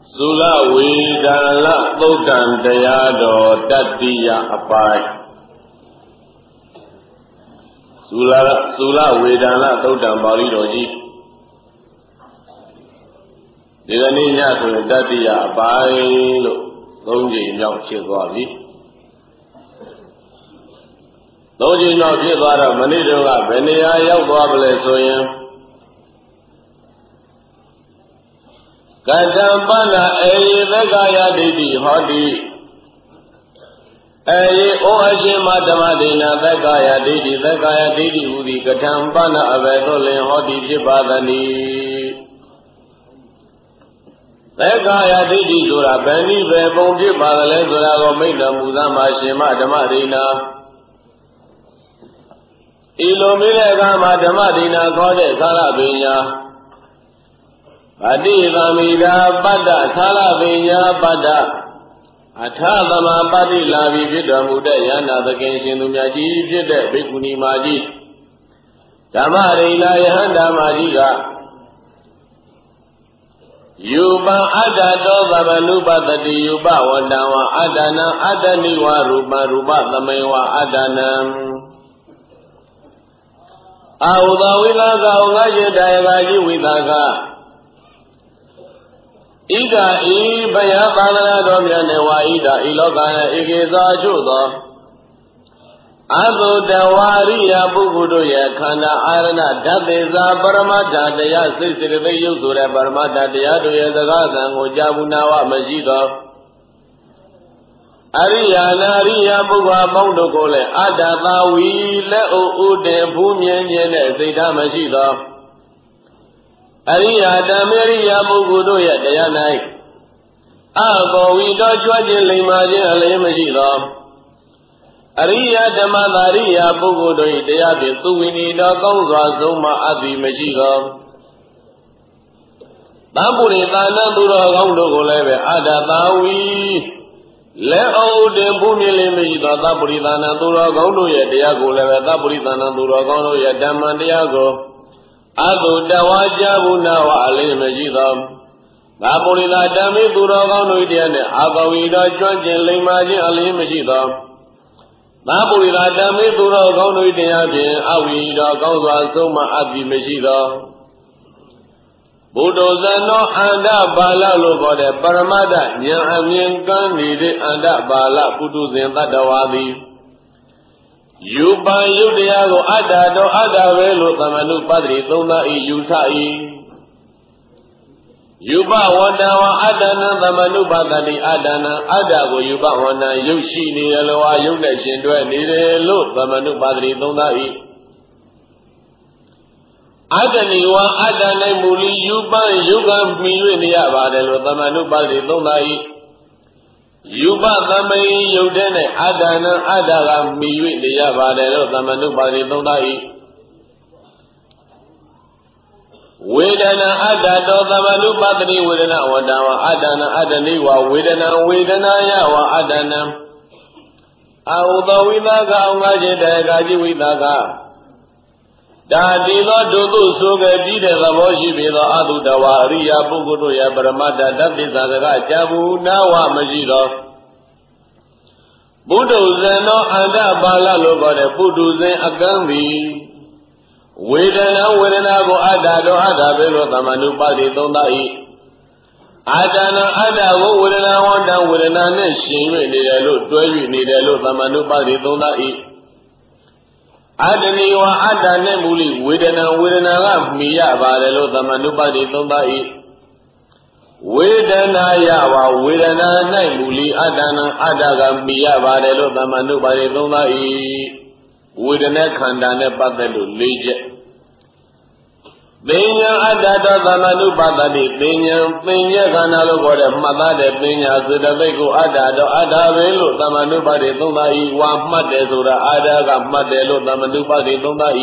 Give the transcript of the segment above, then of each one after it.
Sula Vedala Thodan Dayado Tatiya Apai Sula Vedala Thodan Bali Roji Digani Yasu Tatiya Apai Longi Nyok Chizwabi Longi Nyok Chizwara Manidoga Benia Yakwabale Soyam Kadampana Eye Vegaya Didi Hodi Eye O Ajima Damadina Vegaya Didi Udi Kadampana Avedole Hodi Jibadani Vegaya Didi Zura Beni Vebon Jibadale Zura Gomina Muzama Shima Damadina Ilomile Gama Damadina Kode Kalabinya Adi Ramida Bada Thala Vinya Bada Athalama Badi Lavi Vida Mudayana the Genshin Yaji Jida Bikuni Maji Tamarina Yahanda Majiga Yuba Ada Dovamanuba Tadi Yuba Wadawa Adana Adaniwa Ruba Tamewa Adanam Auda Wilaga Ungaji Dayagaji Wilaga Ida Baya Bala Domiane Waida Ilogana Igeza Judo Ado Dawariya Bugudu Yakana Arana Dadeza Baramada Daya Sisiri Yusura Baramada Dayadu Yadagaza Mujabunawa Majido Ariya Bugwa Mondo Gole Adavawi Leo Ude Bumien Zeta Majido Ariya Damiriya Mugudu Yadayanai Abo Wido Jwajin Limajin Alimajida Ariya Damadariya Bugudu Yabi Tuwini Dagonza Zuma Abi Majida Baburi Dana Dura Gondo Goleve Adadawi Leo de Bumili Majida Daburi Dana Dura Gondo Yadiago Leve Daburi Dana Dura Gondo Yadamandiago Ado Dawajabuna wa Alim Majidam Babulina Dami Duragan Vidiane Abawida Jojin Limaji Alim Majidam Babulina Dami Duragan Vidiane Awida Gauza Suma Abi Majidam Budozano Anda Bala Lobode Paramada Nyamin Kandidi Anda Bala Buduzin Tadawadi Yuba Yudiago Adado Adavelo Tamanu Padri Tona Yusai Yuba Wadawa Adana Tamanu Badani Adana Adago Yuba Wana Yushi Niloa Yuna Shindwe Nilo Tamanu Padri Tona Adani wa Adana Muli Yuba Yuga Milia Badelo Tamanu Padri Tona Yuba Tamay Yudene Adana Adaga Miwi de Yabadelo Tamanu Badi Tondai Wedana Adado Tamanu Badri Wedana Wadawa Adana Adaniwa Wedana Yawa Adana Auda Widaga Ungaje Dagaji Widaga Dadiva Dudu Suga Dide Lavoshi Bila Adu Dawariya Bugudu Yabramada Dabizaga Jabu Nawa Majida Budu Zeno Anda Bala Logode Budu Zen Agambi Wedana Go Adado Adabelo Tamanu Padi Tondai Adana Adago Wedana Wanda Wedana Neshin Nidelo Dwevi Nidelo Tamanu Padi Tondai Adani wa Adane Muli Wedana Miya Badelo Tamanu Padi Tondai Wedana Yawa Wedana Naimuli Adana Adaga Miya Badelo Tamanu Padi Tondai Wedana Kandane Padelo Leje Benya Adada Tamanu Padadi Benya Kanalo Gode Madade Benya Zudavego Adado Adavelo Tamanu Padi Tondai Wa Made Sura Adaga Madelo Tamanu Padi Tondai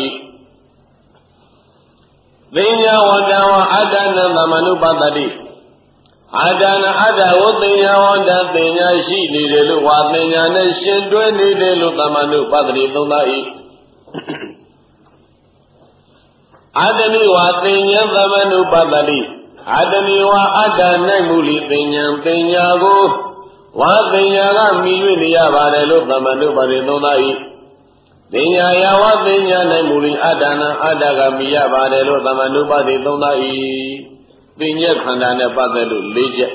Benya Wadawa Adana Tamanu Padadi Adana Adawo Benya Wanda Benya Shi Nidelu Wa Benya Neshindwe Nidelu Tamanu Padi Tondai Adani wa Benya Tamanu Padadi Adaniwa Adana Muli Pinyam Pinyago Watinyaga Miya Barelo Tamanu Baridonai Pinyawa Pinyana Muli Adana Adaga Miya Barelo Tamanu Baridonai Pinyakandana Badelu Leja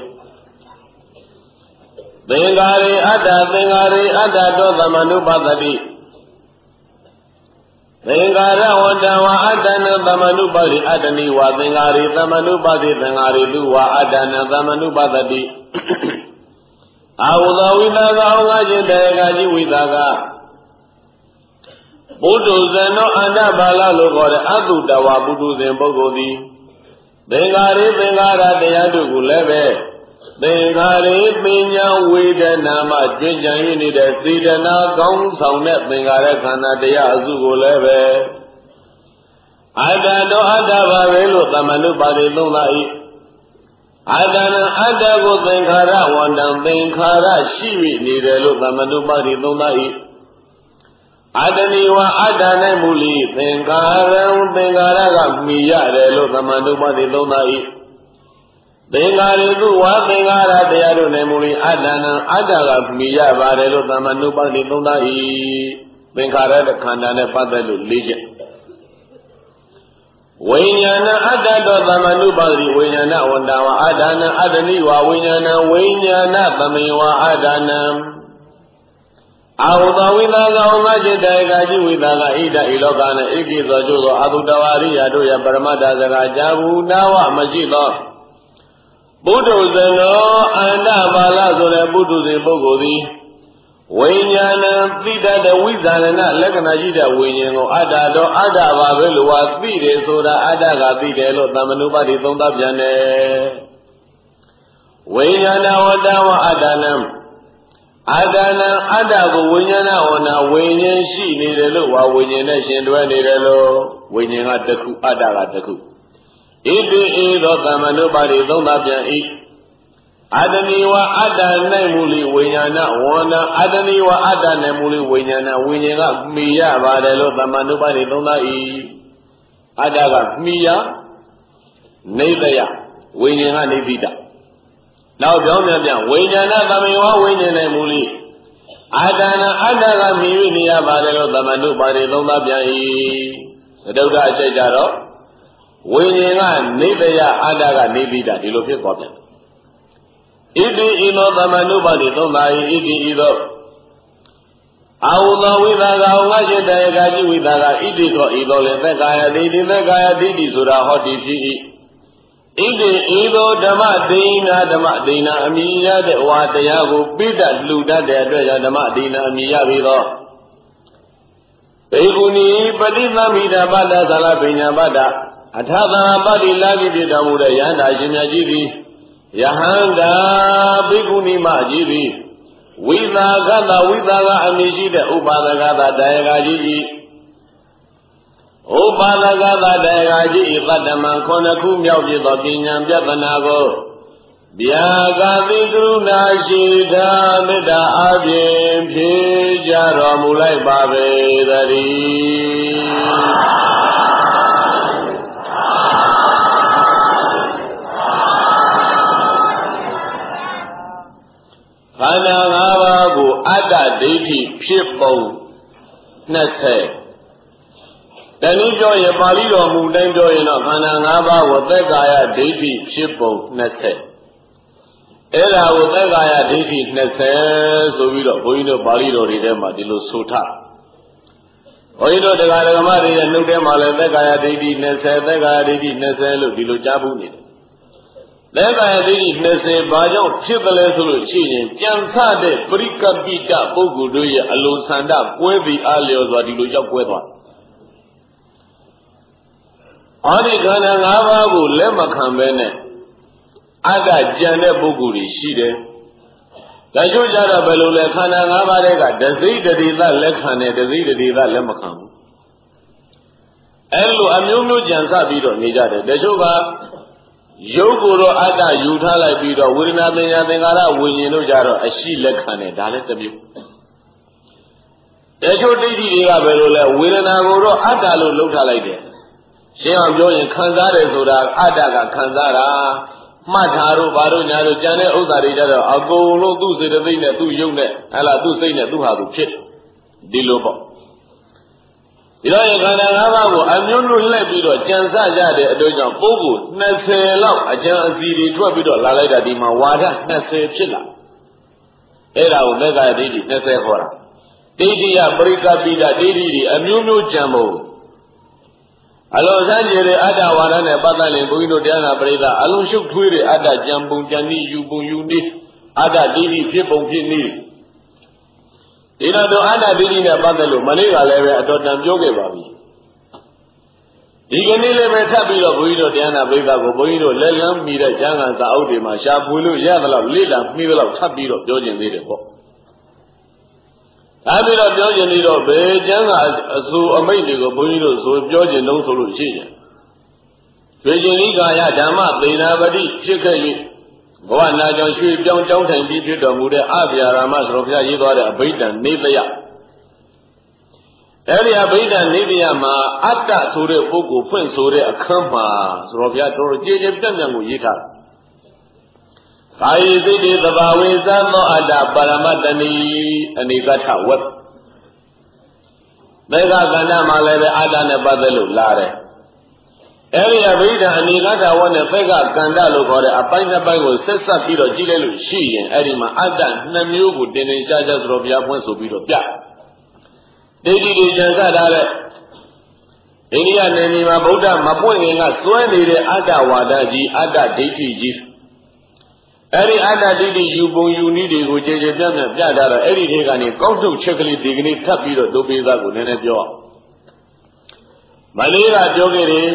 Bengari Ada Do Tamanu Badadi Bengara Wadawa Adana Tamanu Badi Adani Wa Bengari Tamanu Badi Bengari Dua Adana Tamanu Badadi Auda Widaga Ongaji Degaji Widaga Budu Zeno Anda Bala Lugore Adu Dawa Budu Zembogodi Bengari Bengara Deyadu Gulebe Bengari Pinya Widanama Jinjani de Sidana Gong Saunet Bengara Kana Deya Azugulebe Adano Adaba Velu Tamanu Badi Lunai Adana Adago Bengara Wandam Bengara Shivi Nidelu Tamanu Badi Lunai Adaniwa Adana Muli Bengara Miya Delu Tamanu Badi Lunai Bengari Dua Bengara Deyaru Nemuli Adana Adaga Miya Barelo Tamanu Badi Lunai Bengara Kandana Padalu Leja Winyana Adado Tamanu Badi Winyana Wandawa Adana Adaniwa Winyana Tamiwa Adana Auda Widaga Umaji Dagaji Widaga Ida Ilogana Iki Zajudo Abu Dawari Yadu Ya Paramada Zagajabu Nawa Majido Buddha Zeno Anda Bala Zone Buddha Zembogodi Winyana Tida the Wizana Lakanajida Winyango Ada do Ada Babelu was Bide Soda Adaga Bide Lo Tamanuba di Tonda Jane Winyana Wadawa Adanam Adana Adago Winyana Ona Winyan Shi Nidelo Wa Winyana Shindwa Nidelo Winyana Deku Adaga Deku Idi Ido Tamanu Badi Tonda Jane Adaniwa Adana Muli Winyana Wana Adaniwa Adana Muli Winyana Winyana Miya Badelo Tamanu Badi Tonda Adaga Miya Nedaya Winyana Nebida Now Biomia Winyana Tamiwa Winyana Muli Adana Adaga Miya Badelo Tamanu Badi Tonda Sadauda Shejaro Winyana Nedaya Adaga Nebida Dilofi Kotan Idi ino Tamanu Badi Tonda Idi Ido Auda Widaga Ungaji Dagaji Widaga Idi Ko Ido Le Vegaya Didi Sura Hoti Fi Idi Ido Dama Dina Amiya De Watayago Bida Luda De Adreja Dama Dina Amiya Vido Beguni Padina Mida Bada Sala Pinya Bada Athada Badi Lagi Bida Muda Yanda Shimya Jidi Yahanga Biguni Majibi Widaga Amishida Ubadagada Dayagaji Ubadagada Dayagaji Ibadaman Konakum Yauji Babinyam Jabanago Biaga Vigruna Shida Mida Abim Pijara Mulai Babe Dari Khana ngaba ko Atta Daithi Phit Pong 20 Tani Pyo Ye Pali Lo Mu Tain Pyo Yin Do Khana ngaba ko Thakkaya Daithi Phit Pong 20 Eda ko Thakkaya Daithi 20 so pi do Bhoin do Pali Lo de the ma di lo so tha Bhoin do Daga Dagama de ye nut de ma le Thakkaya Daithi 20 Thakkaya Daithi 20 lo di lo ja bu ni Thakkaya Daithi 20 ba jaw phit tale so lo chi yin Pyan sa de Parikapita Puggul do ye Alon Sanda Pwe bi a lyo swa di lo jaw pwe twa Ani khana ngaba ko let ma khan be ne Atta jan de Puggul ri shi de Da chou ja do bel lo le khana ngaba de ka Dasai Dadita let khan ne Dasai Dadita let ma khan bu Ai lo amyong myo jan sa pi do ne ja de Da chou ka Yoguro Atta yu tha lai pi do Vedana Panya Thengara Vinyin lo ja do ashi let khan ne da le tamyu Da chou Daithi de ka bel lo le Vedana ko do Atta lo lau tha lai de ရှင်အောင်ပြောရင်ခံစားတယ်ဆိုတာအတ္တကခံစားတာမှတ်ထားတို့ဘာတို့ညာတို့ကြံတဲ့ဥစ္စာတွေကြတော့အကုန်လုံးသူ့စေတသိက်နဲ့သူ့ယုံနဲ့ဟဲ့လားသူ့စိတ်နဲ့သူ့ဟာသူဖြစ်ဒီလိုပေါ့ဒီတော့ခန္ဓာ၅ပါးကိုအမျိုးမျိုးလှည့်ပြီးတော့ကြံစကြတဲ့အတွက်ကြောင့်ပုဂ္ဂိုလ်20လောက်အကြံအစီတွေထွက်ပြီးတော့လာလိုက်တာဒီမှာဝါဒ20ဖြစ်လာအဲ့ဒါကိုမေဃဒိဋ္ဌိ20ခေါ်တာဒိဋ္ဌိယပရိကပိဒဒိဋ္ဌိတွေအမျိုးမျိုးကြံဖို့အလုံးစမ်းကြတဲ့အတ္တဝါဒနဲ့ပတ်သက်ရင်ဘုန်းကြီးတို့တရားနာပရိသတ်အလုံးရှုပ်ထွေးတဲ့အတ္တကြံပုံကြံနည်းယူပုံယူနည်းအတ္တဒိဋ္ဌိဖြစ်ပုံဖြစ်နည်းဒီတော့အတ္တဒိဋ္ဌိနဲ့ပတ်သက်လို့မနေ့ကလည်းပဲအတော်တန်ပြောခဲ့ပါပြီဒီကနေ့လည်းပဲထပ်ပြီးတော့ဘုန်းကြီးတို့တရားနာပရိသတ်ကိုဘုန်းကြီးတို့လက်လန်းမိတဲ့ကျမ်းဂန်စာအုပ်တွေမှာရှာဖွေလို့ရသလောက်လေ့လာမိသလောက်ထပ်ပြီးတော့ပြောကျင်သေးတယ်ပေါ့ဒါပြီးတော့ပြောကျင်ပြီးတော့ဘယ်ကျမ်းကအဆိုအမိတ်တွေကိုဘုန်းကြီးတို့ဆိုပြောကျင်လုံးဆိုလို့ရှိရင်ရွှေကျင်ဤကာယဓမ္မသေနာပတိဖြစ်ခဲ့၍ဘဝနာကြောင့်ရွှေပြောင်းတောင်းထိုင်ပြီးဖြစ်တော်မူတဲ့အဗျာရာမဆိုတော်ဘုရားရေးသွားတဲ့အဘိဓမ္နေတယအဲ့ဒီအဘိဓမ္နေတယမှာအတ္တဆိုတဲ့ပုဂ္ဂိုလ်ဖွင့်ဆိုတဲ့အခန်းမှာဆိုတော်ဘုရားတော်ကြည်ကြည်ပြန့်ပြန့်ကိုရေးထားတာကာယစိတ်တိသဘာဝေသသောအတ္တပရမတ္တနိအနေကထဝတ်မေဃကန္ဓမှာလည်းပဲအတ္တနဲ့ပတ်သက်လို့လာတယ်အဲ့ဒီအဘိဓမ္အနေကထဝတ်နဲ့မေဃကန္ဓလို့ခေါ်တဲ့အပိုင်းနှစ်ပိုင်းကိုဆက်ဆက်ပြီးတော့ကြည့်လိုက်လို့ရှိရင်အဲ့ဒီမှာအတ္တနှစ်မျိုးကိုတင်တင်ရှားရှားဆိုတော့ဘုရားဖွင့်ဆိုပြီးတော့ပြဒိဋ္ဌိတွေကျန်စထားတဲ့အိန္ဒိယနယ်မြေမှာဗုဒ္ဓမပွင့်ခင်ကစွဲနေတဲ့အတ္တဝါဒကြီးအတ္တဒိဋ္ဌိကြီးအဲ့ဒီအတ္တဒိဋ္ဌိယူပုံယူနည်းတွေကိုကြည်ကြည်ပြန့်ပြန့်ပြထားတော့အဲ့ဒီထဲကနေကောက်ထုတ်ချက်ကလေးဒီကနေ့ထပ်ပြီးတော့ဒုပိသကိုနည်းနည်းပြောအောင်မလေးကပြောခဲ့တယ်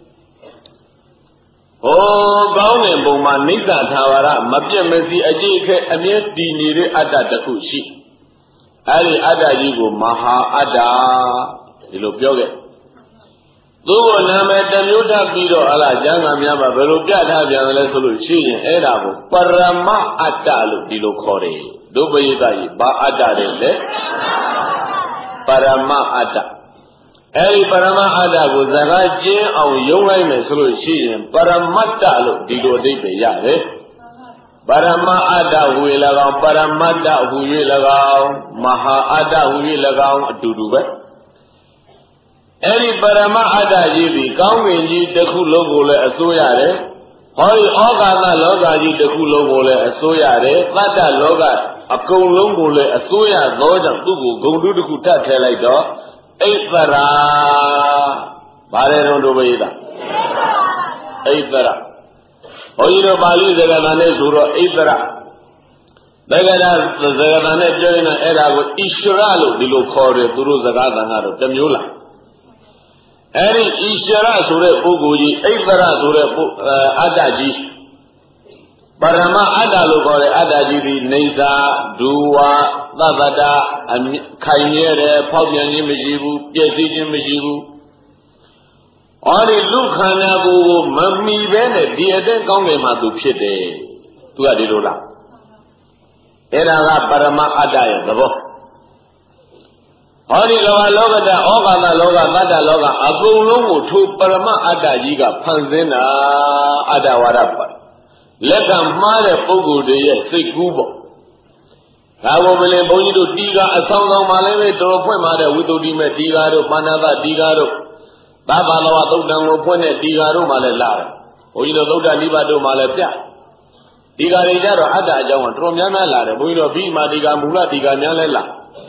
ဟောကောင်းတဲ့ပုံမှာနိစ္စသာဝရမပြတ်မစီအကြည့်ခဲအမြဲတည်နေတဲ့အတ္တတစ်ခုရှိအဲ့ဒီအတ္တကြီးကိုမဟာအတ္တဒီလိုပြောခဲ့သူ့ကိုနာမည်တစ်မျိုးထပ်ပြီးတော့အလားကျမ်းဂန်များမှာဘယ်လိုပြထားပြန်လဲဆိုလို့ရှိရင်အဲ့ဒါကိုပရမအတ္တလို့ဒီလိုခေါ်တယ်ဒုပယိတကြီးဘာအတ္တလဲပရမအတ္တအဲ့ဒီပရမအတ္တကိုစကားကျင်းအောင်ယုံလိုက်မယ်ဆိုလို့ရှိရင်ပရမတ္တလို့ဒီလိုအဓိပ္ပာယ်ရတယ်ပရမအတ္တဟူ၍၎င်းပရမတ္တဟူ၍၎င်းမဟာအတ္တဟူ၍၎င်းအတူတူပဲအဲ့ဒီပရမအတ္တကြီးဒီကောင်းကင်ကြီးတစ်ခုလုံးကိုလည်းအစိုးရတယ်ဟောဒီဩဃာသလောကကြီးတစ်ခုလုံးကိုလည်းအစိုးရတယ်သတ္တလောကအကုန်လုံးကိုလည်းအစိုးရသောကြောင့်သူ့ကိုဂုံတုတစ်ခုတတ်ထည့်လိုက်တော့အိသရာဘာလဲတော့ဒုပယိတအိသရာဘုန်းကြီးတို့ပါဠိစကားသံနဲ့ဆိုတော့အိသရာသက္ကရာစကားသံနဲ့ပြောရင်တော့အဲ့ဒါကိုဣရှရလို့ဒီလိုခေါ်တယ်သူတို့စကားသံကတော့တစ်မျိုးလားအဲ့ဒီဣရှရဆိုတဲ့ပုဂ္ဂိုလ်ကြီးအိသရဆိုတဲ့အတ္တကြီးပရမအတ္တလို့ခေါ်တဲ့အတ္တကြီးဒီနေသာဒူဝါသဗ္ဗတာခိုင်ရဲတယ်ဖောက်ပြန်ခြင်းမရှိဘူးပျက်စီးခြင်းမရှိဘူးဟောဒီလူခန္ဓာကိုယ်ကိုမမီပဲနဲ့ဒီအတဲ့ကောင်းကင်မှာသူဖြစ်တယ်သူကဒီလိုလားအဲ့ဒါကပရမအတ္တရဲ့သဘောဟောဒီကမ္ဘာလောကတဩဃာသလောကသတ္တလောကအကုန်လုံးကိုထိုပရမအတ္တကြီးကဖန်ဆင်းတာအတ္တဝါဒပါလက်ကမှားတဲ့ပုဂ္ဂိုလ်တွေရဲ့စိတ်ကူးပေါ့ဒါကိုမလင်ဘုန်းကြီးတို့တီကအဆောင်ဆောင်မှလည်းပဲတော်ဖွင့်มาတဲ့ဝိသုဒ္ဓိမဲ့တီကာတို့ပါဏာသတီကာတို့သဗ္ဗလောကသုတ်တံကိုဖွင့်တဲ့တီကာတို့မှလည်းလာတယ်ဘုန်းကြီးတို့သုဒ္ဓနိဗ္ဗာန်တို့မှလည်းပြတီကာတွေကြတော့အတ္တအကြောင်းကတော်များများလာတယ်ဘုန်းကြီးတို့ပြီးမှတီကာမူလတီကာများလည်းလာ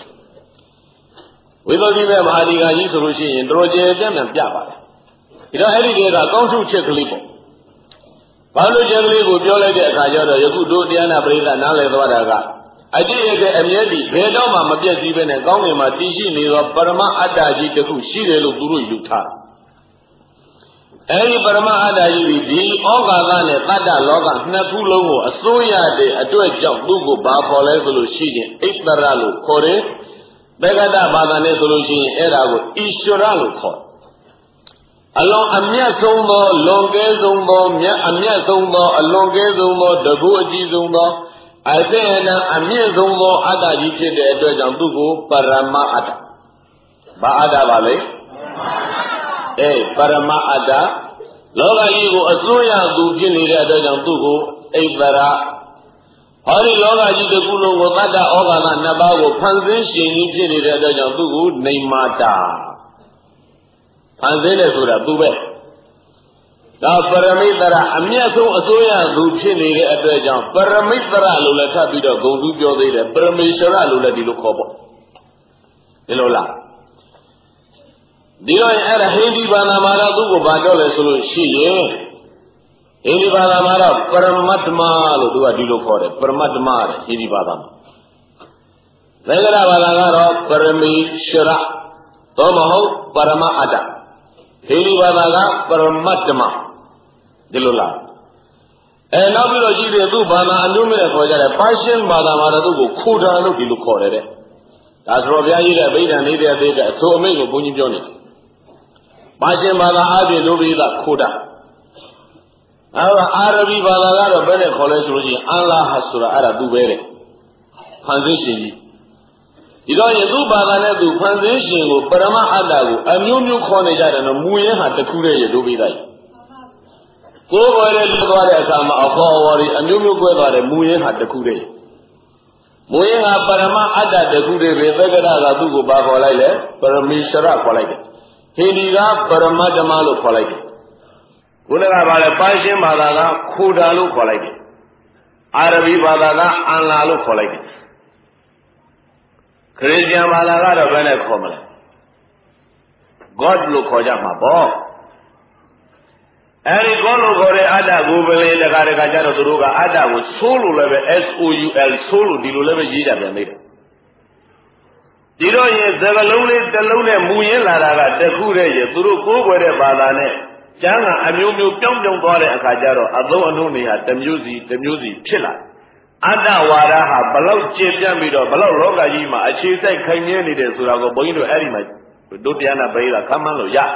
ဝိသုဒ္ဓိမဲ့မဟာတီကာကြီးဆိုလို့ရှိရင်တော်ကျေပြန့်ပြန့်ပြပါတယ်ဒါတော့အဲ့ဒီတွေကကောင်းထုချက်ကလေးပေါ့ဘာလို့ချက်ကလေးကိုပြောလိုက်တဲ့အခါကျတော့ယခုတို့တရားနာပရိသတ်နားလည်သွားတာကအတိအကျအမြဲတည်းဘယ်တော့မှမပြည့်စည်ပဲနဲ့ကောင်းကင်မှာတည်ရှိနေသောပရမအတ္တကြီးတစ်ခုရှိတယ်လို့သူတို့ယူထားအဲဒီပရမအတ္တကြီးဒီဩဃာသနဲ့တတ္တလောကနှစ်ခုလုံးကိုအစိုးရတဲ့အတွက်ကြောင့်သူ့ကိုဘာခေါ်လဲဆိုလို့ရှိရင်ဣတရလို့ခေါ်တယ်ဘဂတဘာသာနဲ့ဆိုလို့ရှိရင်အဲ့ဒါကိုဣရှရလို့ခေါ်အလွန်အမြတ်ဆုံးသောလွန်ကဲဆုံးသောအမြတ်ဆုံးသောအလွန်ကဲဆုံးသောတကူအကြီးဆုံးသောအသေနအမြင့်ဆုံးသောအတ္တကြီးဖြစ်တဲ့အတွက်ကြောင့်သူ့ကိုပရမအတ္တဘာအတ္တပါလဲပရမအတ္တလောကကြီးကိုအစိုးရသူဖြစ်နေတဲ့အတွက်ကြောင့်သူ့ကိုဣတရာဟောဒီလောကကြီးတစ်ခုလုံးကိုတတ္တဩဃာသနှစ်ပါးကိုဖန်ဆင်းရှင်ကြီးဖြစ်နေတဲ့အတွက်ကြောင့်သူ့ကိုနေမာတာဖန်ဆင်းတယ်ဆိုတာသူပဲဒါပရမိတ္တရအမြတ်ဆုံးအစိုးရသူဖြစ်နေတဲ့အတွက်ကြောင့်ပရမိတ္တရလို့လည်းထပ်ပြီးတော့ဂုဏ်တူးပြောသေးတယ်ပရမေশ্বရလို့လည်းဒီလိုခေါ်ပေါ့ဒီလိုလားဒီတော့အဲ့ဒါဟိန္ဒိဘာသာမှာတော့သူ့ကိုဘာပြောလဲဆိုလို့ရှိရင်ဟိန္ဒိဘာသာမှာတော့ပရမတ္တမလို့သူကဒီလိုခေါ်တယ်ပရမတ္တမတဲ့ဟိန္ဒိဘာသာမှာသင်္ကရဘာသာကတော့ပရမေশ্বရတော့မဟုတ်ပရမအတ္တဟိန္ဒိဘာသာကပရမတ္တမဒီလိုလားနောက်ပြီးတော့ရှိတယ်သူ့ဘာသာအမျိုးမျိုးနဲ့ခေါ်ကြတယ်ပါရှင်းဘာသာမှာတော့သူ့ကိုခိုဒါလို့ဒီလိုခေါ်တယ်တဲ့ဒါဆိုတော့ဘုရားကြီးတဲ့ဗိဓာနေတဲ့သေးတဲ့အဆိုအမိန့်ကိုဘုန်းကြီးပြောနေပါရှင်းဘာသာအားဖြင့်တို့ပြီးသားခိုဒါအာရဘီဘာသာကတော့ဘယ်နဲ့ခေါ်လဲဆိုလို့ရှိရင်အလ္လာဟ်ဆိုတာအဲ့ဒါသူပဲတဲ့ဖန်ဆင်းရှင်ကြီးဒီတော့ယသူဘာသာနဲ့သူဖန်ဆင်းရှင်ကိုပရမအတ္တကိုအမျိုးမျိုးခေါ်နေကြတယ်နော်မူရင်းဟာတစ်ခုတည်းရတို့ပြီးသားကိုယ်ပေါ်တဲ့လူသွားတဲ့အခါမှာအခေါ်အဝေါ်တွေအမျိုးမျိုးကွဲသွားတယ်မူရင်းဟာတစ်ခုတည်းမူရင်းဟာပရမအတ္တတစ်ခုတည်းပဲသက္ကရာကသူ့ကိုဘာခေါ်လိုက်လဲပရမေশ্বရခေါ်လိုက်တယ်ဟိန္ဒိကပရမတ္တမလို့ခေါ်လိုက်တယ်ဘုရားကဘာလဲပါရှင်းဘာသာကခိုဒါလို့ခေါ်လိုက်တယ်အာရဘီဘာသာကအန်လာလို့ခေါ်လိုက်တယ်ခရစ်ယာန်ဘာသာကတော့ဘယ်နဲ့ခေါ်မလဲ God လို့ခေါ်ကြမှာပေါ့အဲဒီ God လို့ခေါ်တဲ့အတ္တကိုပဲလေတခါတခါကျတော့သူတို့ကအတ္တကိုဆိုးလို့လည်းပဲ SOUL ဆိုးလို့ဒီလိုလည်းပဲရေးကြပြန်သေးတယ်ဒီတော့ရင်သကလုံးလေးတစ်လုံးနဲ့မူရင်းလာတာကတခုတည်းရေသူတို့ကိုးကွယ်တဲ့ဘာသာနဲ့ကျမ်းကအမျိုးမျိုးပြောင်းပြောင်းသွားတဲ့အခါကျတော့အသုံးအနှုန်းတွေဟာတစ်မျိုးစီဖြစ်လာအတ္တဝါဒဟာဘလောက်ကျင့်ပြန့်ပြီးတော့ဘလောက်လောကကြီးမှာအခြေစိုက်ခိုင်မြဲနေတယ်ဆိုတာကိုဘုန်းကြီးတို့အဲ့ဒီမှာတို့တရားနာပရိသတ်ခမ်းမှန်းလို့ရ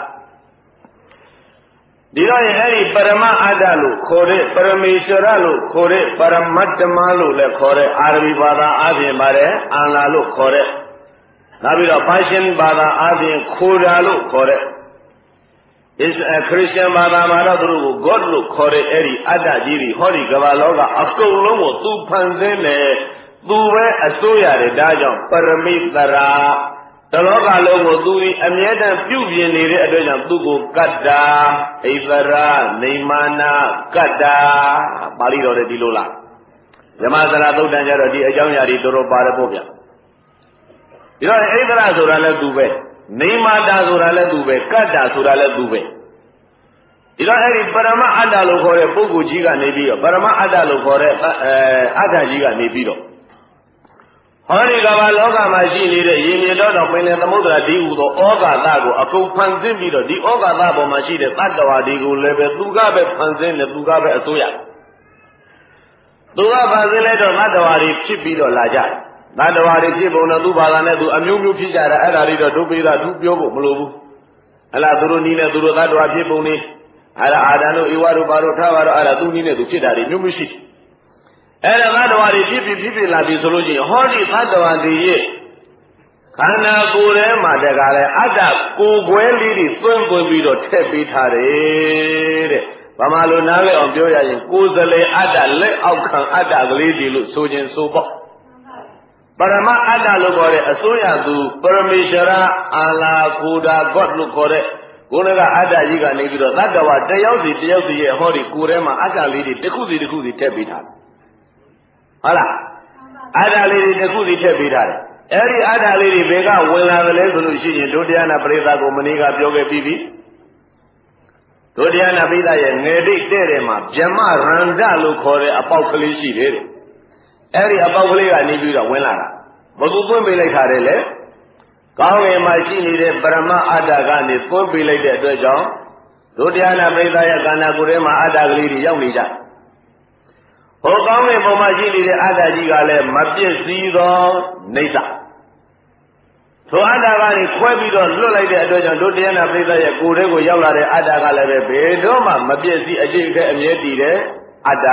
ဒီတော့ရင်အဲ့ဒီပရမအတ္တလို့ခေါ်တဲ့ပရမေশ্বရလို့ခေါ်တဲ့ပရမတ္တမလို့လည်းခေါ်တဲ့အာရဘီဘာသာအပြင်ပါတယ်အန်လာလို့ခေါ်တဲ့နောက်ပြီးတော့ပါရှင်းဘာသာအပြင်ခိုဒါလို့ခေါ်တဲ့ခရစ်ယာန်ဘာသာမှာတော့သူတို့ကို God လို့ခေါ်တဲ့အဲ့ဒီအတ္တကြီးတွေဟောဒီကမ္ဘာလောကအကုန်လုံးကိုသူဖန်ဆင်းတယ်သူပဲအစိုးရတယ်ဒါကြောင့်ပရမိတ္တရာတလောကလုံးကိုသူဒီအမြဲတမ်းပြုပြင်နေတဲ့အတွက်ကြောင့်သူကိုကတ္တာဣတရာနေမာနာကတ္တာပါဠိတော်တဲ့ဒီလိုလားဓမ္မစရာသုတ်တန်ကြတော့ဒီအကြောင်းအရာတွေတော်တော်ပါတယ်ပေါ့ဗျာဒီတော့ဣတရာဆိုတာလည်းသူပဲနေမာတာဆိုတာလည်းသူပဲကတ္တာဆိုတာလည်းသူပဲဒီတော့အဲ့ဒီပရမအတ္တလို့ခေါ်တဲ့ပုဂ္ဂိုလ်ကြီးကနေပြီးတော့ပရမအတ္တလို့ခေါ်တဲ့အတ္တကြီးကနေပြီးတော့ဟောဒီကမ္ဘာလောကမှာရှိနေတဲ့ရေမြေတော်တော်ပင်လယ်သမုဒ္ဒရာဒီဟူသောဩဃာသကိုအကုန်ဖန်ဆင်းပြီးတော့ဒီဩဃာသပေါ်မှာရှိတဲ့တတ္တဝါတွေကိုလည်းပဲသူကပဲဖန်ဆင်းတယ်သူကပဲအစိုးရသူကဖန်ဆင်းလိုက်တော့တတ္တဝါတွေဖြစ်ပြီးတော့လာကြတယ်တတ္တဝါတွေဖြစ်ပုံတော့သူ့ဘာသာနဲ့သူအမျိုးမျိုးဖြစ်ကြတာအဲ့ဒါတွေတော့ဒုပိသသူပြောဖို့မလိုဘူးဟလာသူတို့နီးနဲ့သူတို့တတ္တဝါဖြစ်ပုံနေအဲ့ဒါအာဒံတို့ဧဝတို့ဘာတို့ထားပါတော့အဲ့ဒါသူနီးနဲ့သူဖြစ်တာတွေမျိုးမျိုးရှိတယ်အဲ့ဒါသတ္တဝါတွေဖြစ်လာပြီဆိုလို့ရှိရင်ဟောဒီသတ္တဝါတွေရဲ့ခန္ဓာကိုယ်ထဲမှာတကားလဲအတ္တကိုယ်ွယ်လေးတွေသွင်းပြီးတော့ထည့်ပေးထားတယ်တဲ့ဘာမှလို့နားလည်အောင်ပြောရရင်ကိုယ်စလေအတ္တလက်အောက်ခံအတ္တကလေးတွေလို့ဆိုခြင်းဆိုပေါ့ပရမအတ္တလို့ခေါ်တဲ့အစိုးရသူပရမေশ্বရအာလာကိုဒါ God လို့ခေါ်တဲ့ကိုယ်ကအတ္တကြီးကနေပြီးတော့သတ္တဝါတယောက်စီရဲ့ဟောဒီကိုယ်ထဲမှာအတ္တလေးတွေတစ်ခုစီထည့်ပေးထားတယ်ဟုတ်လားအတ္တလေးတွေတစ်ခုစီထည့်ပေးထားတယ်အဲ့ဒီအတ္တလေးတွေဘယ်ကဝင်လာတယ်လဲဆိုလို့ရှိရင်ဒုတိယနာပရိသတ်ကိုမနေ့ကပြောခဲ့ပြီးပြီဒုတိယနာပရိသတ်ရဲ့ငယ်တိတ်တဲ့တယ်မှာဗြဟ္မရန္ဒလို့ခေါ်တဲ့အပေါက်ကလေးရှိတယ်တဲ့အဲ့ဒီအပေါက်ကလေးကနေပြီးတော့ဝင်လာတာဘယ်သူသွင်းပေးလိုက်တာလဲကောင်းငင်မှာရှိနေတဲ့ပရမအတ္တကနေသွင်းပေးလိုက်တဲ့အတွက်ကြောင့်ဒုတိယနာပရိသတ်ရဲ့ခန္ဓာကိုယ်ထဲမှာအတ္တကလေးတွေရောက်နေကြဟောကောင်းတဲ့ပုံမှာရှိနေတဲ့အတ္တကြီးကလည်းမပြည့်စည်သောနေသထိုအတ္တကနေခွဲပြီးတော့လွတ်လိုက်တဲ့အတွက်ကြောင့်ဒုတိယနာပရိသတ်ရဲ့ကိုယ်ထဲကိုရောက်လာတဲ့အတ္တကလည်းပဲဘယ်တော့မှမပြည့်စည်အကျင့်ကအမြဲတည်တဲ့အတ္တ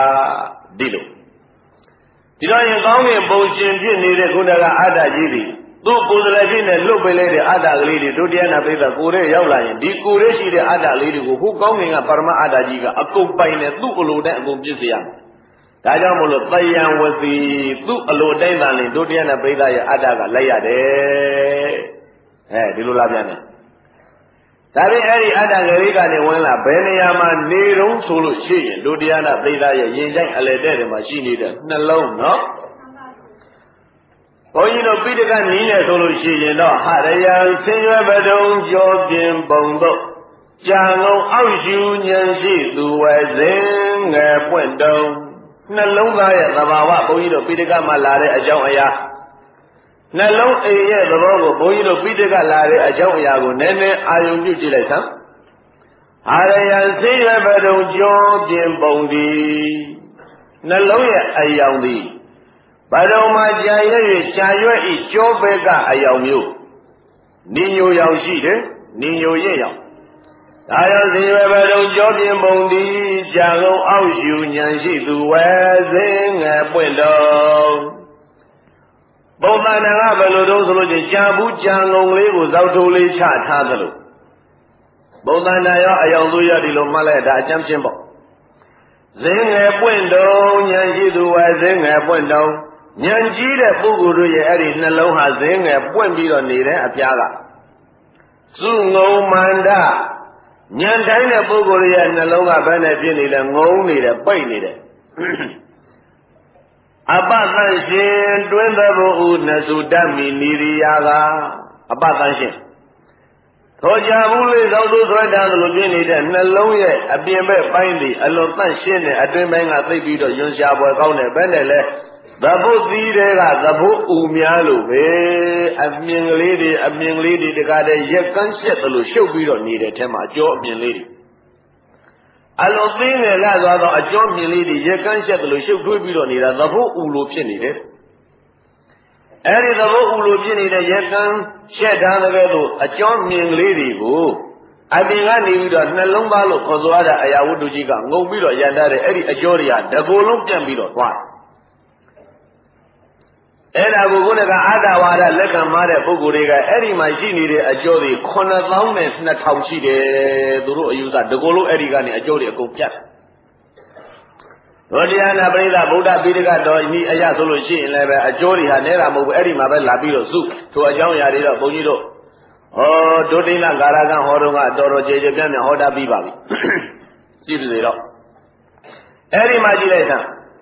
ဒီလိုဒီတော့ရင်ကောင်းတဲ့ပုံရှင်ဖြစ်နေတဲ့ခုနကအတ္တကြီးတွေသူ့ကိုယ်စားလှယ်ဖြစ်နေလွတ်ပေးလိုက်တဲ့အတ္တကလေးတွေဒုတိယနာပိဿကိုယ်ရဲ့ရောက်လာရင်ဒီကိုယ်ရဲ့ရှိတဲ့အတ္တလေးတွေကိုဟိုကောင်းငင်ကပရမအတ္တကြီးကအကုန်ပိုင်နေသူ့အလိုတဲ့အကုန်ပြည့်စရာဒါကြောင့်မို့လို့တယံဝစီသူ့အလိုတိုင်းသာလင်ဒုတိယနာပိဿရဲ့အတ္တကလိုက်ရတယ်ဒီလိုလားပြန်တယ်ဒါပေမဲ့အဲ့ဒီအတ္တကလေးကနေဝင်လာဘယ်နေရာမှာနေတုံးဆိုလို့ရှိရင်ဒုတိယနာပိဿရဲ့ရင်ကြိုက်အလယ်တဲ့တွေမှာရှိနေတဲ့နှလုံးနော်ဘုန်းကြီးတို့ပိဋကနီးနေဆိုလို့ရှိရင်တော့ဟရယံဆင်းရဲပဒုံကြောပြင်ပုံတို့ကြာငုံအောက်ယူဉဏ်ရှိသူဝဲစဉ်ငယ်ပွင့်တုံနှလုံးသားရဲ့သဘာဝဘုန်းကြီးတို့ပိဋကမှာလာတဲ့အကြောင်းအရာနှလုံးအိမ်ရဲ့သဘောကိုဘုန်းကြီးတို့ပိဋကလာတဲ့အကြောင်းအရာကိုနည်းနည်းအာရုံပြုကြည့်လိုက်စမ်းဟရယံဆင်းရဲပဒုံကြောပြင်ပုံဒီနှလုံးရဲ့အယောင်သည်ဘဒုံမှာကြာရွက်ကြာရွက်ဤကြောဘက်ကအယောင်မျိုးနိညိုရောင်ရှိတယ်နိညိုရဲ့ရောင်ဒါရောဇေဝဘဒုံကြောပြင်ပုံဒီကြာကုန်အောက်ယူဉဏ်ရှိသူဝဲစဉ်ငယ်ပွင့်တော်ပုံသဏ္ဍာန်ကဘယ်လိုတော့ဆိုလို့ချင်းကြာဘူးကြာငုံလေးကိုဇောက်ထိုးလေးချထားသလိုပုံသဏ္ဍာန်ရောအယောင်သူရဒီလိုမှတ်လိုက်ဒါအကျမ်းချင်းပေါ့စဉ်ငယ်ပွင့်တော်ဉဏ်ရှိသူဝဲစဉ်ငယ်ပွင့်တော်ဉာဏ်ကြီးတဲ့ပုဂ္ဂိုလ်တို့ရဲ့အဲ့ဒီနှလုံးဟာဇင်းငယ်ပွင့်ပြီးတော့နေတဲ့အပြားကစုငုံမန္တဉာဏ်တိုင်းတဲ့ပုဂ္ဂိုလ်ရဲ့နှလုံးကဘယ်နဲ့ဖြစ်နေလဲငုံနေတယ်ပိတ်နေတယ်အပသန့်ရှင်တွင်သဘောဥနစုတ္တမိနိရိယာကအပသန့်ရှင်ထောကြဘူးလေးသောက်သူဆွဲတာလို့ဖြစ်နေတဲ့နှလုံးရဲ့အပြင်ဘက်ပိုင်းဒီအလွန်သန့်ရှင်းတဲ့အတွင်းပိုင်းကသိပြီးတော့ယွန်ရှာပွဲကောင်းတယ်ဘယ်နဲ့လဲသဘုတ်သီးတွေကသဘုတ်ဥများလို့ပဲအမြင်ကလေးတွေတကားတဲ့ရက်ကန်းရှက်တယ်လို့ရှုပ်ပြီးတော့နေတဲ့ထဲမှာအကျော်အမြင်လေးတွေအလုံးသိနေလာသွားတော့အကျော်မြင်လေးတွေရက်ကန်းရှက်တယ်လို့ရှုပ်ထွေးပြီးတော့နေတာသဘုတ်ဥလို့ဖြစ်နေတယ်အဲ့ဒီသဘုတ်ဥလို့ဖြစ်နေတဲ့ရက်ကန်းရှက်ထားတဲ့ကဲ့သို့အကျော်မြင်ကလေးတွေကိုအပြင်ကနေပြီးတော့နှလုံးသားလို့ခေါ်သွားတဲ့အရာဝတ္ထုကြီးကငုံပြီးတော့ရန်ထားတဲ့အဲ့ဒီအကျော်တွေကတကိုယ်လုံးပြန့်ပြီးတော့သွားအဲ့ဒါကိုခုနကအတ္တဝါဒလက်ခံမှတဲ့ပုဂ္ဂိုလ်တွေကအဲ့ဒီမှာရှိနေတဲ့အကျိုးတွေ9000နဲ့2000ရှိတယ်သူတို့အယူဆတကူလုံးအဲ့ဒီကနေအကျိုးတွေအကုန်ပြတ်ရောတရားနာပရိသဗုဒ္ဓပိဋကတော်ဤအရာဆိုလို့ရှိရင်လည်းပဲအကျိုးတွေဟာနဲတာမဟုတ်ဘူးအဲ့ဒီမှာပဲလာပြီးတော့စုထိုအကြောင်းအရာတွေတော့ဘုန်းကြီးတို့ဒုတိယဂါရကဟောတော့ကတော်တော်ကျေကျေပြန့်ပြန့်ဟောတာပြီးပါပြီရှိပြီလေတော့အဲ့ဒီမှာကြည့်လိုက်စမ်း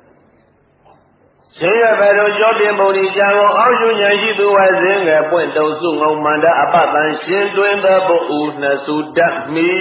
ရှင်ရဘယ်လိုကြောတင်ပုံဒီကြာကုန်အောက်ယူဉဏ်ရှိသူဝဲစဉ်ငယ်ပွင့်တုံစုငုံမန္တအပတန်ရှင်တွင်သောပုဥနှစုတတ်မီ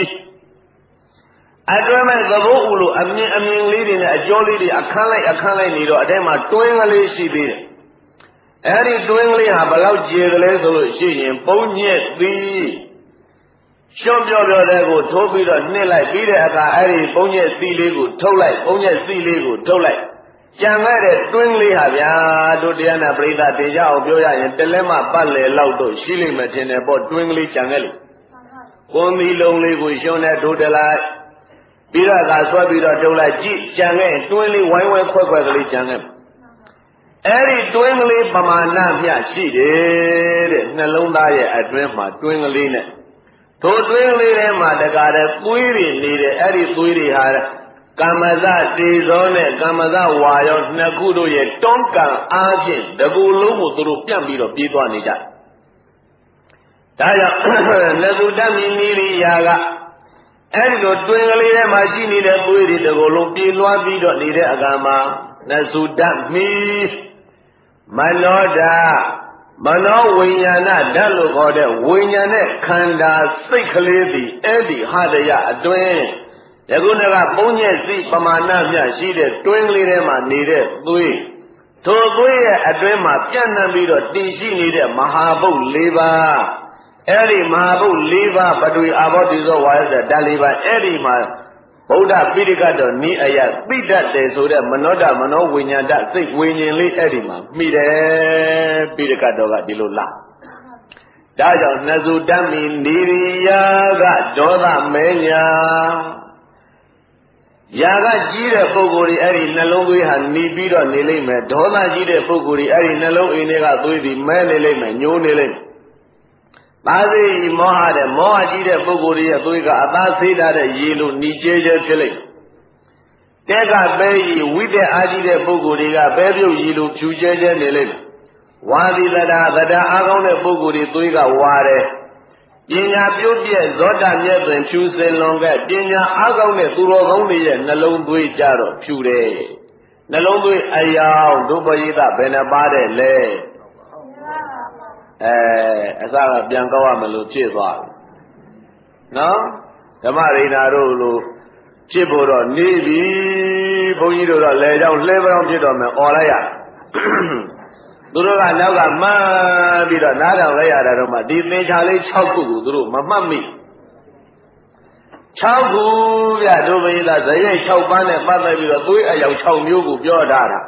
အတွင်းမဲ့သဘောဥလို့အမြင်လေးတွေနဲ့အကျော်လေးတွေအခန်းလိုက်နေတော့အထဲမှာတွင်းကလေးရှိသေးတယ်အဲ့ဒီတွင်းကလေးဟာဘလောက်ကျေကလေးဆိုလို့ရှိရင်ပုံညက်သည်ရှုံးပြောတဲ့ကိုထိုးပြီးတော့နှစ်လိုက်ပြီးတဲ့အခါအဲ့ဒီပုံညက်သီးလေးကိုထုတ်လိုက်ပုံညက်သီးလေးကိုထုတ်လိုက်ကြံခဲ့တဲ့တွင်းလေးဟာဗျာတို့တရားနာပရိသတ်တင်ကြအောင်ပြောရရင်တလဲမှပတ်လေလောက်တော့ရှိလိမ့်မယ်ထင်တယ်ပေါ့တွင်းကလေးကြံခဲ့လို့ကွန်သီလုံးလေးကိုရှုံးတဲ့ဒုတလိုက်ပြီးတော့ကဆွဲပြီးတော့တုံးလိုက်ကြည့်ကြံခဲ့တွင်းလေးဝိုင်းဝဲခွက်ကလေးကြံခဲ့အဲ့ဒီတွင်းကလေးပမာဏမျှရှိတယ်တဲ့နှလုံးသားရဲ့အတွင်းမှာတွင်းကလေးနဲ့ထိုတွင်းကလေးထဲမှာတကားတဲ့သွေးတွေနေတယ်အဲ့ဒီသွေးတွေဟာကမ္မဇတေဇောနဲ့ကမ္မဇဝါယောနှစ်ခုတို့ရဲ့တွန်းကန်အားဖြင့်တကူလုံးကိုသူတို့ပြန့်ပြီးတော့ပြေးသွားနေကြဒါကြောင့်နသုတမိနိရိယာကအဲ့ဒီလိုတွင်ကလေးထဲမှာရှိနေတဲ့သွေးတွေတကူလုံးပြေးလွှားပြီးတော့နေတဲ့အခါမှာနသုတမိမနောဓာမနောဝိညာဏဓာတ်လို့ခေါ်တဲ့ဝိညာဉ်နဲ့ခန္ဓာစိတ်ကလေးသည်အဲ့ဒီဟတယအတွင်းယခုနကပုံညက်စီပမာဏမျှရှိတဲ့တွင်းကလေးထဲမှာနေတဲ့သွေးထိုသွေးရဲ့အတွင်းမှာပြန့်နှံ့ပြီးတော့တည်ရှိနေတဲ့မဟာဘုတ်၄ပါးအဲ့ဒီမဟာဘုတ်၄ပါးပထဝီအာဘောတိဇောဝါယဇဓာတ်၄ပါးအဲ့ဒီမှာဗုဒ္ဓပိဋကတော်နိအယသိတတ်တယ်ဆိုတဲ့မနောဓမနောဝိညာဏစိတ်ဝိညာဉ်လေးအဲ့ဒီမှာမိတယ်ပိဋကတော်ကဒီလိုလားဒါကြောင့်နှစုတ္မိနိရိယာကဒေါသမဲညာရာကကြီးတဲ့ပုဂ္ဂိုလ်တွေအဲ့ဒီနှလုံးသွေးဟာหนีပြီးတော့နေလိမ့်မယ်ဒေါသကြီးတဲ့ပုဂ္ဂိုလ်တွေအဲ့ဒီနှလုံးအိမ်တွေကသွေးပြီးမဲနေလိမ့်မယ်ညှိုးနေလိမ့်မယ်ပါစေမောဟတဲ့မောဟကြီးတဲ့ပုဂ္ဂိုလ်တွေရဲ့သွေးကအသားဆေးထားတဲ့ရေလိုหนีကျဲကျဲဖြစ်လိမ့်တဲ့ကပဲကြီးဝိတ္တအားကြီးတဲ့ပုဂ္ဂိုလ်တွေကပဲပြုတ်ရေလိုဖြူကျဲကျဲနေလိမ့်မယ်ဝါဒီသဒ္ဒါအားကောင်းတဲ့ပုဂ္ဂိုလ်တွေသွေးကဝါတယ်ပညာပြုတ်ပြည့်ဇောတမြတ်တွင်ဖြူစင်လွန်ခဲ့ပညာအားကောင်းတဲ့သူတော်ကောင်းတွေရဲ့နှလုံးသွေးကြတော့ဖြူတယ်နှလုံးသွေးအယောင်ဒုပရိသဘယ်နှပါတဲ့လဲအစကပြန်ကောက်ရမလို့ဖြစ်သွားပြီနော်ဓမ္မရိနာတို့လိုဖြစ်ဖို့တော့နေပြီဘုန်းကြီးတို့တော့လေကြောင်းလှဲပြောင်းဖြစ်တော့မယ်អော်လိုက်ရသူတို့ကနောက်ကမှန်းပြီးတော့နားထောင်လိုက်ရတာတော့မှဒီသင်္ချာလေး6ခုကိုသူတို့မမှတ်မိ6ခုဗျဒုပရိသဇရိတ်6ပန်းနဲ့ပတ်သက်ပြီးတော့သွေးအယောင်6မျိုးကိုပြောထားတာ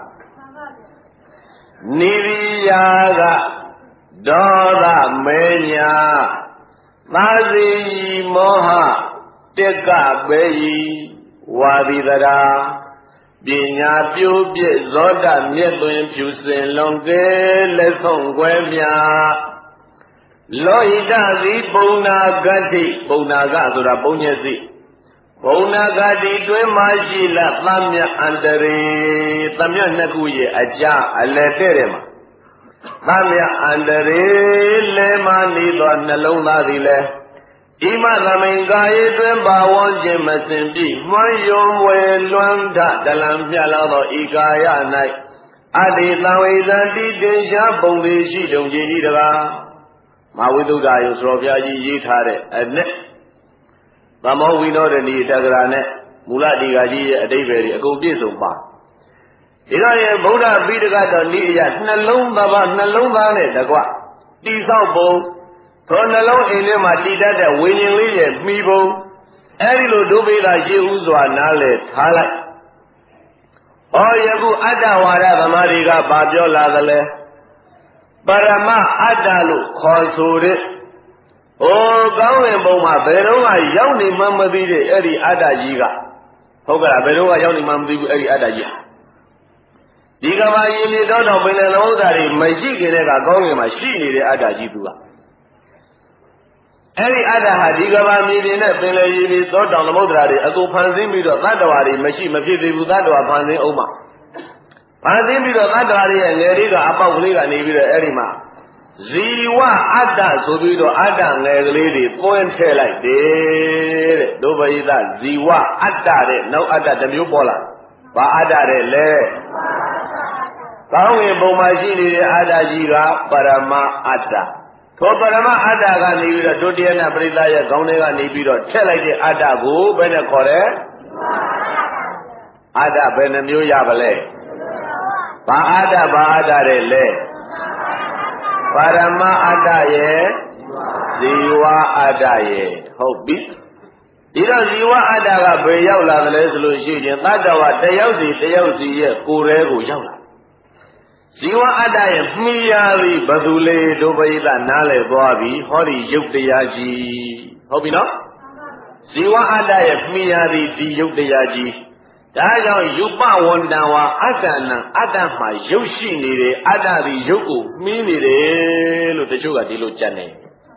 နိရိယာကဒေါသမေညာသာစီမောဟတက်ကပဲဤဝါဒီတရာပညာပြိုးပြည့်ဇောတမြတ်သွင်ဖြူစင်လွန်ကဲလက်ဆုံးွယ်မြလောဟိတသည်ပုံနာဂတ္တိပုံနာကဆိုတာပုံညက်စီပုံနာဂတ္တိတွင်မှရှိလသမ္မြအန္တရေသမ္မြနှစ်ခုရဲ့အကြအလယ်တဲ့တယ်မှာသမ္မြအန္တရေလဲမနေသောနှလုံးသားသည်လဲဣမသမိန်ကာယေတွင်ဘာဝောခြင်းမစင်ပြီမှန်ယုံဝယ်လွမ်းထတလံမြတ်လာသောဤကာယ၌အတ္တိသံဝေဇံတိတင်ရှားပုံသေးရှိတုံကြည်ဤတကားမဝိသုဒ္ဓယုဆိုတော်ဘုရားကြီးရေးထားတဲ့အနဲ့သမောဝိနောဒနီတက္ကရာနဲ့မူလဒီဃာကြီးရဲ့အတိပ္ပယ်တွေအကုန်ပြည့်စုံပါဒီတော့ရဲ့ဗုဒ္ဓပိဋကတော်ဤအရာနှလုံးသားနဲ့တကွတိဆောက်ပုံသောနှလုံးအိမ်ထဲမှာတည်တတ်တဲ့ဝိညာဉ်လေးရဲ့မှီပုံအဲဒီလိုဒုပိဋကရှိဥစွာနားလေထားလိုက်။ဩယခုအတ္တဝါဒသမားတွေကဘာပြောလာသလဲပရမအတ္တလို့ခေါ်ဆိုတဲ့ကောင်းဝင်ပုံမှာဘယ်တော့မှရောက်နေမှမသိတဲ့အဲ့ဒီအတ္တကြီးကဟုတ်ကဲ့ဘယ်တော့မှရောက်နေမှမသိဘူးအဲ့ဒီအတ္တကြီးဒီကဘာယင်မြေတော်တော်ပင်လယ်လုံးဥစ္စာတွေမရှိခင်တည်းကကောင်းဝင်မှာရှိနေတဲ့အတ္တကြီးသူကအဲ့ဒီအတ္တဟာဒီကဘာမြေပြင်နဲ့ပင်လယ်ရေမြေသောတောင်သမုဒ္ဒရာတွေအကုန်ဖန်ဆင်းပြီးတော့သတ္တဝါတွေမရှိမဖြစ်သေးဘူးသတ္တဝါဖန်ဆင်းအောင်မှာဖန်ဆင်းပြီးတော့သတ္တဝါတွေရဲ့ငယ်လေးကအပေါက်ကလေးကနေပြီးတော့အဲ့ဒီမှာဇီဝအတ္တဆိုပြီးတော့အတ္တငယ်ကလေးတွေပွင့်ထည့်လိုက်တယ်တဲ့ဒုပရိသဇီဝအတ္တတဲ့နောက်အတ္တတစ်မျိုးပေါ်လာဘာအတ္တတဲ့လဲကောင်းဝင်ပုံမှာရှိနေတဲ့အတ္တကြီးကပရမအတ္တသောပရမအတ္တကနေပြီးတော့ဒုတိယနာပရိသရဲ့ခေါင်းထဲကနေပြီးတော့ထည့်လိုက်တဲ့အတ္တကိုဘယ်နဲ့ခေါ်လဲအတ္တဘယ်နှမျိုးရပါလဲဘာအတ္တတဲ့လဲပရမအတ္တရဲ့ဇီဝအတ္တရဲ့ဟုတ်ပြီဒီတော့ဇီဝအတ္တကဘယ်ရောက်လာသလဲဆိုလို့ရှိရင်သတ္တဝါတယောက်စီရဲ့ကိုယ်ထဲကိုရောက်လာဇီဝအတ္တရဲ့မှီရာသည်ဘသူလေးဒုပရိသနားလည်သွားပြီဟောဒီယုတ်တရားကြီးဟုတ်ပြီနော်ဇီဝအတ္တရဲ့မှီရာသည်ဒီယုတ်တရားကြီးဒါကြောင့်ယူပဝန္တံဝါအတ္တနံအတ္တမှာရုပ်ရှိနေတယ်အတ္တသည်ရုပ်ကိုမှီးနေတယ်လို့တချို့ကဒီလိုကြံ့နေ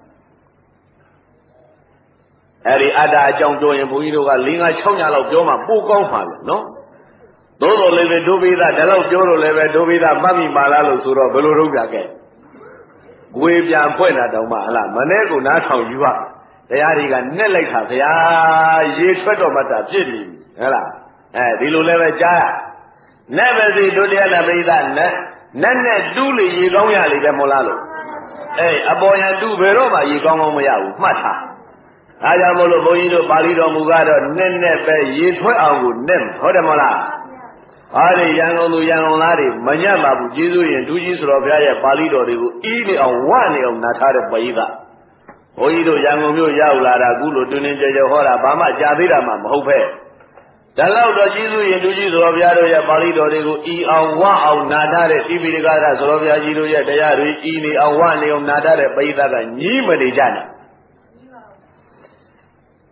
အဲဒီအတ္တအကြောင်းပြောရင်ဘုန်းကြီးတို့က၄-၅-6 ညလောက်ပြောမှပိုကောင်းပါလေနော်သို့တော်လည်းပဲဒုပိသဒါတော့ပြောလို့လည်းပဲဒုပိသမှတ်မိပါလားလို့ဆိုတော့ဘယ်လိုလုပ်ကြခဲ့ငွေပြန်ဖွင့်တာတောင်မှဟလားမနေ့ကနားထောင်ယူပါတရားတွေကနဲ့လိုက်တာဗျာရေထွက်တော့မှတာပြည့်နေပြီဟလားဒီလိုလည်းပဲကြားရနဲ့ပဲစီဒုတိယနာပရိသနဲ့တူးလေရေကောင်းရလေပဲမဟုတ်လားလို့အပေါ်ရန်တူးဘယ်တော့မှရေကောင်းမရဘူးမှတ်ထားဒါကြောင့်မို့လို့ဘုန်းကြီးတို့ပါဠိတော်မူကတော့နဲ့ပဲရေထွက်အောင်ကိုနဲ့ဟုတ်တယ်မဟုတ်လားအားရရန်ကုန်သူရန်ကုန်သားတွေမညတ်ပါဘူးကျေးဇူးရင်ဒူးကြီးဆိုတော်ဘုရားရဲ့ပါဠိတော်တွေကိုအီးနေအောင်ဝနေအောင်နားထားတဲ့ပရိသတ်ဘုန်းကြီးတို့ရန်ကုန်မြို့ရောက်လာတာအခုလိုတွင်တွင်ကြဲကြဲဟောတာဘာမှကြားသေးတာမှမဟုတ်ပဲဒါလောက်တော့ကျေးဇူးရင်ဒူးကြီးဆိုတော်ဘုရားတို့ရဲ့ပါဠိတော်တွေကိုအီအောင်ဝအောင်နားထားတဲ့တိပိဋကရဆိုတော်ဘုရားကြီးတို့ရဲ့တရားတွေအီနေအောင်ဝနေအောင်နားထားတဲ့ပရိသတ်ကညီးမနေကြနဲ့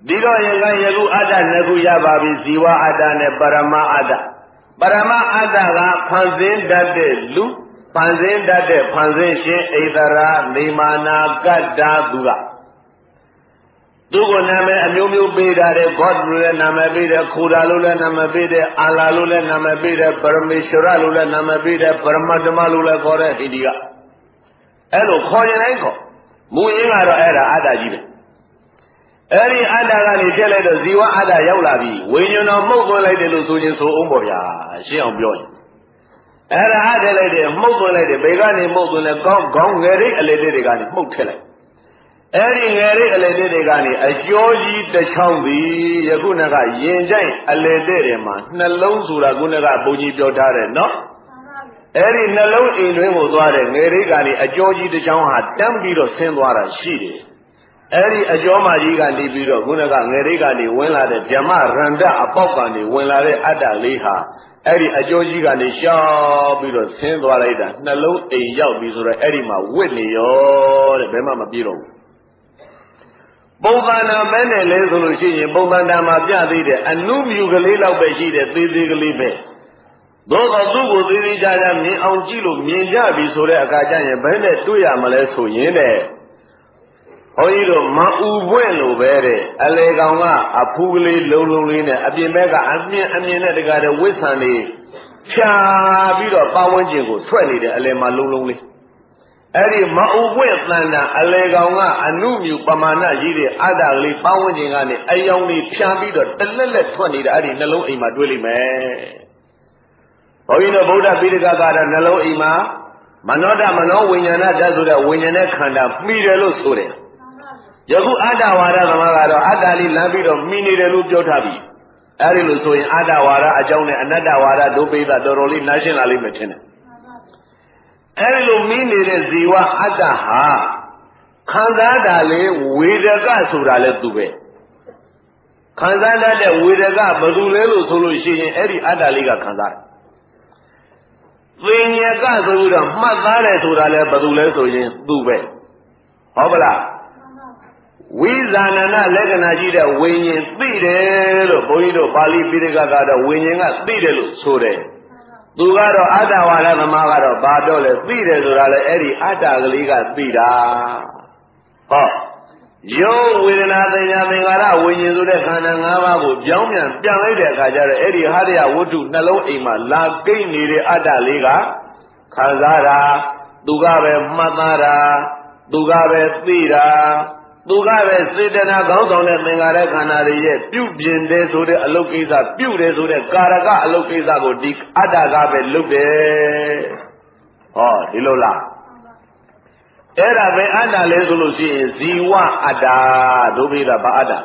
ဒီတော့ယကယခုအတ္တနှစ်ခုရပါပြီဇီဝအတ္တနဲ့ပရမအတ္တပရမအတ္တကဖန်ဆင်းတတ်တဲ့လူဖန်ဆင်းတတ်တဲ့ဖန်ဆင်းရှင်ဣတရာနေမာနာကတ္တာသူကသူ့ကိုနာမည်အမျိုးမျိုးပေးထားတယ်ဂေါတလို့လည်းနာမည်ပေးတယ်ခူရာလို့လည်းနာမည်ပေးတယ်အာလာလို့လည်းနာမည်ပေးတယ်ပရမေရှဝရလို့လည်းနာမည်ပေးတယ်ပရမတ္တမလို့လည်းခေါ်တဲ့ဒီကအဲ့လိုခေါ်ရင်တိုင်းခေါ်မူရင်းကတော့အဲ့ဒါအတ္တကြီးပဲအဲ့ဒီအတ္တကနေပြက်လိုက်တော့ဇီဝအတ္တရောက်လာပြီဝိညာဉ်တော်မှုတ်သွင်းလိုက်တယ်လို့ဆိုရင်ဆိုအောင်ပေါ့ဗျာရှင်းအောင်ပြောရင်အဲ့ဒါအတ္တလိုက်တယ်မှုတ်သွင်းလိုက်တယ်ဘယ်ကနေမှုတ်သွင်းလဲကောင်းငယ်ရိပ်အလေတွေကနေမှုတ်ထည့်လိုက်အဲ့ဒီငယ်ရိပ်အလေတွေကနေအကျော်ကြီးတစ်ချောင်းသည်ယခုနကရင်ကြိုက်အလေတွေမှာနှလုံးဆိုတာခုနကဘုန်းကြီးပြောထားတယ်နော်အဲ့ဒီနှလုံးအိမ်တွင်းကိုသွားတဲ့ငယ်ရိပ်ကနေအကျော်ကြီးတစ်ချောင်းဟာတန်းပြီးတော့ဆင်းသွားတာရှိတယ်အဲ့ဒီအကျော်မကြီးကနေပြီးတော့ခုနကငယ်ရိပ်ကနေဝင်လာတဲ့ဗြဟ္မရန္တအပေါက်ကနေဝင်လာတဲ့အတ္တလေးဟာအဲ့ဒီအကျော်ကြီးကနေရှောက်ပြီးတော့ဆင်းသွားလိုက်တာနှလုံးအိမ်ရောက်ပြီဆိုတော့အဲ့ဒီမှာဝစ်နေရောတဲ့ဘယ်မှမပြေတော့ဘူးပုံသဏ္ဍာန်ပဲနဲ့လဲဆိုလို့ရှိရင်ပုံသဏ္ဍာန်မှာပြသေးတယ်အနုမြူကလေးလောက်ပဲရှိတယ်သေးသေးကလေးပဲသို့တော့သူ့ကိုသေးသေးချာချာမြင်အောင်ကြည့်လို့မြင်ကြပြီဆိုတဲ့အခါကျရင်ဘယ်နဲ့တွေ့ရမလဲဆိုရင်တဲ့ဘုန်းကြီးတို့မအူပွင့်လို့ပဲတဲ့အလေကောင်ကအဖူးကလေးလုံးလုံးလေးနဲ့အပြင်ဘက်ကအမြင်နဲ့တကားတဲ့ဝိဆန်လေးဖြာပြီးတော့ပဝန်းကျင်ကိုဆွဲနေတဲ့အလေမှာလုံးလုံးလေးအဲ့ဒီမအူပွင့်တန်တာအလေကောင်ကအနုမြူပမာဏကြီးတဲ့အတ္တကလေးပဝန်းကျင်ကနေအယောင်လေးဖြာပြီးတော့တလက်လက်ထွက်နေတာအဲ့ဒီနှလုံးအိမ်မှာတွေ့လိမ့်မယ်ဘုန်းကြီးတို့ဗုဒ္ဓပိဋကကတော့နှလုံးအိမ်မှာမနောတမနောဝိညာဏတတ်ဆိုတဲ့ဝိညာဉ်နဲ့ခန္ဓာမှီတယ်လို့ဆိုတယ်ယခုအတ္တဝါဒသမားကတော့အတ္တလေးလမ်းပြီးတော့မှီနေတယ်လို့ပြောထားပြီအဲဒီလိုဆိုရင်အတ္တဝါဒအကြောင်းနဲ့အနတ္တဝါဒဒုပိသတော်တော်လေးနားရှင်းလာလိမ့်မယ်ထင်တယ်အဲဒီလိုမှီနေတဲ့ဇီဝအတ္တဟာခံစားတာလေဝေဒကဆိုတာလဲသူပဲခံစားတတ်တဲ့ဝေဒကဘယ်သူလဲလို့ဆိုလို့ရှိရင်အဲ့ဒီအတ္တလေးကခံစားတယ်သင်ညကဆိုပြီးတော့မှတ်သားတယ်ဆိုတာလဲဘယ်သူလဲဆိုရင်သူပဲဟုတ်ပလားဝိဇာဏနာလက္ခဏာရှိတဲ့ဝိညာဉ်သိတယ်လို့ဘုန်းကြီးတို့ပါဠိပိဋကကတော့ဝိညာဉ်ကသိတယ်လို့ဆိုတယ်သူကတော့အတ္တဝါဒသမားကတော့ဘာတော့လဲသိတယ်ဆိုတာလဲအဲ့ဒီအတ္တကလေးကသိတာဟောယောဝေဒနာသညာသင်္ခါရဝိညာဉ်ဆိုတဲ့ခန္ဓာ၅ပါးကိုပြောင်းပြန်လိုက်တဲ့အခါကျတော့အဲ့ဒီဟာရဝတ္ထုနှလုံးအိမ်မှာလာကိန်းနေတဲ့အတ္တလေးကခံစားတာသူကပဲမှတ်သားတာသူကပဲသိတာသူကပဲစေတနာကောင်းဆောင်တဲ့သင်္ခါရခန္ဓာတွေရဲ့ပြုပြင်တယ်ဆိုတဲ့အလုပ်ကိစ္စပြုတယ်ဆိုတဲ့ကာရကအလုပ်ကိစ္စကိုဒီအတ္တကပဲလုပ်တယ်ဟောဒီလိုလားအဲ့ဒါပဲအတ္တလဲဆိုလို့ရှိရင်ဇီဝအတ္တဒုပိသဘာအတ္တ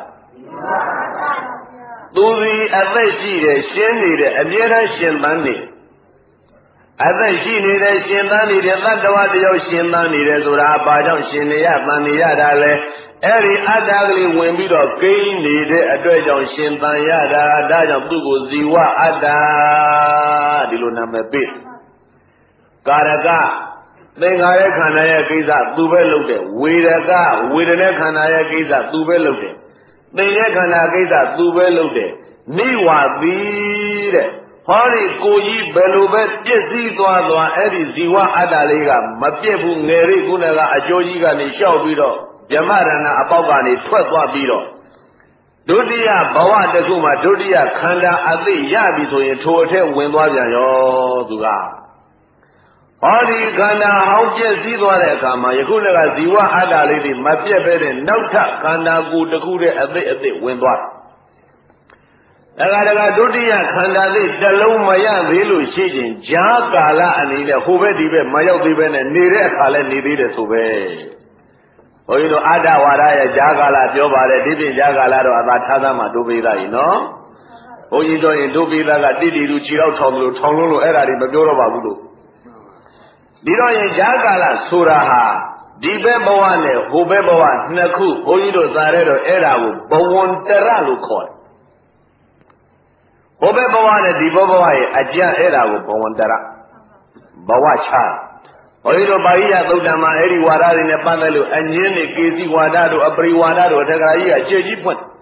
သူဒီအသက်ရှိတယ်ရှင်းနေတယ်အမြဲတမ်းရှင်သန်နေအသက်ရှိနေတယ်ရှင်သန်နေတယ်သတ္တဝါတယောက်ရှင်သန်နေတယ်ဆိုတာဘာကြောင့်ရှင်နေရသန်နေရတာလဲအဲ့ဒီအတ္တကလေးဝင်ပြီးတော့ကိန်းနေတဲ့အတွက်ကြောင့်ရှင်သန်ရတာဒါကြောင့်သူ့ကိုဇီဝအတ္တဒီလိုနာမည်ပေးကာရကသင်္ခါရခန္ဓာရဲ့ကိစ္စသူပဲလုပ်တယ်ဝေဒကဝေဒနာခန္ဓာရဲ့ကိစ္စသူပဲလုပ်တယ်သင်္ရဲ့ခန္ဓာကိစ္စသူပဲလုပ်တယ်နိဝါသီတဲ့ဟောဒီကိုကြီးဘယ်လိုပဲပြည့်စည်သွားအဲ့ဒီဇီဝအတ္တလေးကမပြည့်ဘူးငယ်ရိခုနကအကျိုးကြီးကနေလျှောက်ပြီးတော့ဗြဟ္မရဏအပေါက်ကနေထွက်သွားပြီးတော့ဒုတိယဘဝတစ်ခုမှာဒုတိယခန္ဓာအသိရပြီဆိုရင်ထိုအထက်ဝင်သွားပြန်ရောသူကဟောဒီခန္ဓာဟောင်းပြည့်စည်သွားတဲ့အခါမှာယခုလည်းကဇီဝအတ္တလေးတွေမပြည့်ပဲတဲ့နောက်ထပ်ခန္ဓာကိုယ်တစ်ခုတည်းအသိဝင်သွားတခါဒုတိယခန္ဓာလေးတစ်လုံးမရသေးလို့ရှိရင်ဂျာကာလအနေနဲ့ဟိုဘက်ဒီဘက်မရောက်သေးပဲနဲ့နေတဲ့အခါလဲနေသေးတယ်ဆိုပဲဘုန်းကြီးတို့အတ္တဝါဒရဲ့ဂျာကာလပြောပါတယ်ဒီပြင်ဂျာကာလတော့အသာခြားသားမှာဒုပိသကြီးနော်ဘုန်းကြီးတို့ရင်ဒုပိသကတိတိလူခြေတော့ထောင်လို့ထောင်လို့အဲ့ဒါတွေမပြောတော့ပါဘူးလို့ဒီတော့ရင်ဂျာကာလဆိုတာဟာဒီဘက်ဘဝနဲ့ဟိုဘက်ဘဝနှစ်ခုဘုန်းကြီးတို့သာတဲ့တော့အဲ့ဒါကိုဘဝန္တရလို့ခေါ်တယ်ဟိုဘက်ဘဝနဲ့ဒီဘက်ဘဝရဲ့အကျံအဲ့ဒါကိုဘဝန္တရဘဝချဘုန်းကြီးတို့ပါဠိရသုတ်တံမှာအဲ့ဒီဝါဒတွေနဲ့ပတ်သက်လို့အငင်းနေကေစီဝါဒတို့အပရိဝါဒတို့အထက်ကရာကြီးကကြည်ကြီးဖွင့်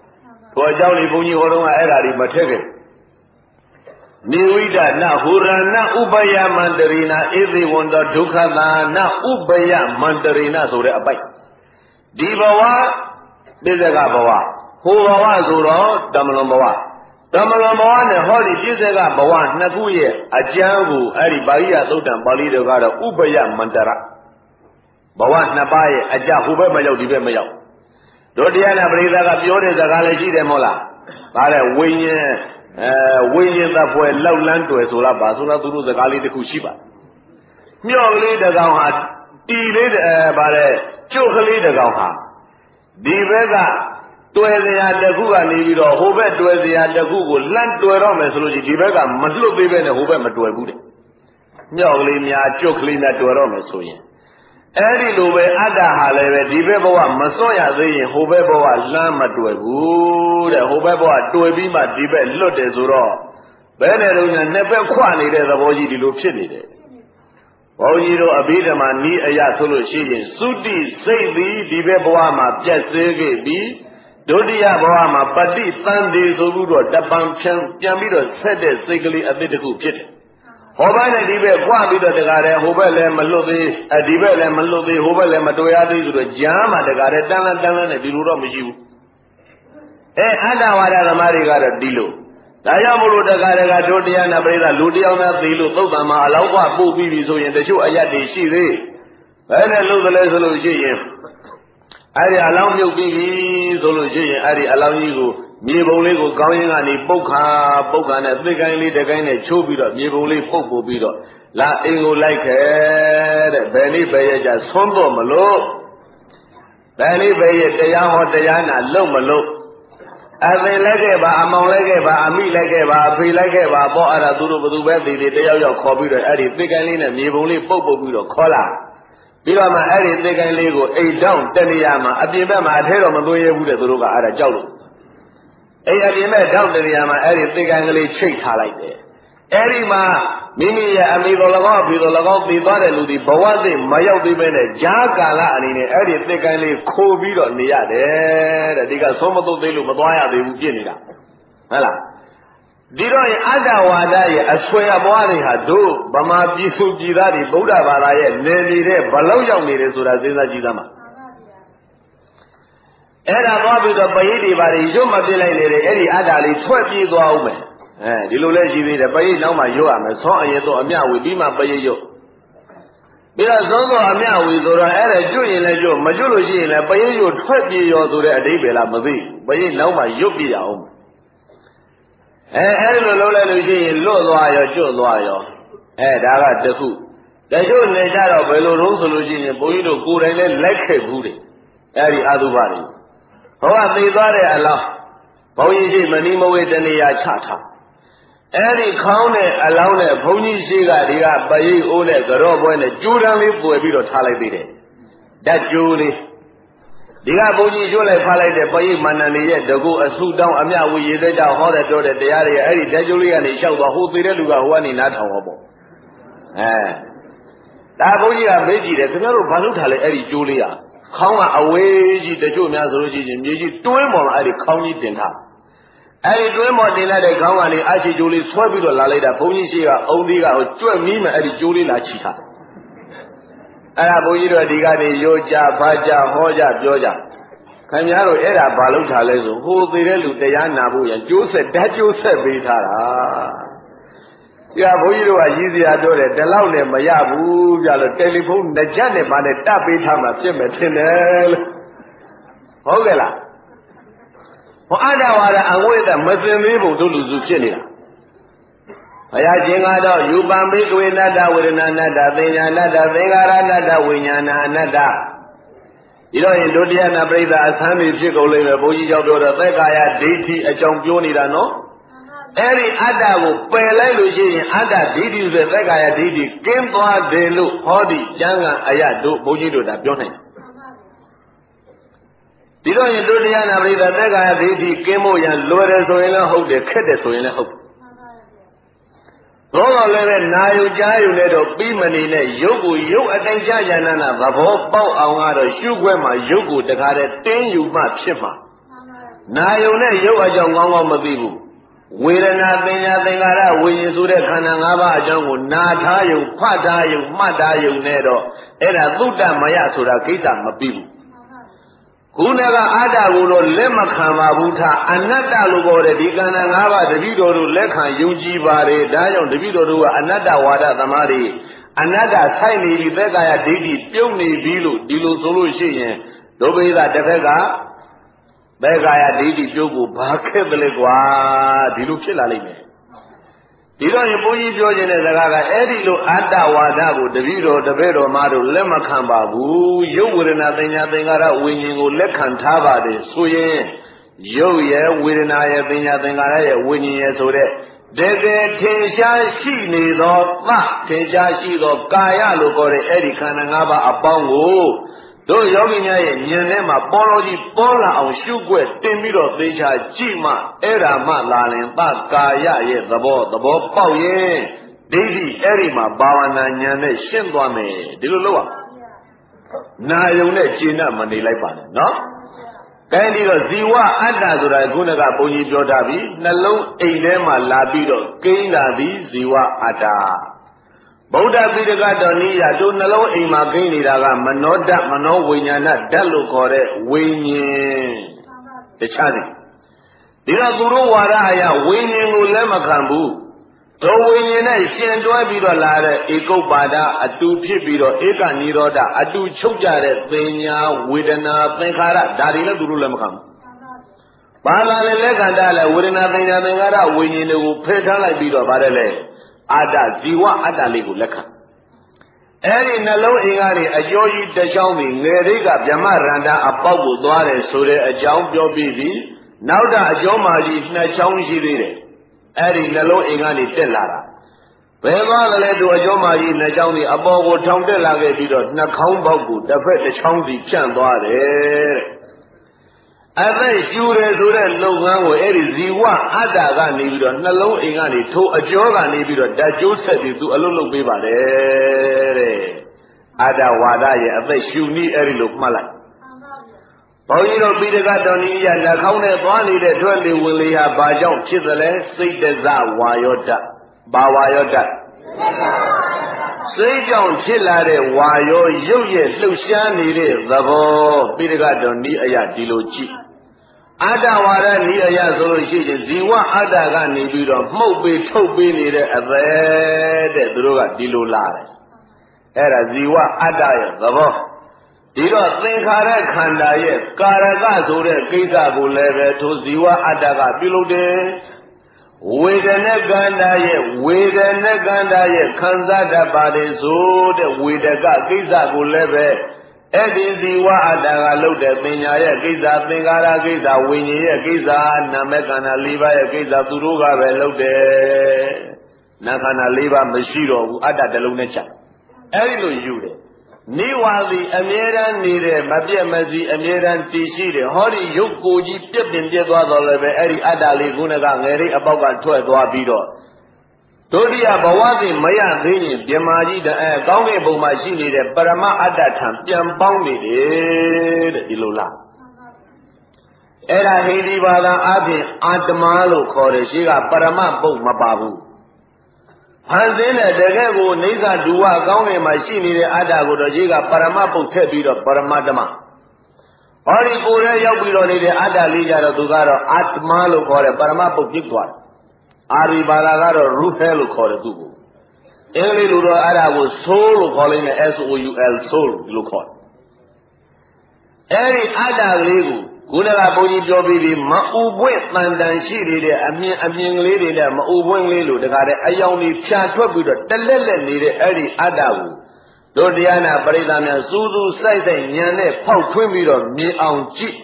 ထိုအကြောင်းလေးဘုန်းကြီးဟောတော့အဲ့ဒါတွေမထက်ခဲ့နိဝိဒနာဟူရဏဥပယမန္တရိနာဧသိဝန္တဒုက္ခသာနာဥပယမန္တရိနာဆိုတဲ့အပိုက်ဒီဘဝပိစကဘဝဟိုဘဝဆိုတော့တမလွန်ဘဝတမလွန်ဘဝနဲ့ဟောဒီပိစကဘဝနှစ်ခုရဲ့အကျမ်းကိုအဲ့ဒီပါဠိယသုတ်တံပါဠိတော်ကတော့ဥပယမန္တရဘဝနှစ်ပါးရဲ့အကြဟိုဘက်မရောက်ဒီဘက်မရောက်တို့တရားနာပရိသတ်ကပြောတဲ့စကားလည်းရှိတယ်မဟုတ်လားဒါလည်းဝိညာဉ်ဝိညာဉ်သက်ဖွယ်လောက်လန်းတွေ့ဆိုလားပါဆိုတော့သူတို့စကားလေးတစ်ခုရှိပါမျော့ကလေးတစ်ကောင်ဟာတီလေးဗါတဲ့ကျုပ်ကလေးတစ်ကောင်ဟာဒီဘက်ကတွေ့စရာတစ်ခုကနေပြီးတော့ဟိုဘက်တွေ့စရာတစ်ခုကိုလှမ်းတွေ့တော့မယ်ဆိုလို့ဒီဘက်ကမလွတ်သေးပဲနဲ့ဟိုဘက်မတွေ့ဘူးတဲ့မျော့ကလေးများကျုပ်ကလေးနဲ့တွေ့တော့မယ်ဆိုရင်အဲ့ဒီလိုပဲအတ္တဟာလည်းပဲဒီဘက်ဘဝမစွန့်ရသေးရင်ဟိုဘက်ဘဝလမ်းမတွေ့ဘူးတဲ့ဟိုဘက်ဘဝတွေ့ပြီးမှဒီဘက်လွတ်တယ်ဆိုတော့ဘယ်နဲ့တော့နှစ်ဘက်ခွနေတဲ့သဘောကြီးဒီလိုဖြစ်နေတယ်ဘုန်းကြီးတို့အဘိဓမ္မာနီးအရာဆိုလို့ရှိရင်သုတိစိတ်သည်ဒီဘက်ဘဝမှာပြတ်စဲခဲ့ပြီးဒုတိယဘဝမှာပฏิတန်တေဆိုပြီးတော့တပံပြန်ပြီးတော့ဆက်တဲ့စိတ်ကလေးအသစ်တစ်ခုဖြစ်တယ်ဟောဘက်နဲ့ဒီဘက်ခွပြီးတော့တကားတယ်ဟိုဘက်လည်းမလွတ်သေးဒီဘက်လည်းမလွတ်သေးဟိုဘက်လည်းမတွေ့ရသေးဆိုတော့ကြားမှာတကားတယ်တန်းလန်းနဲ့ဒီလိုတော့မရှိဘူးအတ္တဝါဒသမားတွေကတော့ဒီလိုဒါကြောင့်မို့လို့တကားတကားတို့တရားနာပရိသတ်လူတယောက်နဲ့သိလို့သုတ်တံမှာအလောက်ကပို့ပြီးပြီဆိုရင်တချို့အယတ်တွေရှိသေးဘယ်နဲ့လို့ကလေးဆိုလို့ရှိရင်အဲ့ဒီအလောင်းမြုပ်ပြီးပြီဆိုလို့ရှိရင်အဲ့ဒီအလောင်းကြီးကိုမြေပုံလေးကိုကောင်းရင်ကနေပုတ်ခါနဲ့သစ်ကိုင်းလေးတကိုင်းနဲ့ချိုးပြီးတော့မြေပုံလေးပုတ်ပို့ပြီးတော့လာအိမ်ကိုလိုက်ခဲ့တဲ့ဘယ်နည်းပဲရကြဆွန်းတော့မလို့ဘယ်နည်းပဲရတရားဟောတရားနာလုံမလို့အသိလိုက်ခဲ့ပါအမောင်လိုက်ခဲ့ပါအမိလိုက်ခဲ့ပါအဖေလိုက်ခဲ့ပါပေါ့အဲ့ဒါသူတို့ဘသူပဲသိသေးတယောက်ခေါ်ပြီးတော့အဲ့ဒီသစ်ကိုင်းလေးနဲ့မြေပုံလေးပုတ်ပြီးတော့ခေါ်လာပြီးတော့မှအဲ့ဒီသစ်ကိုင်းလေးကိုအိမ်တောင်းတနေရာမှာအပြင်ဘက်မှာအထဲတော့မသွင်းရဘူးတဲ့သူတို့ကအဲ့ဒါကြောက်လို့အဲ့အပြင်မဲ့တောက်တဲ့နေရာမှာအဲ့ဒီသစ်ကိုင်းကလေးချိတ်ထားလိုက်တယ်အဲ့ဒီမှာမိမိရဲ့အမိတော်၎င်းအဖေတော်၎င်းသိသွားတဲ့လူဒီဘဝသိမရောက်သေးပဲနဲ့ဂျားကာလအနေနဲ့အဲ့ဒီသစ်ကိုင်းလေးခိုးပြီးတော့နေရတယ်တဲ့ဒီကသုံးမသွတ်သေးလို့မသွားရသေးဘူးပြစ်နေတာဟုတ်လားဒီတော့ရင်အတ္တဝါဒရဲ့အဆွဲအပွားတွေဟာတို့ဗမာပြည်သူပြည်သားတွေဗုဒ္ဓဘာသာရဲ့နေနေတဲ့ဘလောက်ရောက်နေတယ်ဆိုတာစဉ်းစားကြည့်သမ်းပါအဲ့ဒါသွားပြီးတော့ပရိဒီပါတွေရွတ်မပြစ်လိုက်နေတယ်အဲ့ဒီအတ္တလေးထွက်ပြေးသွားအောင်မယ်ဒီလိုလဲရှိသေးတယ်ပရိနောက်မှရွတ်ရမယ်ဆောင်းအရင်တော့အမြဝေပြီးမှပရိရွတ်ပြီးတော့သုံးတော့အမြဝေဆိုတော့အဲ့ဒါကျွတ်ရင်လည်းကျွတ်မကျွတ်လို့ရှိရင်လည်းပရိရွတ်ထွက်ပြေးရောဆိုတဲ့အဓိပ္ပာယ်လားမသိဘူးပရိနောက်မှရွတ်ပြရအောင်အဲ့ဒီလိုလုပ်လိုက်လို့ရှိရင်လွတ်သွားရောကျွတ်သွားရောဒါကတခုတချို့နေကြတော့ဘယ်လိုလုံးဆိုလို့ရှိရင်ဘုန်းကြီးတို့ကိုယ်တိုင်လည်းလက်ခဲ့ဘူးတယ်အဲ့ဒီအတုပတွေဟောကသိသွားတဲ့အလောင်းဘုန်းကြီးရှိမနီးမဝေးတနေရာချထားအဲ့ဒီခေါင်းနဲ့အလောင်းနဲ့ဘုန်းကြီးရှိကဒီကပရိအိုးနဲ့ကြော့ပွဲနဲ့ကျိုးတန်းလေးပွယ်ပြီးတော့ထားလိုက်သေးတယ်ဓာတ်ကျိုးလေးဒီကဘုန်းကြီးကျိုးလိုက်ဖားလိုက်တဲ့ပရိမန္တန်လေးရဲ့တကူအဆုတောင်းအမြဝေရတဲ့ကြောင့်ဟောတဲ့ပြောတဲ့တရားတွေအဲ့ဒီဓာတ်ကျိုးလေးကနေလျှောက်သွားဟိုသေးတဲ့လူကဟိုကနေနားထောင်ဟောပေါ့ဒါဘုန်းကြီးကမေးကြည့်တယ်ခင်ဗျားတို့ဘာလို့ထားလဲအဲ့ဒီကျိုးလေးอ่ะခေါင်းကအဝေးကြီးတချို့များဆိုလို့ရှိရင်မြေကြီးတွင်းပေါ်မှာအဲ့ဒီခေါင်းကြီးတင်ထားအဲ့ဒီတွင်းပေါ်တင်လိုက်တဲ့ခေါင်းကနေအချီကျိုးလေးဆွဲပြီးတော့လာလိုက်တာဘုန်းကြီးရှိကအုံသေးကဟိုကြွက်မီးမယ်အဲ့ဒီကျိုးလေးလာချီထားအဲ့ဒါဘုန်းကြီးတို့ဒီကနေရိုးကြဖားကြဟောကြပြောကြခင်ဗျားတို့အဲ့ဒါဘာလို့ထားလဲဆိုဟိုသေးတဲ့လူတရားနာဖို့ရကျိုးဆက်ဓာတ်ကျိုးဆက်ပေးထားတာဒီကဘုန်းကြီးတို့ကရည်စရာပြောတယ်ဒီလောက်နဲ့မရဘူးကြလို့တယ်လီဖုန်းနှစ်ချက်နဲ့ပါနဲ့တပ်ပေးထားမှဖြစ်မယ်ထင်တယ်လို့ဟုတ်ကဲ့လားဟောအတ္တဝါဒအဝိဒ္ဓမစင်သေးဘူးတို့လူစုဖြစ်နေတာဘုရားရှင်ကတော့ယူပံဘိကဝေနတ္တဝေဒနာနတ္တသင်ညာနတ္တသင်္ခါရနတ္တဝိညာဏအနတ္တဒီတော့ရင်ဒုတိယနာပရိသအဆန်းတွေဖြစ်ကုန်လိမ့်မယ်ဘုန်းကြီးကြောင့်ပြောတော့သက်ကာယဒိဋ္ဌိအကြောင်းပြောနေတာနော်အဲ့ဒီအတ္တကိုပယ်လိုက်လို့ရှိရင်အတ္တဒိဋ္ဌိဆိုတဲ့သက်ကာယဒိဋ္ဌိကင်းသွားတယ်လို့ဟောဒီကျမ်းဂန်အရတို့ဘုန်းကြီးတို့ဒါပြောနိုင်ဒီတော့ရင်ဒုတိယနာပရိသသက်ကာယဒိဋ္ဌိကင်းဖို့ရန်လွယ်တယ်ဆိုရင်လည်းဟုတ်တယ်ခက်တယ်ဆိုရင်လည်းဟုတ်တော့လည်းပဲနာယုကြားယုနဲ့တော့ပြီးမနေနဲ့ရုပ်ကိုရုပ်အတိုင်းကြာရနာသဘောပေါက်အောင်ကတော့ရှုခွဲမှာရုပ်ကိုတခါတည်းတင်းယူမှဖြစ်မှာနာယုံနဲ့ရုပ်အကြောင်းကောင်းကောင်းမသိဘူးဝေဒနာပညာသင်္ခါရဝိညာဉ်ဆိုတဲ့ခန္ဓာ၅ပါးအကြောင်းကိုနာထားယုံဖတ်ထားယုံမှတ်ထားယုံနဲ့တော့အဲ့ဒါသုတ္တမယဆိုတာကိစ္စမပြီးဘူးခုနကအတ္တကိုတော့လက်မခံပါဘူးထားအနတ္တလို့ခေါ်တဲ့ဒီခန္ဓာ၅ပါးတပည့်တော်တို့လက်ခံယုံကြည်ပါတယ်ဒါကြောင့်တပည့်တော်တို့ကအနတ္တဝါဒသမားတွေအနတ္တဆိုင်နေပြီသက်ကာယဒိဋ္ဌိပြုတ်နေပြီလို့ဒီလိုဆိုလို့ရှိရင်ဒုဗေဒတစ်ဖက်ကသက်ကာယဒိဋ္ဌိပြုတ်ဖို့ဘာခက်တယ်လဲကွာဒီလိုဖြစ်လာလိမ့်မယ်ဒီတော့ရင်ဘုန်းကြီးပြောခြင်းတဲ့စကားကအဲ့ဒီလိုအတ္တဝါဒကိုတပည့်တော်တပည့်တော်မတို့လက်မခံပါဘူးရုပ်ဝေဒနာသင်ညာသင်္ခါရဝိညာဉ်ကိုလက်ခံထားပါတယ်ဆိုရင်ရုပ်ရဲ့ဝေဒနာရဲ့သင်ညာသင်္ခါရရဲ့ဝိညာဉ်ရဲ့ဆိုတဲ့တကယ်ထင်ရှားရှိနေသောထင်ရှားရှိသောကာယလို့ခေါ်တဲ့အဲ့ဒီခန္ဓာ၅ပါးအပေါင်းကိုတို့ယောဂီများရဲ့ဉာဏ်ထဲမှာပေါ်လို့ကြီးပေါ်လာအောင်ရှုွက်တင်ပြီးတော့သေချာကြည့်မှအဲ့ဒါမှလာရင်သကာယရဲ့သဘောပေါက်ရင်ဒိဋ္ဌိအဲ့ဒီမှာဘာဝနာဉာဏ်နဲ့ရှင်းသွားမယ်ဒီလိုလုပ်ရနာယုံနဲ့ကျင့်တတ်မနေလိုက်ပါနဲ့နော်အဲ့ဒီတော့ဇီဝအတ္တဆိုတာခုနကဘုန်းကြီးပြောထားပြီနှလုံးအိမ်ထဲမှာလာပြီးတော့ကိန်းလာသည်ဇီဝအတ္တဗုဒ္ဓပိဋကတော်နိယတို့နှလုံးအိမ်မှာကိန်းနေတာကမနောဓာတ်မနောဝိညာဏဓာတ်လို့ခေါ်တဲ့ဝိညာဉ်တခြားစီဒီတော့သူတို့ဝါဒအရဝိညာဉ်ကိုလက်မခံဘူးတို့ဝိညာဉ်နဲ့ရှင်တွဲပြီးတော့လာတဲ့ဧကုပ္ပါဒအတူဖြစ်ပြီးတော့ဧကနိရောဓအတူချုပ်ကြတဲ့ပညာဝေဒနာသင်္ခါရဒါတွေလည်းသူတို့လက်မခံဘူးဘာသာလည်းလက်ခံတာလဲဝေဒနာသင်္ခါရသင်္ခါရဝိညာဉ်တွေကိုဖယ်ထားလိုက်ပြီးတော့ဗါတယ်လေအတ္တဇီဝအတ္တလေးကိုလက်ခံအဲ့ဒီနှလုံးအင်္ဂါတွေအကျော်ကြီးတစ်ချောင်းပြီးငယ်ရိကဗြဟ္မရန္တာအပေါက်ကိုသွားတယ်ဆိုတဲ့အကြောင်းပြောပြီးပြီနောက်တာအကျော်မာကြီးနှစ်ချောင်းရှိသေးတယ်အဲ့ဒီနှလုံးအင်္ဂါတွေတက်လာတာဘယ်သွားကလေးတို့အကျော်မာကြီးနှစ်ချောင်းဒီအပေါ်ကိုထောင်တက်လာခဲ့ပြီးတော့နှာခေါင်းပေါက်ကိုတစ်ဖက်တစ်ချောင်းစီဖြန့်သွားတယ်တဲ့အသက်ရှူတယ်ဆိုတဲ့လုပ်ငန်းကိုအဲ့ဒီဇီဝအတ္တကနေပြီးတော့နှလုံးအိမ်ကနေထိုးအကျော်ကနေပြီးတော့ဓာတ်ကျိုးဆက်ပြီးသူအလုပ်လုပ်ပေးပါတယ်တဲ့အတ္တဝါဒရဲ့အသက်ရှူနည်းအဲ့ဒီလိုမှတ်လိုက်ဘုန်းကြီးတို့ပိဋကတော်နိယနှာခေါင်းနဲ့သွားနေတဲ့ထွက်လေဝင်လေဟာဘာကြောင့်ဖြစ်သလဲစိတ်တဇဝါယောဓာတ်ဘာဝါယောဓာတ်စိတ်ကြောင့်ဖြစ်လာတဲ့ဝါယောရုပ်ရဲ့လှုပ်ရှားနေတဲ့သဘောပိဋကတော်နိအယဒီလိုကြည့်အတ္တဝါဒနိအယဆိုလို့ရှိရင်ဇီဝအတ္တကနေပြီးတော့မှုတ်ပေးထုတ်ပေးနေတဲ့အသက်တဲ့သူတို့ကဒီလိုလာတယ်အဲ့ဒါဇီဝအတ္တရဲ့သဘောဒီတော့သင်္ခါရခန္ဓာရဲ့ကာရကဆိုတဲ့ကိစ္စကိုလည်းပဲထိုဇီဝအတ္တကပြုလုပ်တယ်ဝေဒနာကန္တာရဲ့ဝေဒနာကန္တာရဲ့ခံစားတတ်ပါတယ်ဆိုတဲ့ဝေဒကကိစ္စကိုလည်းပဲအဲ့ဒီဇီဝအတ္တကလုပ်တဲ့ပညာရဲ့ကိစ္စသင်္ခါရကိစ္စဝိညာဉ်ရဲ့ကိစ္စနာမခန္ဓာ၄ပါးရဲ့ကိစ္စသူတို့ကပဲလုပ်တယ်နာခန္ဓာ၄ပါးမရှိတော့ဘူးအတ္တတစ်လုံးနဲ့ချက်အဲ့ဒီလိုယူတယ်နိဝါသည်အမြဲတမ်းနေတဲ့မပြတ်မစီအမြဲတမ်းတည်ရှိတယ်ဟောဒီရုပ်ကိုယ်ကြီးပြက်ပင်ပြက်သွားတော့လည်းပဲအဲ့ဒီအတ္တလေးခုနကငယ်လေးအပေါက်ကထွက်သွားပြီးတော့ဒုတိယဘဝသည်မရသေးရင်ပြမာကြီးတဲ့ကောင်းကင်ဘုံမှာရှိနေတဲ့ပရမအတ္တထံပြန်ပေါင်းနေတယ်တဲ့ဒီလိုလားအဲ့ဒါဟိန္ဒိဘာသာအပြင်အာတမလို့ခေါ်တယ်ရှိကပရမဘုံမပါဘူးဖန်ဆင်းတဲ့တကယ်ကိုနေသဒုဝကောင်းကင်မှာရှိနေတဲ့အတ္တကိုတော့ရှိကပရမဘုံထက်ပြီးတော့ပရမတ္တမဟောဒီကိုယ်ရဲ့ရောက်ပြီးတော့နေတဲ့အတ္တလေးကြတော့သူကတော့အာတမလို့ခေါ်တယ်ပရမဘုံပြစ်သွားတယ်အာရိဘာသာကတော့ရူဟဲလို့ခေါ်တယ်သူကိုအင်္ဂလိပ်လိုတော့အဲ့ဒါကို soul လို့ခေါ်လိုက်တယ် S-O-U-L soul ဒီလိုခေါ်တယ်အဲ့ဒီအတ္တလေးကိုခုနကဘုန်းကြီးပြောပြီးပြီမအူပွင့်တန်တန်ရှိနေတဲ့အမြင်ကလေးတွေနဲ့မအူပွင့်ကလေးလို့တခါတည်းအယောင်ကြီးဖြာထွက်ပြီးတော့တလက်လက်နေတဲ့အဲ့ဒီအတ္တကိုတို့တရားနာပရိသတ်များစူးစူးစိုက်စိုက်ဉာဏ်နဲ့ဖောက်ထွင်းပြီးတော့မြင်အောင်ကြည့်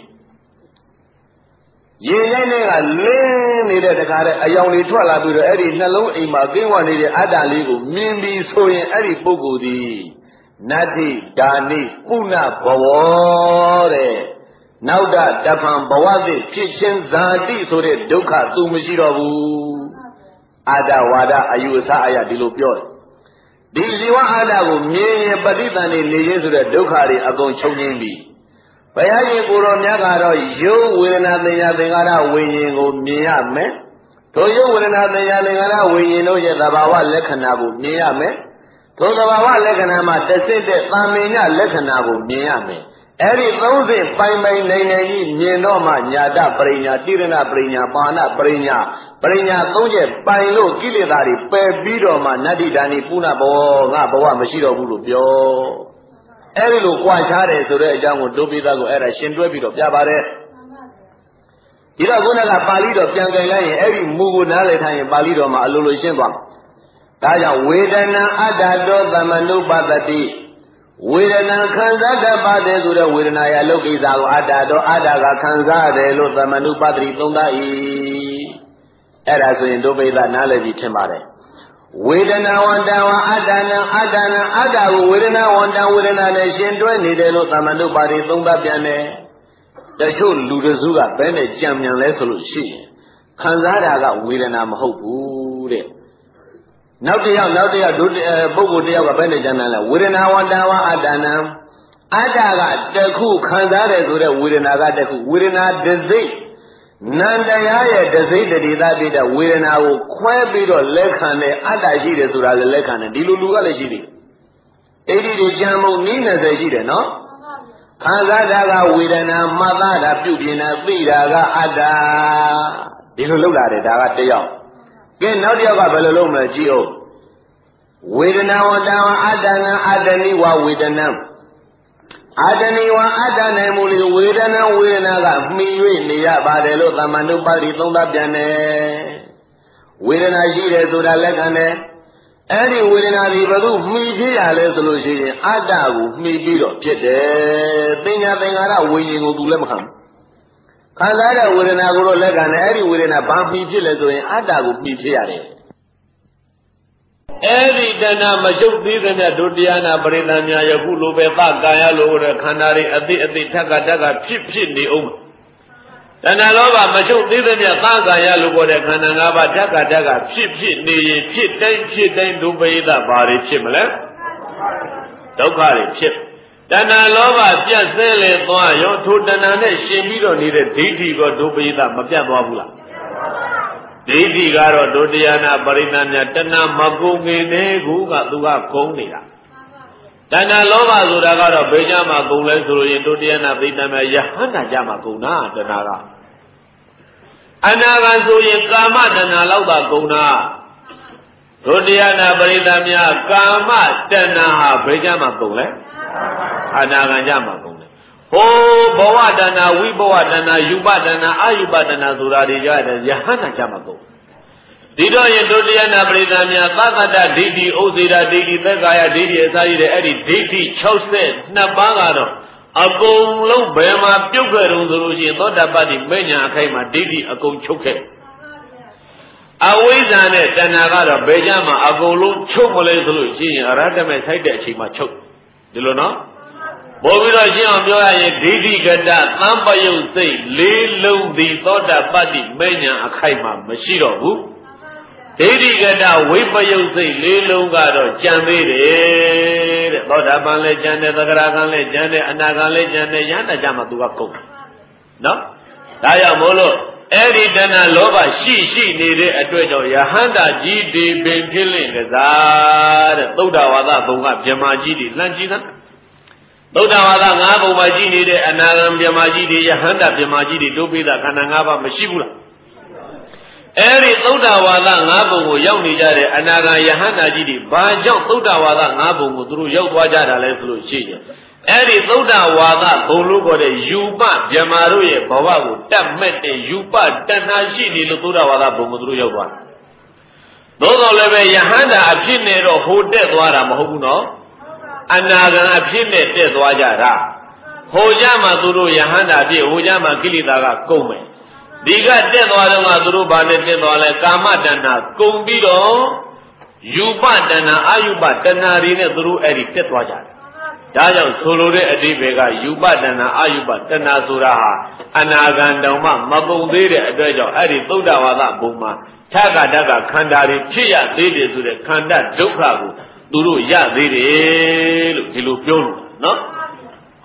ရေရိုက်နဲ့ကလင်းနေတဲ့တခါတဲ့အယောင်တွေထွက်လာပြီးတော့အဲ့ဒီနှလုံးအိမ်မှာကင်းဝနေတဲ့အတ္တလေးကိုမြင်ပြီးဆိုရင်အဲ့ဒီပုဂ္ဂိုလ်ဒီနတ္တိဒါနိပုဏ္ဏဘဝတဲ့နောက်တာတဖန်ဘဝသစ်ဖြစ်ခြင်းဇာတိဆိုတဲ့ဒုက္ခသူမရှိတော့ဘူးအတ္တဝါဒအယူအဆအရာဒီလိုပြောတယ်ဒီဇီဝအတ္တကိုမြင်ရင်ပဋိသန္ဓေနေခြင်းဆိုတဲ့ဒုက္ခတွေအကုန်ချုပ်ငြိမ်းပြီဘဘုရားရှင်ကိုရောမြတ်ကတော့ရုပ်ဝေဒနာသင်ညာသင်္ခါရဝိညာဉ်ကိုမြင်ရမယ်ထိုရုပ်ဝေဒနာသင်ညာသင်္ခါရဝိညာဉ်တို့ရဲ့သဘာဝလက္ခဏာကိုမြင်ရမယ်ထိုသဘာဝလက္ခဏာမှာတဆင့်တဲ့သာမင်ညလက္ခဏာကိုမြင်ရမယ်အဲ့ဒီ30ပိုင်ပိုင်နိုင်နိုင်ကြီးမြင်တော့မှညာတပရိညာတိရဏပရိညာပါဏပရိညာပရိညာ3ချက်ပိုင်လို့ကိလေသာတွေပယ်ပြီးတော့မှနတ္တိဒါနိပုဏ္ဏဘောငါဘဝမရှိတော့ဘူးလို့ပြောအဲ့ဒီလိုကြွားချတယ်ဆိုတဲ့အကြောင်းကိုဒုပိသကိုအဲ့ဒါရှင်တွဲပြီးတော့ပြပါတယ်ဒီတော့ခုနကပါဠိတော်ပြန်ကြင်လိုက်ရင်အဲ့ဒီမူကိုနားလည်ထားရင်ပါဠိတော်မှာအလိုလိုရှင်းသွားမှာဒါကြောင့်ဝေဒနာအတ္တတောသမနုပတ္တိဝေဒနာခံစားတတ်ပါတယ်ဆိုတော့ဝေဒနာရဲ့အလုတ်ကိစ္စကိုအတ္တတောအတ္တကခံစားတယ်လို့သမနုပတ္တိသုံးသပ်၏အဲ့ဒါဆိုရင်ဒုပိသနားလည်ပြီးထင်ပါတယ်ဝေဒနာဝန္တဝအတ္တနာအတ္တနာအတ္တကိုဝေဒနာဝန္တဝေဒနာနဲ့ရှင်တွဲနေတယ်လို့သမနုပတ္တိသုံးသပ်ပြန်တယ်တချို့လူတစုကဘယ်နဲ့ကြံမြန်လဲဆိုလို့ရှိရင်ခံစားတာကဝေဒနာမဟုတ်ဘူးတဲ့နောက်တစ်ယောက်ဒုပုဂ္ဂိုလ်တစ်ယောက်ကဘယ်နဲ့ကြံမြန်လဲဝေဒနာဝန္တဝအတ္တနာအတ္တကတခုခံစားတယ်ဆိုတဲ့ဝေဒနာကတခုဝေဒနာဒစိတ်နန္တရားရဲ့ဒစိတ်တတိသပိတဝေဒနာကိုခွဲပြီးတော့လက်ခံတဲ့အတ္တရှိတယ်ဆိုတာလည်းလက်ခံတယ်ဒီလိုလူကလည်းရှိတယ်အဲ့ဒီကြံမှုနည်း20ရှိတယ်နော်ခံစားတာကဝေဒနာမှတ်သားတာပြုပြင်တာသိတာကအတ္တဒီလိုလုပ်လာတယ်ဒါကတယောက်ကဲနောက်တစ်ယောက်ကဘယ်လိုလုပ်မလဲကြည့်အောင်ဝေဒနာဝတ္တဝအတ္တနာအတ္တနိဝဝေဒနာအတ္တနိဝအတ္တနေမူလီဝေဒနာကမှီ၍နေရပါတယ်လို့သမဏုပတိသုံးသပ်ပြန်တယ်ဝေဒနာရှိတယ်ဆိုတာလက်ခံတယ်အဲ့ဒီဝေဒနာဒီဘယ်သူမှီဖြစ်ရလဲဆိုလို့ရှိရင်အတ္တကိုမှီပြီးတော့ဖြစ်တယ်ပညာသင်္ခါရဝိညာဉ်ကိုသူလည်းမခံဘူးခံစားတဲ့ဝေဒနာကိုတော့လက်ခံတယ်အဲ့ဒီဝေဒနာဘာမှီဖြစ်လဲဆိုရင်အတ္တကိုမှီဖြစ်ရတယ်အဲ့ဒီတဏမရှုပ်သေးတဲ့မြတ်ဒုတိယနာပရိသံများယခုလိုပဲသကာယလိုတဲ့ခန္ဓာတွေအတိထက်ကဖြစ်နေအောင်တဏလောဘမရှုပ်သေးတဲ့မြတ်သကာယလိုပေါ်တဲ့ခန္ဓာ၅ပါးထက်ကဖြစ်နေရင်ဖြစ်တိုင်းဒုပိသဘာတွေဖြစ်မလဲဒုက္ခတွေဖြစ်တဏလောဘပြတ်ဆဲလေသွားရောထိုတဏနဲ့ရှင်ပြီးတော့နေတဲ့ဒိဋ္ဌိကဒုပိသမပြတ်သွားဘူးလားဒိဋ္ဌိကတော့ဒုတိယနာပရိသတ်များတဏမကုန်ခင်တည်းကသူကကုန်းနေတာတဏလောဘဆိုတာကတော့ဘေးကြမှာကုန်လဲဆိုလို့ရင်ဒုတိယနာပရိသတ်များယဟန္တာကြမှာကုန်တာတဏကအနာဂတ်ဆိုရင်ကာမတဏလောက်သာကုန်တာဒုတိယနာပရိသတ်များကာမတဏဟာဘေးကြမှာကုန်လဲအနာဂတ်ကြမှာကုန်တယ်ဟိုဘဝတဏဝိဘဝတဏယူပတဏအာယူပတဏဆိုတာတွေကြတယ်ယဟန္တာကြမှာကုန်ဒီတော့ရင်ဒုတိယနာပရိသတ်များသတ္တဒိဋ္ဌိဥစေတာဒိဋ္ဌိသက်ကာယဒိဋ္ဌိအစာရတဲ့အဲ့ဒီဒိဋ္ဌိ62ပါးကတော့အကုန်လုံးဘယ်မှာပြုတ်ခဲ့တုံးဆိုလို့ရှိရင်သောတာပတ္တိမဉ္ဇဉ်အခိုက်မှာဒိဋ္ဌိအကုန်ချုပ်ခဲ့အဝိဇ္ဇာနဲ့တဏှာကတော့ဘယ်ကြမှာအကုန်လုံးချုပ်မလဲဆိုလို့ရှိရင်အရဟတမေဆိုင်တဲ့အချိန်မှာချုပ်ဒီလိုနော်ပို့ပြီးတော့ရှင်းအောင်ပြောရရင်ဒိဋ္ဌိကတသံပယုတ်စိတ်လေးလုံးသည်သောတာပတ္တိမဉ္ဇဉ်အခိုက်မှာမရှိတော့ဘူးဒိဋ္ဌိကတဝိပယုတ်စိတ်လေးလုံးကတော့ကြံသေးတယ်တဲ့သောတာပန်လည်းကြံတယ်သဂရကံလည်းကြံတယ်အနာကံလည်းကြံတယ်ယန္တာကြမှာသူကကုန်နော်ဒါကြောင့်မို့လို့အဲ့ဒီတဏှလောဘရှိနေတဲ့အတွက်ကြောင့်ယဟန္တာကြီးဒီပင်ဖြစ်လင့်ကစားတဲ့သုဒ္ဓဝါဒဘုံကဗြဟ္မာကြီးတွေလှမ်းကြည့်သသုဒ္ဓဝါဒ၅ဘုံမှာကြည့်နေတဲ့အနာဂံဗြဟ္မာကြီးတွေယဟန္တာဗြဟ္မာကြီးတွေဒုပိသခန္ဓာ၅ပါးမရှိဘူးလားအဲ့ဒီသုဒ္ဓဝါဒ၅ဘုံကိုရောက်နေကြတဲ့အနာဂံယဟန္တာကြီးတွေဘာကြောင့်သုဒ္ဓဝါဒ၅ဘုံကိုသူတို့ရောက်သွားကြတာလဲဆိုလို့ရှိရင်အဲ့ဒီသုဒ္ဓဝါဒဘုံလို့ခေါ်တဲ့ယူပဗြဟ္မာတို့ရဲ့ဘဝကိုတတ်မဲ့တဲ့ယူပတဏှာရှိနေလို့သုဒ္ဓဝါဒဘုံကိုသူတို့ရောက်သွားသို့တော်လည်းပဲယဟန္တာအဖြစ်နဲ့တော့ဟိုတက်သွားတာမဟုတ်ဘူးနော်အနာဂံအဖြစ်နဲ့တက်သွားကြတာဟိုကြမှာသူတို့ယဟန္တာဖြစ်ဟိုကြမှာကိလေသာကကုန်မယ်ဒီကတက်သွားတော့ကသူတို့ဘာနဲ့တက်သွားလဲကာမတဏှာကုန်ပြီးတော့ယူပတဏှာအာယူပတဏှာတွေနဲ့သူတို့အဲ့ဒီတက်သွားကြတယ်ဒါကြောင့်ဆိုလိုတဲ့အဓိပ္ပာယ်ကယူပတဏှာအာယူပတဏှာဆိုတာဟာအနာဂံတောင်မှမပုံသေးတဲ့အတွက်ကြောင့်အဲ့ဒီသုဒ္ဓဝါဒဘုံမှာထက်ကတက်ကခန္ဓာတွေဖြစ်ရသေးတယ်ဆိုတဲ့ခန္ဓာဒုက္ခကိုသူတို့ရသေးတယ်လို့ဒီလိုပြောလို့နော်ဟ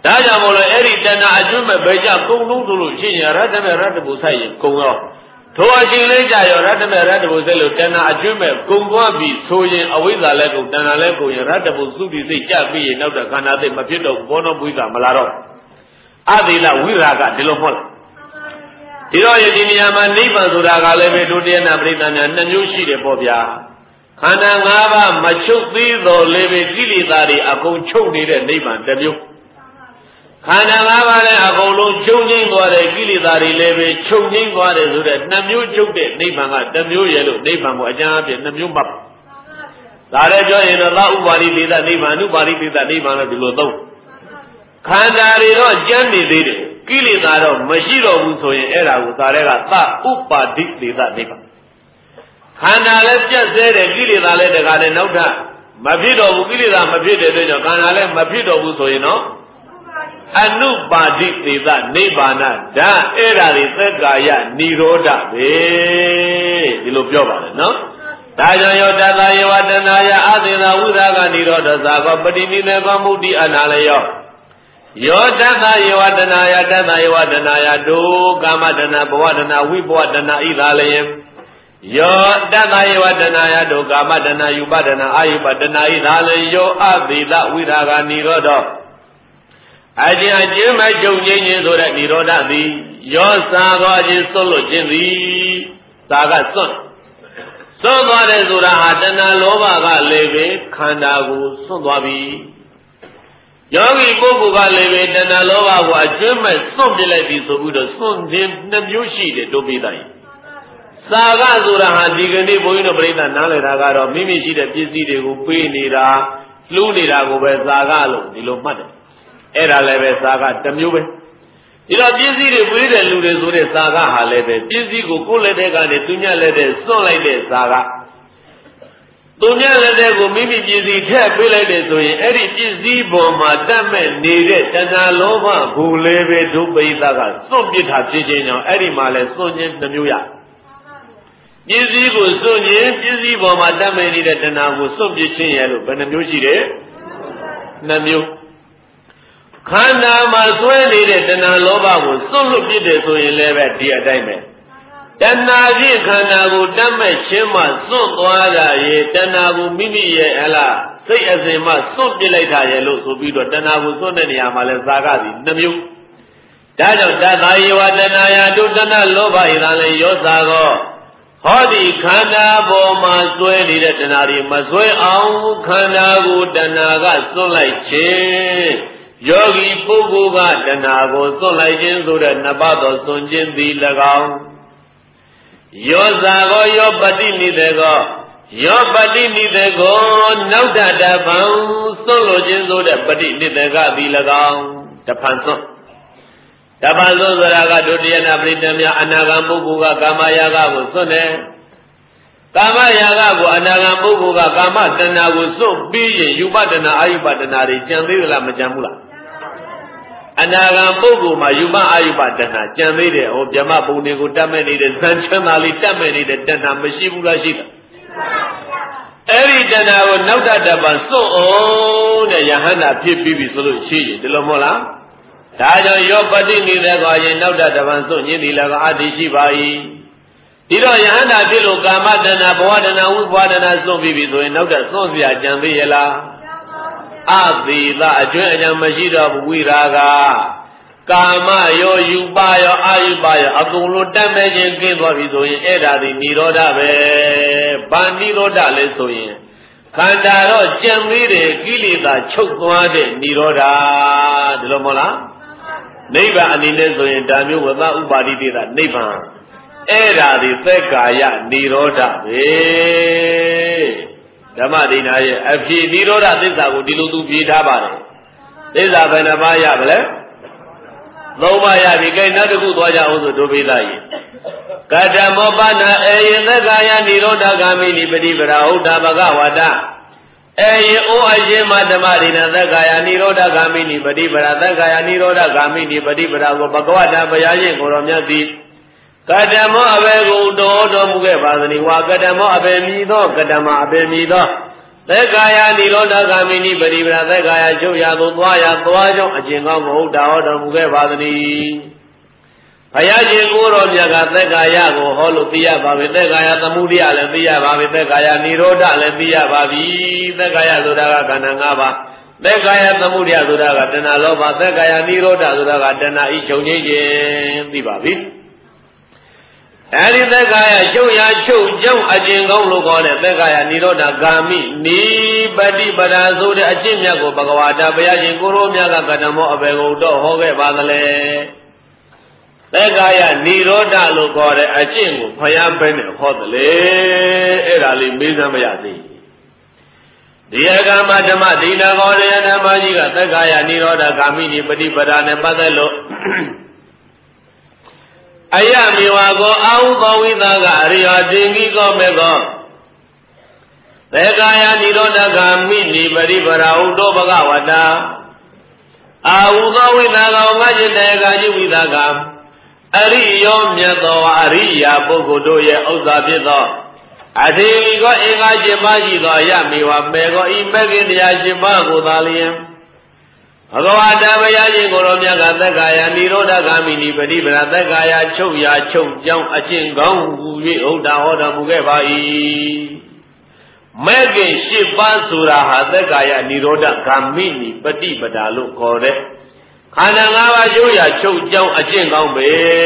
ဒါကြောင့်မို့လို့အဲ့ဒီတဏှာအကျွမ်းမဲ့ဘယ်ကြကုံလုံးဆိုလို့ရှိရင်ရတ္တမဲ့ရတ္တဘုဆိုင်ရင်ကုံရောထိုအချိန်လေးကြရောရတ္တမဲ့ရတ္တဘုစိတ်လို့တဏှာအကျွမ်းမဲ့ကုံသွားပြီးဆိုရင်အဝိဇ္ဇာလည်းကုံတဏှာလည်းကုံရင်ရတ္တဘုစုတိစိတ်ကြပြီးရင်နောက်တဲ့ခန္ဓာသိမဖြစ်တော့ဘောနောဝိဇ္ဇာမလာတော့အသီလဝိရာဂဒီလိုဟုတ်လားဒီတော့ဒီနေရာမှာနိဗ္ဗာန်ဆိုတာကလည်းပဲဒုတိယနာပရိသတ်များနှစ်မျိုးရှိတယ်ပေါ့ဗျာခန္ဓာ၅ပါးမချုပ်သေးတော်လည်းပဲကိလေသာတွေအကုန်ချုပ်နေတဲ့နိဗ္ဗာန်တစ်မျိုးခန္ဓာ၅ပါးလည်းအကုန်လုံးချုပ်ငြိမ်းသွားတဲ့ကိလေသာတွေလည်းပဲချုပ်ငြိမ်းသွားတယ်ဆိုတဲ့နှစ်မျိုးချုပ်တဲ့နိဗ္ဗာန်ကတစ်မျိုးရဲ့လို့နိဗ္ဗာန်ကိုအကျမ်းအပြည့်နှစ်မျိုးမှတ်ဒါလည်းပြောရင်တော့သဥပါရိသေသနိဗ္ဗာန်အနုပါရိသေသနိဗ္ဗာန်လို့ဒီလိုသုံးခန္ဓာတွေတော့ကျမ်းနေသေးတယ်ကိလေသာတော့မရှိတော့ဘူးဆိုရင်အဲ့ဒါကိုသာတဲ့ကသဥပါရိသေသနိဗ္ဗာန်ခန္ဓာလည်းပြတ်သေးတယ်ကိလေသာလည်းတခါနဲ့နောက်ထပ်မဖြစ်တော့ဘူးကိလေသာမဖြစ်တဲ့အတွက်ကြောင့်ခန္ဓာလည်းမဖြစ်တော့ဘူးဆိုရင်တော့အနုပါတိသေသနိဗ္ဗာန်ဓာအဲ့ဒါတွေသက်ကာယនិရောဓပဲဒီလိုပြောပါတယ်နော်ဒါကြောင့်ယောတတယေဝတနာယအသေသာဝိရာဂនិရောဓသာကောပတိနိသေကောမုဒ္တိအနာလယောယောတတယေဝတနာယတတယေဝတနာယဒုကာမတနာဘဝတနာဝိဘဝတနာဣသာလယံယောတတယေဝတနာယဒုကာမတနာယူပတနာအာယုပတနာဣသာလယောအသေသာဝိရာဂនិရောဓအကျဉ်းအကျဉ်းမကြုံခြင်းချင်းဆိုတဲ့និရောဓသည်ယောစာကောခြင်းစွန့်လွတ်ခြင်းသည်သာကစွန့်သွားတယ်ဆိုတာဟာတဏှာလောဘကလည်းပဲခန္ဓာကိုစွန့်သွားပြီယောဂီပုဂ္ဂိုလ်ကလည်းပဲတဏှာလောဘကိုအကျဉ်းမဲ့စွန့်ပြလိုက်ပြီဆိုပြီးတော့စွန့်ခြင်းနှစ်မျိုးရှိတယ်တို့ပိသားသာကဆိုတာဟာဒီကနေ့ဘုန်းကြီးတို့ပြိဿနားလည်တာကတော့မိမိရှိတဲ့ပစ္စည်းတွေကိုပေးနေတာလှူနေတာကိုပဲသာကလို့ဒီလိုမှတ်တယ်အဲ့ဒါလည်းပဲသာကတစ်မျိုးပဲဒီတော့ပစ္စည်းတွေပေးတဲ့လူတွေဆိုတဲ့သာကဟာလည်းပဲပစ္စည်းကိုကိုယ်လက်ထဲကနေသူညလက်ထဲစွန့်လိုက်တဲ့သာကသူညလက်ထဲကိုမိမိပစ္စည်းထည့်ပေးလိုက်တယ်ဆိုရင်အဲ့ဒီပစ္စည်းပေါ်မှာတတ်မဲ့နေတဲ့တဏှာလောဘဘူလည်းပဲဒုပိသကစွန့်ပစ်တာဖြစ်ခြင်းကြောင့်အဲ့ဒီမှာလဲစွန့်ခြင်းတစ်မျိုးရပစ္စည်းကိုစွန့်ခြင်းပစ္စည်းပေါ်မှာတတ်မဲ့နေတဲ့တဏှာကိုစွန့်ပစ်ခြင်းရဲ့လို့ဘယ်နှမျိုးရှိတယ်နှစ်မျိုးခန္ဓာမှာဆွဲနေတဲ့တဏှာလောဘကိုစွန့်လွတ်ပြစ်တယ်ဆိုရင်လည်းပဲဒီအတိုင်းပဲတဏှာဖြင့်ခန္ဓာကိုတတ်မဲ့ခြင်းမှစွန့်သွားတာရေတဏှာကိုမိမိရဲ့ဟလားစိတ်အစဉ်မှစွန့်ပစ်လိုက်တာရေလို့ဆိုပြီးတော့တဏှာကိုစွန့်တဲ့နေရာမှာလဲသာကသည်နှမျိုးဒါကြောင့်တတယေဝတဏှာယတုတဏှလောဘဣသာလည်းယောသာကောဟောဒီခန္ဓာပေါ်မှာဆွဲနေတဲ့တဏှာတွေမဆွဲအောင်ခန္ဓာကိုတဏှာကစွန့်လိုက်ခြင်းယောဂီပုဂ္ဂိုလ်ကတဏှာကိုစွန့်လိုက်ခြင်းဆိုတဲ့နှစ်ပါးသောစွန့်ခြင်းသည်၎င်းယောဇာကောယောပတိနိသေကောယောပတိနိသေကောနောက်တပံစွန့်လို့ခြင်းဆိုတဲ့ပတိနိသေကသည်၎င်းတဖန်စွန့်တပန်စွန့်ဆိုတာကဒုတိယနာပရိတ္တများအနာဂံပုဂ္ဂိုလ်ကကာမယာဂကိုစွန့်တယ်ကာမယာဂကိုအနာဂံပုဂ္ဂိုလ်ကကာမတဏှာကိုစွန့်ပြီးရင်ယူပတဏှာအာယုပတဏှာတွေကြံသေးသလားမကြံဘူးလားအနာဂံပုဂ္ဂိုလ်မှာယူပအာယုပတဏှာကြံသေးတယ်ဟောဗြဟ္မဘုံတွေကိုတတ်မဲ့နေတဲ့ဇန်ချမ်းသာလေးတတ်မဲ့နေတဲ့တဏှာမရှိဘူးလားရှိတာအဲ့ဒီတဏှာကိုနောက်တပံစွန့်အောင်တဲ့ယဟန္တာဖြစ်ပြီးပြီဆိုလို့ရှိရင်ဒီလိုမဟုတ်လားဒါကြောင့်ယောပတိနိသေကောရင်နောက်တပံစွန့်ခြင်းဒီလည်းကအတ္တိရှိပါ၏ဒီတော့ယဟန္တာဖြစ်လို့ကာမတဏှာဘဝတဏှာဝိဘဝတဏှာစွန့်ပြီးပြီဆိုရင်နောက်တစွန့်เสียကြံသေးရလားအသေသာအကျွမ်းအကြံမရှိတော့ဘူးဝိရာဂကာမယောယူပယောအာယုပယောအကုန်လုံးတတ်မဲ့ခြင်းကင်းသွားပြီဆိုရင်အဲ့ဒါဒီនិရောဓပဲဗာនិရောဓလဲဆိုရင်ခန္ဓာတော့ကြံသေးတယ်ကိလေသာချုပ်သွားတဲ့និရောဓဒီလိုမဟုတ်လားနိဗ္ဗာန်အနေနဲ့ဆိုရင်ဒါမျိုးဝသဥပါတိတေသနိဗ္ဗာန်အဲ့ဒါဒီသက်ကာယនិရောဓပဲဓမ္မဒိဋ္ဌာရဲ့အဖြစ်និရောဓသစ္စာကိုဒီလိုသူဖြေထားပါတယ်သစ္စာဘယ်နှပါးရမလဲသုံးပါးရပြီကဲနောက်တစ်ခုသွားကြအောင်ဆိုဒုပိသယေကတမောပနာအေယသက်ကာယនិရောဓဂာမိနိပฏิပရာဥဒ္ဓဘဂဝတအေယဩအရှင်မဓမ္မဒိဋ္ဌသက်ကာယនិရောဓဂာမိနိပฏิပရာသက်ကာယនិရောဓဂာမိနိပฏิပရာကိုဘဂဝတဘုရားရှင်ကိုတော်မြတ်သည်ကတမောအဘေကိုတော်တော်မူခဲ့ပါသနည်းဝါကတမောအဘေမြည်သောကတမအဘေမြည်သောသက်ကာယနိရောဓဂ ामि နိပရိပဒသက်ကာယချုပ်ရာသို့သွားရသွားကြောင်းအကျင့်ကောင်းကိုဟုတ်တာဟောတော်မူခဲ့ပါသည်ဘုရားရှင်ကိုတော်မြတ်ကသက်ကာယကိုဟောလို့သိရပါပြီသက်ကာယသမုဒိယလည်းသိရပါပြီသက်ကာယနိရောဓလည်းသိရပါပြီသက်ကာယဆိုတာကခန္ဓာ၅ပါးသက်ကာယသမုဒိယဆိုတာကတဏှာလောဘသက်ကာယနိရောဓဆိုတာကတဏှာဤချုပ်ခြင်းသိပါပြီအဲဒီသက်ကာယချုပ်ရာချုပ်ကြောင်းအကျင့်ကောင်းလို့ခေါ်တဲ့သက်ကာယနိရောဓဂ ामि နိပတိပဒါဆိုတဲ့အကျင့်မြတ်ကိုဘဂဝါတာဘုရားရှင်ကိုရောမြတ်ကကတမောအဘေကိုတော့ဟောခဲ့ပါသလဲသက်ကာယနိရောဓလို့ခေါ်တဲ့အကျင့်ကိုဘုရားဘယ်နဲ့ဟောသလဲအဲ့ဒါလေးမေးစမ်းမရသေးဒီအကမဓမ္မဒိဋ္ဌကောရယဓမ္မကြီးကသက်ကာယနိရောဓဂ ामि နိပတိပဒါနဲ့ပတ်သက်လို့အယမေဝကောအာဟုသောဝိသကအရိယာတင်ကြီးကောမေကောသေကာယနိရောဓဂ ामि နိပရိပရာဟုတောဘဂဝတာအာဟုသောဝိသကောငါจิตတေကာယဝိသကအရိယောမြတ်သောအရိယာပုဂ္ဂိုလ်တို့ရဲ့ဥစ္စာဖြစ်သောအထေလီကောအင်္ဂါ7ပါးရှိသောအယမေဝမေကောဤမဂ္ဂင်တရား7ပါးကိုသာလျင်ဘဂဝါတဘုရားရှင်ကိုယ်တော်မြတ်ကသက်ကာယနိရောဓဂ ामि နိပရိပဒသက်ကာယချုပ်ရာချုပ်ကြောင်းအကျင့်ကောင်းဟူ၍ဟုတ်တာဟောတော်မူခဲ့ပါ၏မဂ္ဂင်7ပါးဆိုတာဟာသက်ကာယနိရောဓဂ ामि နိပရိပဒလို့ခေါ်တဲ့ခန္ဓာ၅ပါးချုပ်ရာချုပ်ကြောင်းအကျင့်ကောင်းပဲ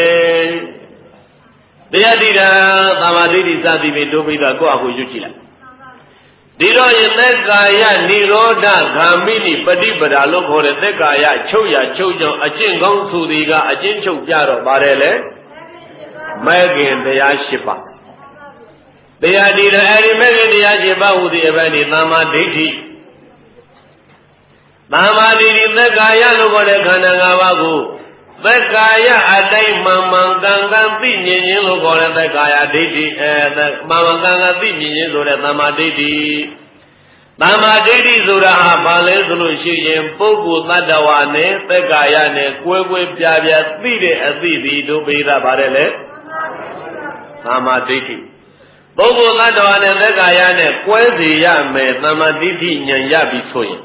တရားတိတာသမာဓိတိစသည်ဖြင့်ဒုပိသကိုယ့်အကိုရွတ်ကြည့်လိုက်ဒီတော့ယသက်ကာယနိရောဓဂ ामि နိပฏิပဒါလို့ခေါ်တဲ့သက်ကာယချုပ်ရာချုပ်ကြောင်းအကျင့်ကောင်းသူဒီကအကျင့်ချုပ်ကြတော့ပါတယ်လေမဂ္ဂင်တရား၈ပါးတရားဒီတော့အဲဒီမဂ္ဂင်တရား၈ပါးဟူသည်အပိုင်းဒီသမ္မာဒိဋ္ဌိသမ္မာဒိဋ္ဌိသက်ကာယလို့ခေါ်တဲ့ခန္ဓာ၅ပါးကိုသက်ကာယအတိုင်းမှန်မှန်ကန်ကန်သိမြင်ခြင်းလို့ခေါ်တဲ့သက်ကာယဒိဋ္ဌိမှန်မှန်ကန်ကန်သိမြင်ခြင်းဆိုတဲ့သမ္မာဒိဋ္ဌိသမ္မာဒိဋ္ဌိဆိုတာဟာဘာလဲဆိုလို့ရှိရင်ပုဂ္ဂိုလ်တ attva နဲ့သက်ကာယနဲ့ကွဲကွဲပြားပြားသိတဲ့အသိဒီတို့ပေတာပါတယ်လေသမ္မာဒိဋ္ဌိပုဂ္ဂိုလ်တ attva နဲ့သက်ကာယနဲ့ကွဲစေရမယ်သမ္မာဒိဋ္ဌိဉာဏ်ရပြီဆိုရင်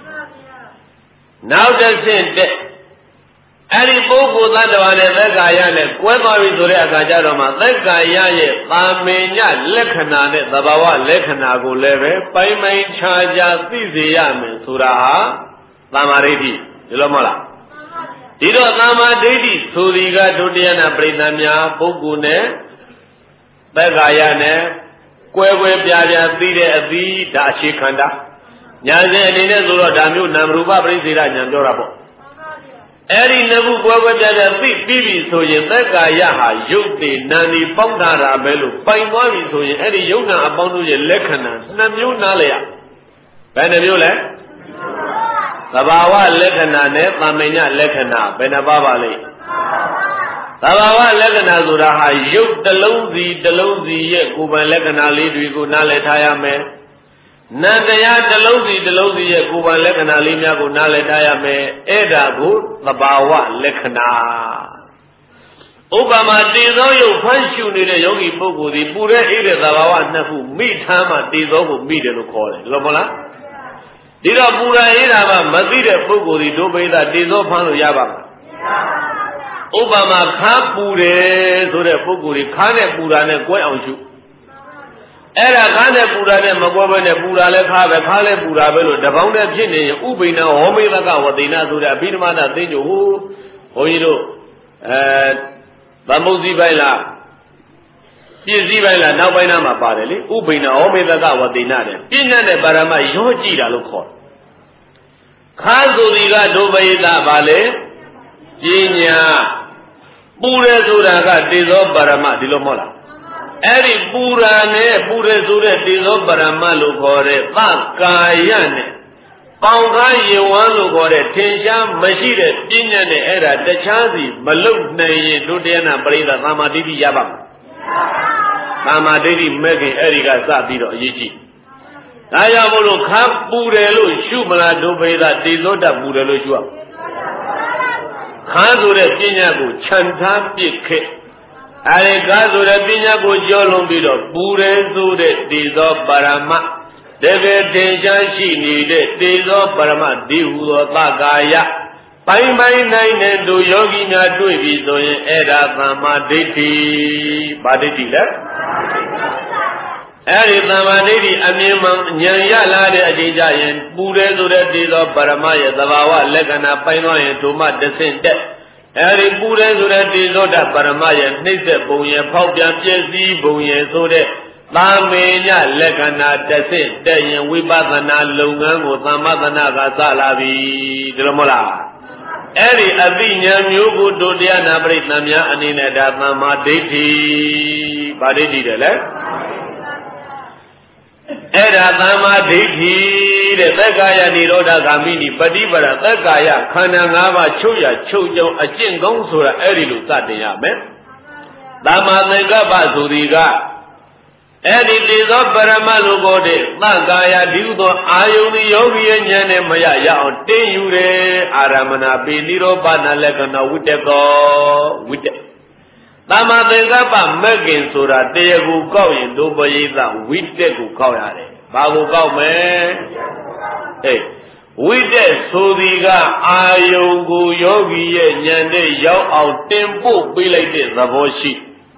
နောက်တစ်ဆင့်တဲ့အဲ့ဒီပုဂ္ဂိုလ်တ attva နဲ့သက်ကာယနဲ့ကွဲသွားပြီဆိုတဲ့အခါကျတော့မှသက်ကာယရဲ့သာမေညလက္ခဏာနဲ့သဘာဝလက္ခဏာကိုလည်းပဲပိုင်ပိုင်ခြားခြားသိစေရမယ်ဆိုတာဟာသမ္မာဒိဋ္ဌိဒီလိုမဟုတ်လားဒီတော့သမ္မာဒိဋ္ဌိဆိုဒီကဒုတိယနာပရိသတ်များပုဂ္ဂိုလ်နဲ့သက်ကာယနဲ့ကွဲကွဲပြားပြားသိတဲ့အသီးဒါအခြေခန္ဓာညာစဉ်အနေနဲ့ဆိုတော့ဒါမျိုးနာမရူပပရိစ္ဆေဒညာပြောတာပေါ့အဲ့ဒီနှစ်ခုကွဲကွဲပြားပြားသိပြီးပြီဆိုရင်သက်ကာယဟာယုတ်တိနာနီပေါင်းထားတာပဲလို့ပိုင်သွားပြီဆိုရင်အဲ့ဒီယုတ်နာအပေါင်းတို့ရဲ့လက္ခဏာနှစ်မျိုးနားလေရဘယ်နှမျိုးလဲသဘာဝလက္ခဏာနဲ့သာမညလက္ခဏာဘယ်နှပါပါလဲသဘာဝလက္ခဏာဆိုတာဟာယုတ်တစ်လုံးစီတစ်လုံးစီရဲ့ကိုယ်ပိုင်လက္ခဏာလေးတွေကိုနားလည်ထားရမယ်နန္တရားတစ်လုံးစီတစ်လုံးစီရဲ့ကိုယ်ပိုင်လက္ခဏာလေးများကိုနားလည်ထားရမယ်အဲ့ဒါကိုသဘာဝလက္ခဏာဥပမာတည်သောယုတ်ဖန်ရှုနေတဲ့ယောဂီပုဂ္ဂိုလ်ဒီပူတဲ့အိတဲ့သဘာဝနှစ်ခုမိထားမှတည်သောကိုမိတယ်လို့ခေါ်တယ်ဟုတ်မလားဒီတော့ပူရအေးတာမှမသိတဲ့ပုဂ္ဂိုလ်ဒီဒုပိသတည်သောဖန်လို့ရပါမလားဥပမာခါပူတယ်ဆိုတဲ့ပုဂ္ဂိုလ်ဒီခါနဲ့ပူတာနဲ့ကွဲအောင်ရှုအဲ့ဒါခါနဲ့ပူတာနဲ့မကွဲဘဲနဲ့ပူတာလည်းခါပဲခါလည်းပူတာပဲလို့တပေါင်းနဲ့ဖြစ်နေရင်ဥပိဏဟောမေသကဝတိနာဆိုတဲ့အဘိဓမ္မာသသိညို့ဘုန်းကြီးတို့သမုတ်စည်းပိုင်းလားပြည့်စည်းပိုင်းလားနောက်ပိုင်းမှာပါတယ်လေဥပိဏဟောမေသကဝတိနာတဲ့ပြည့်ညတ်တဲ့ပါရမရောကြည့်တာလို့ခေါ်ခါဆိုဒီကဒုပိသပါလေပညာပူတယ်ဆိုတာကတေဇောပါရမဒီလိုမဟုတ်လားအဲ့ဒီပူရာနဲ့ပူတယ်ဆိုတဲ့တေဇောပါရမလို့ခေါ်တဲ့သကာယနဲ့ပေါင်ကားယေဝံလို့ခေါ်တဲ့ထင်ရှားမရှိတဲ့ပညာနဲ့အဲ့ဒါတခြားစီမလုံနိုင်ရင်ဒုတိယနာပရိသသမ္မာဒိဋ္ဌိရပါ့မလားသမ္မာဒိဋ္ဌိမဲ့ခင်အဲ့ဒီကစပြီးတော့အရေးကြီးဒါကြောင့်မို့လို့ခါပူတယ်လို့ရှုမလားဒုပိသတေဇောတပူတယ်လို့ရှုရခါဆိုတဲ့ပညာကိုခြံထားပစ်ခဲ့အဲဒီကားဆိုတဲ့ပညာကိုကျော်လွန်ပြီးတော့ပူတယ်ဆိုတဲ့တေဇောပါရမတကယ်တင်ရှားရှိနေတဲ့တေဇောပရမဒီဟုသောသက္ကာယပိုင်းပိုင်းနိုင်တဲ့တို့ယောဂီများတွေ့ပြီဆိုရင်အဲ့ဒါသမ္မာဒိဋ္ဌိဗာဒိဋ္ဌိလဲအဲ့ဒီသမ္မာဒိဋ္ဌိအမြင်မှဉာဏ်ရလာတဲ့အချိန်ကျရင်ပူတယ်ဆိုတဲ့တေဇောပရမရဲ့သဘာဝလက္ခဏာပိုင်းသွားရင်ဒုမတဆင့်တက်အဲ့ဒီပူတယ်ဆိုတဲ့တေဇောဓပရမရဲ့နှိမ့်သက်ပုံရဲ့ဖောက်ပြန်ပြည့်စည်ပုံရဲ့ဆိုတဲ့သာမေညလက္ခဏာတဆင့်တက်ရင်ဝိပဿနာလုပ်ငန်းကိုသမ္မသနာကစလာပြီဒီလိုမဟုတ်လားအဲ့ဒီအသိဉာဏ်မျိုးကိုတို့တရားနာပရိသတ်များအနေနဲ့ဒါသမ္မာဒိဋ္ဌိဗာဒိဋ္ဌိတယ်လေအဲ့ဒါသမ္မာဒိဋ္ဌိတဲ့သက္ကာယនិရောဓဂာမိနိပฏิပဒသက္ကာယခန္ဓာ၅ပါးချုပ်ရချုပ်ကြောင်းအကျင့်ကောင်းဆိုတာအဲ့ဒီလိုစတင်ရမယ်သမ္မာသင်္ကပ္ပဆိုဒီကအဲ့ဒီတေဇောပရမလိုကိုတဲ့သက္ကာယဒီဟုသောအာယုန်ဒီယောဂီရဲ့ဉာဏ်နဲ့မရရအောင်တင်းယူတယ်အာရမဏပိနိရောပနာလက္ခဏဝိတကောဝိတသမ္မာသင်္ကပ္ပမဂ္ဂင်ဆိုတာတရားကိုကောက်ရင်ဒုပရိသဝိတက်ကိုကောက်ရတယ်ဘာကိုကောက်မယ်ဝိတက်ဆိုဒီကအာယုန်ကိုယောဂီရဲ့ဉာဏ်နဲ့ရောက်အောင်တင်ပို့ပေးလိုက်တဲ့သဘောရှိ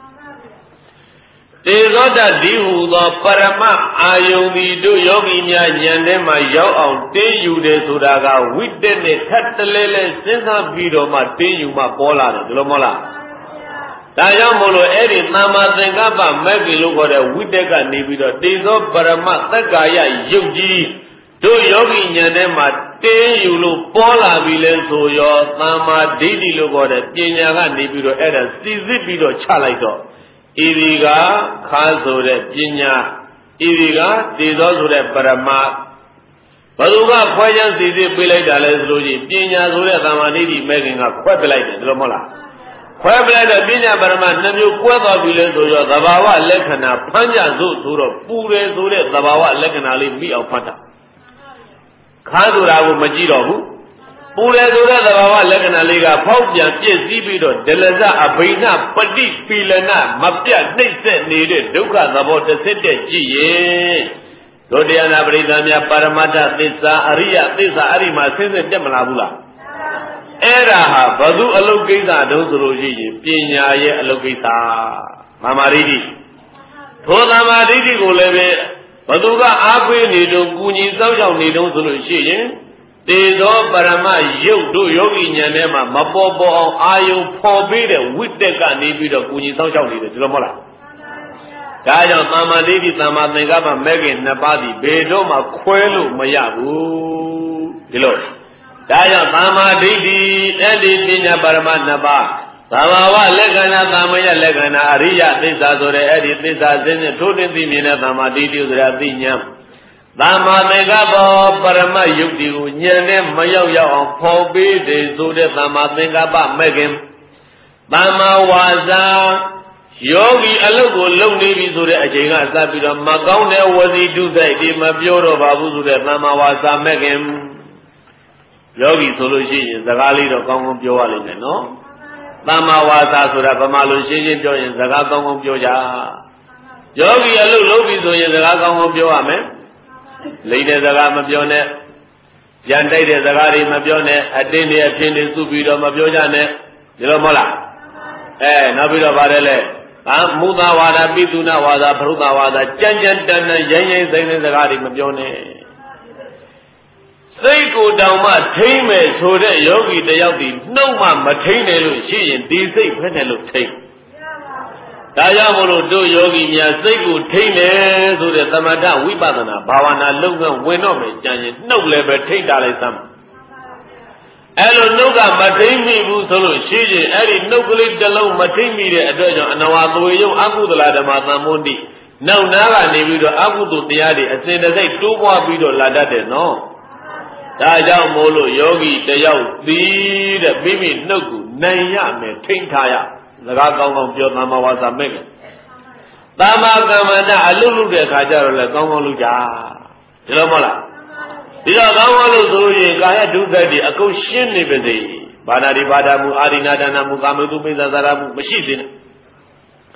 တေဇောတဒီဟုသောပရမအာယုန်ဒီတို့ယောဂီများဉာဏ်ထဲမှာရောက်အောင်တင်းယူတယ်ဆိုတာကဝိတက်နဲ့ထပ်တလဲလဲစဉ်းစားပြီးတော့မှတင်းယူမှပေါ်လာတယ်ဒီလိုမဟုတ်လားဒါကြောင့်မို့လို့အဲ့ဒီသမ္မာသင်္ကပ္ပမဂ္ဂင်လို့ခေါ်တဲ့ဝိတက်ကနေပြီးတော့တေဇောပရမသက္ကာယယုတ်ကြီးတို့ယောဂီဉာဏ်ထဲမှာတင်းယူလို့ပေါ်လာပြီလဲဆိုရောသမ္မာဒိဋ္ဌိလို့ခေါ်တဲ့ပညာကနေပြီးတော့အဲ့ဒါစီစစ်ပြီးတော့ချလိုက်တော့ဤဒီကခါဆိုတဲ့ပညာဤဒီကတေဇောဆိုတဲ့ပရမဘယ်သူကခွဲခြားစီစစ်ပေးလိုက်တာလဲဆိုလို့ရှိရင်ပညာဆိုတဲ့သမ္မာဒိဋ္ဌိမဂ္ဂင်ကခွဲပလိုက်တယ်ဒါလို့မဟုတ်လားခွဲပလိုက်တော့ပညာပရမနှစ်မျိုးကွဲသွားပြီလဲဆိုတော့သဘာဝလက္ခဏာဖမ်းကြစို့ဆိုတော့ပူတယ်ဆိုတဲ့သဘာဝလက္ခဏာလေးမိအောင်ဖတ်တာခါဆိုတာကိုမကြည့်တော့ဘူးပူတယ်ဆိုတဲ့သဘာဝလက္ခဏာလေးကဖောက်ပြန်ပြည့်စည်ပြီးတော့ဒလဇအဘိနပฏิပီလနမပြတ်နှိမ့်ဆက်နေတဲ့ဒုက္ခသဘောတစ်စစ်တဲ့ကြည့်ရင်တို့တရားနာပရိသတ်များပါရမတ္ထသစ္စာအရိယသစ္စာအဲ့ဒီမှာဆင်းသက်တက်မလာဘူးလားအဲ့ဒါဟာဘသူအလုတ်ကိစ္စတုံးဆိုလို့ရှိရင်ပညာရဲ့အလုတ်ကိစ္စသမာဓိဋ္ဌိထိုသမာဓိဋ္ဌိကိုလည်းပဲဘသူကအားပေးနေတော့ကုညီစောင့်ရှောက်နေတော့ဆိုလို့ရှိရင်တေဇောပရမယုတ်တို့ယောဂီဉာဏ်ထဲမှာမပေါ်ပေါ်အောင်အာယုံဖော်ပေးတဲ့ဝိတက်ကနေပြီးတော့ကုညီစောင့်ရှောက်နေတယ်ဒီလိုမဟုတ်လားဒါကြောင့်သမာဓိဋ္ဌိသမာသင်္ကပ္ပမဲ့ခင်နှစ်ပါးဒီဘယ်တော့မှခွဲလို့မရဘူးဒီလိုဒါကြောင့်သမာဓိဋ္ဌိအဲ့ဒီပညာပရမနှစ်ပါးသဘာဝလက္ခဏာသမာယလက္ခဏာအရိယသစ္စာဆိုတဲ့အဲ့ဒီသစ္စာစင်းနဲ့ထိုးတင်သိမြင်တဲ့သမာဓိဋ္ဌိဆိုတာသိဉာဏ်သမ္မာသင်္ကပ္ပပရမယုတ်တိကိုဉာဏ်နဲ့မရောက်ရောက်အောင်ဖော်ပေးတယ်ဆိုတဲ့သမ္မာသင်္ကပ္ပမဲ့ခင်သမ္မာဝါစာယောဂီအလုတ်ကိုလုံနေပြီဆိုတဲ့အချိန်ကစပြီးတော့မကောင်းတဲ့ဝစီတုစိတ်ဒီမပြောတော့ပါဘူးဆိုတဲ့သမ္မာဝါစာမဲ့ခင်ယောဂီဆိုလို့ရှိရင်စကားလေးတော့ကောင်းကောင်းပြောရလိမ့်မယ်နော်သမ္မာဝါစာဆိုတာဗမာလိုရှင်းရှင်းပြောရင်စကားကောင်းကောင်းပြောကြယောဂီအလုတ်လုပ်ပြီဆိုရင်စကားကောင်းကောင်းပြောရမယ်လိမ့်တဲ့စကားမပြောနဲ့ကြံတိုက်တဲ့စကားတွေမပြောနဲ့အတင်းတွေအဖြစ်တွေစုပြီးတော့မပြောကြနဲ့ဒီလိုမဟုတ်လားနောက်ပြီးတော့ပါတယ်လေမုသာဝါဒပိသုနာဝါဒဖရုဒဝါဒကြမ်းကြမ်းတန်တန်ရိုင်းရိုင်းစိမ့်တဲ့စကားတွေမပြောနဲ့စိတ်ကိုတောင်မှထိမ့်မယ်ဆိုတဲ့ယောဂီတယောက်ဒီနှုတ်မှမထိမ့်တယ်လို့ရှိရင်ဒီစိတ်ဖက်တယ်လို့ထိမ့်ဒါကြောင့်မို့လို့တို့ယောဂီများစိတ်ကိုထိမ့်တယ်ဆိုတဲ့သမထဝိပဿနာဘာဝနာလုပ်ငန်းဝင်တော့မယ်ကြံရင်နှုတ်လည်းပဲထိမ့်တာလိုက်စမ်းအဲ့လိုနှုတ်ကမထိမ့်မိဘူးဆိုလို့ရှိရင်အဲ့ဒီနှုတ်ကလေးတစ်လုံးမထိမ့်မိတဲ့အတွက်ကြောင့်အနဝသွေယုံအကုသလဓမ္မသံမုန်းတိနောက်နာကနေပြီးတော့အကုသိုလ်တရားတွေအစဉ်တစိုက်တိုးပွားပြီးတော့လာတတ်တယ်နော်ဒါကြောင့်မို့လို့ယောဂီတယောက်သိတဲ့မိမိနှုတ်ကိုနိုင်ရမယ်ထိမ့်ထားရစကားကောင်းကောင်းပြောသမ္မာဝါစာမဲ့တယ်သမ္မာကမ္မန္တအလုလုတဲ့ခါကျတော့လေကောင်းကောင်းလုပ်ကြဒီလိုမဟုတ်လားဒီတော့ကောင်းကောင်းလို့ဆိုရင်ကာယဒုစရိုက်တွေအကုန်ရှင်းနေပါစေဘာနာတိဘာဒမှုအာရိနာဒါနမှုကာမတုပိသဇာရမှုမရှိသေးနဲ့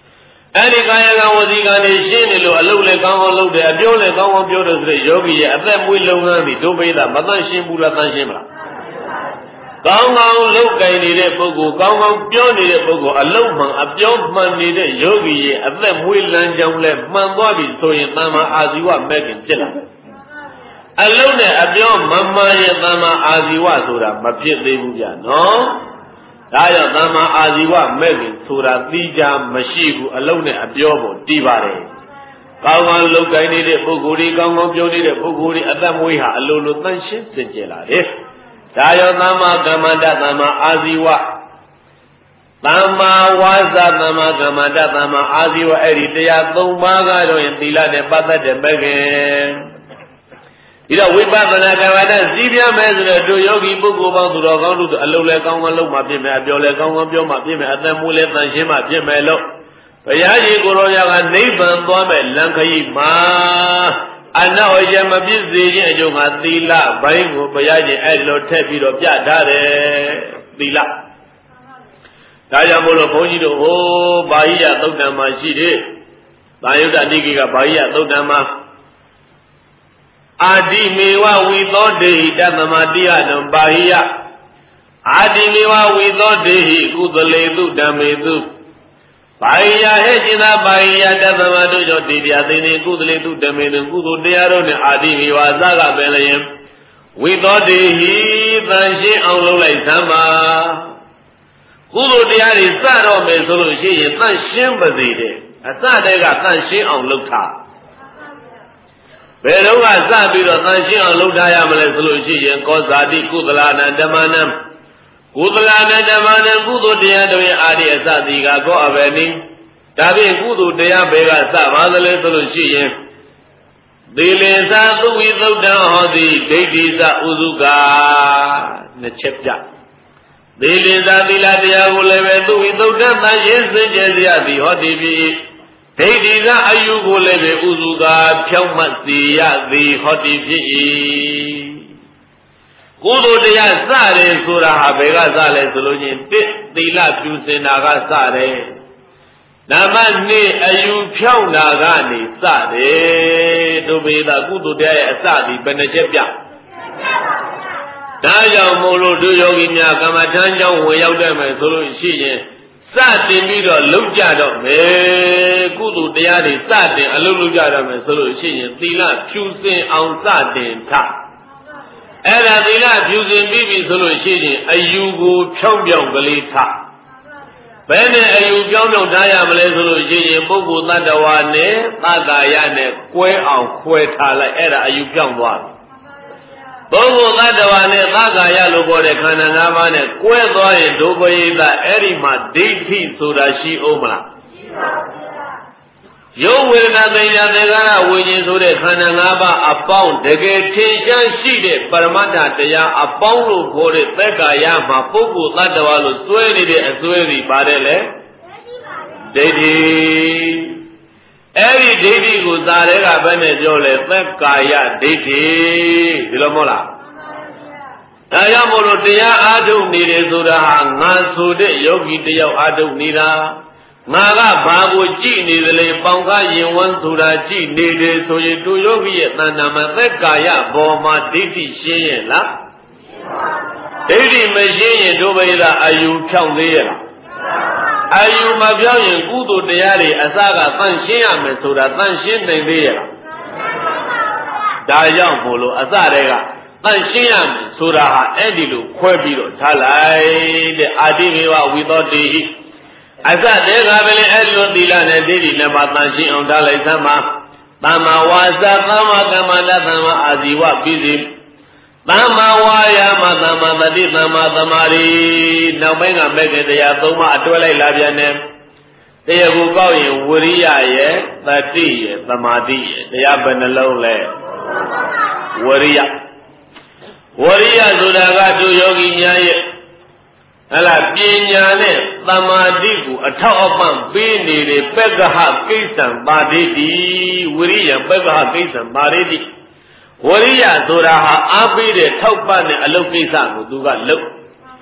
အဲဒီကာယကံဝစီကံတွေရှင်းနေလို့အလုပ်လည်းကောင်းအောင်လုပ်တယ်အပြောလည်းကောင်းအောင်ပြောတယ်ဆိုတဲ့ယောဂီရဲ့အသက်မွေးလုပ်ငန်းဒီဒုပိသမတန့်ရှင်းဘူးလားတန့်ရှင်းမလားကောင်းကောင်းလုပ်ကြနေတဲ့ပုဂ္ဂိုလ်ကောင်းကောင်းပြောနေတဲ့ပုဂ္ဂိုလ်အလုံးမှန်အပြောမှန်နေတဲ့ယောဂီရဲ့အသက်မွေးလမ်းကြောင်းလဲမှန်သွားပြီဆိုရင်သမ္မာအာဇီဝမဲ့ခင်ဖြစ်လာတယ်အလုံးနဲ့အပြောမှန်မှန်ရဲ့သမ္မာအာဇီဝဆိုတာမဖြစ်သေးဘူးဗျာနော်ဒါကြောင့်သမ္မာအာဇီဝမဲ့ခင်ဆိုတာသိကြမရှိဘူးအလုံးနဲ့အပြောပေါ်တည်ပါတယ်ကောင်းကောင်းလုပ်ကိုင်းနေတဲ့ပုဂ္ဂိုလ်တွေကောင်းကောင်းပြောနေတဲ့ပုဂ္ဂိုလ်တွေအသက်မွေးဟာအလိုလိုတန်ရှင်းစင်ကြယ်လာတယ်ဒါကြောင့်သမ္မာကမ္မန္တသမ္မာအာဇီဝသမ္မာဝါစာသမ္မာကမ္မန္တသမ္မာအာဇီဝအဲ့ဒီတရား၃ပါးကတော့ရင်သီလနဲ့ပတ်သက်တဲ့မဲ့ခင်ဒီတော့ဝိပဿနာကမ္မန္တစီးပြမယ်ဆိုတော့တို့ယောဂီပုဂ္ဂိုလ်ပေါင်းသူတော်ကောင်းတို့အလုံးလဲကောင်းကောင်းလုပ်မှဖြစ်မယ်အပြောလဲကောင်းကောင်းပြောမှဖြစ်မယ်အသက်မွေးလဲတန်ရှင်းမှဖြစ်မယ်လို့ဘုရားရှင်ကိုရောရကနိဗ္ဗာန်သွားမဲ့လမ်းခရီးမှာအနောက်ရမပြည့်စေခြင်းအကျိုးငါသီလဘိုင်းကိုဘုရားရှင်အဲ့လိုထည့်ပြီးတော့ပြထားတယ်သီလဒါကြောင့်မို့လို့ဘုန်းကြီးတို့ဟိုဘာဟိယသုတ်တံမှာရှိတယ်သာယုတ္တတိကိကဘာဟိယသုတ်တံမှာအာတိမေဝဝိသောတေဟိတသမတိယတံဘာဟိယအာတိမေဝဝိသောတေဟိကုသလေတုဓမ္မေတုဘာဟိယဟဲ့จิตဘာဟိယတသမတို့ကြောင့်ဒီတရားသိနေကုသလေတုဓမ္မေတုကုသိုလ်တရားတို့နဲ့အာတိမေဝအစကပဲလျင်ဝိသောတေဟိတန်ရှင်းအောင်လုပ်လိုက်သမ်းပါကုသိုလ်တရားတွေစတော့မယ်ဆိုလို့ရှိရင်တန်ရှင်းပါစေတဲ့အစတည်းကတန်ရှင်းအောင်လုပ်ထားဘယ်တော့ကစပြီးတော့တန်ရှင်းအောင်လုပ်ထားရမလဲဆိုလို့ရှိရင်ကောဇာတိကုသလာနဓမ္မနံကုသလာနဓမ္မနံကုသိုလ်တရားတွေအာရိအစတိကကောအဘယ်နည်းဒါဖြင့်ကုသိုလ်တရားဘယ်ကစပါသလဲဆိုလို့ရှိရင်သီလင်္သာသုဝိသုဒ္ဓံဟောတိဒိဋ္ဌိသဥစုကနှစ်ချက်ပြသီလင်္သာသီလတရားကိုလည်းပဲသုဝိသုဒ္ဓံသံရှင်းစင်ကြယ်စေရသည်ဟောတိပြီဒိဋ္ဌိကအယူကိုလည်းပဲဥစုကဖြောင့်မတ်စေရသည်ဟောတိဖြစ်၏ကုသိုလ်တရားစတယ်ဆိုတာဟာဘယ်ကစလဲဆိုလို့ချင်းတစ်သီလပြုစင်တာကစတယ်နံပါတ်2အယူဖြောင့်တာကနေစတယ်ဒုဗေဒကုသိုလ်တရားရဲ့အစသည်ဘယ်နှချက်ပြဒါကြောင့်မို့လို့တို့ယောဂီများကမ္မထမ်းကြောင်းဝင်ရောက်တယ်မယ်ဆိုလို့ရှိရင်စတင်ပြီးတော့လုံကြတော့မယ်ကုသိုလ်တရားတွေစတင်အလုပ်လုပ်ကြတော့မယ်ဆိုလို့ရှိရင်သီလဖြူစင်အောင်စတင်ထအဲ့ဒါသီလဖြူစင်ပြီးပြီဆိုလို့ရှိရင်အယူကိုဖြောင်းပြောင်းကလေးထဘယ်နဲ့အယူပြောင်းပြောင်းထားရမလဲဆိုလို့ရှိရင်ပုဂ္ဂိုလ်တ attva နဲ့သတ္တယနဲ့ကွဲအောင်ခွဲထားလိုက်အဲ့ဒါအယူပြောင်းသွားပြီပုဂ္ဂိုလ်တ attva နဲ့သက္ကာယလို့ခေါ်တဲ့ခန္ဓာ၅ပါးနဲ့ကွဲသွားရင်ဒုပရိသအဲ့ဒီမှာဒိဋ္ဌိဆိုတာရှိအောင်မလားရှိပါဘူးရုပ်ဝေဒနာသင်္ညာသင်္ခါရဝိညာဉ်ဆိုတဲ့ခန္ဓာ၅ပါးအပေါင်းတကယ်ထင်ရှားရှိတဲ့ပရမတ္ထတရားအပေါင်းလို့ခေါ်တဲ့သက္ကာယမှာပုဂ္ဂိုလ်တ attva လို့စွဲနေတဲ့အစွဲတွေပါတယ်လေဒိဋ္ဌိအဲ့ဒီဒိဋ္ဌိကိုသာတဲ့ကဘယ်နဲ့ပြောလဲသက္ကာယဒိဋ္ဌိဒီလိုမဟုတ်လားဒါကြောင့်မို့လို့တရားအားထုတ်နေတယ်ဆိုတာဟာငါဆိုတဲ့ယောဂီတယောက်အားထုတ်နေတာငါကဘာကိုကြည့်နေသလဲပေါင်ကားရင်ဝန်းဆိုတာကြည့်နေတယ်ဆိုရင်သူယောဂီရဲ့တဏ္ဍာမှာသက်ကာယဘောမှာဒိဋ္ဌိရှင်းရဲ့လားဒိဋ္ဌိမရှင်းရင်ဒုဗေဒအယူဖြောင်းသေးရဲ့လားအယူမဖြောင်းရင်ကုသိုလ်တရားတွေအစကတန့်ရှင်းရမယ်ဆိုတာတန့်ရှင်းနိုင်သေးရဲ့လားဒါကြောင့်မို့လို့အစတည်းကတန့်ရှင်းရမယ်ဆိုတာဟာအဲ့ဒီလိုခွဲပြီးတော့ထားလိုက်တဲ့အာတိမေဝဝိသောတိအစတည်းကပဲလေအဲ့ဒီလိုသီလနဲ့ဒိဋ္ဌိနဲ့မှတန်ရှင်းအောင်ထားလိုက်သမှာသမ္မာဝါစာသမ္မာကမ္မန္တသမ္မာအာဇီဝပြီးစီသမ္မာဝါယာမသမ္မာတတိသမ္မာသမာဓိနောက်ပိုင်းကမဲ့ခင်တရား၃ပါးအတွဲလိုက်လာပြန်တယ်တရားကိုကောက်ရင်ဝိရိယရဲ့တတိရဲ့သမာဓိရဲ့တရားဘယ်နှလုံးလဲဝိရိယဆိုတာကသူယောဂီများရဲ့ဟလာပညာနဲ့သမာဓိကိုအထောက်အပံ့ပေးနေတဲ့ပက္ခဟကိစ္စံပါတိတိဝိရိယပက္ခဟကိစ္စံပါတိတိဝိရိယဆိုတာဟာအားပေးတဲ့ထောက်ပံ့တဲ့အလုပ်ကိစ္စကိုသူကလုပ်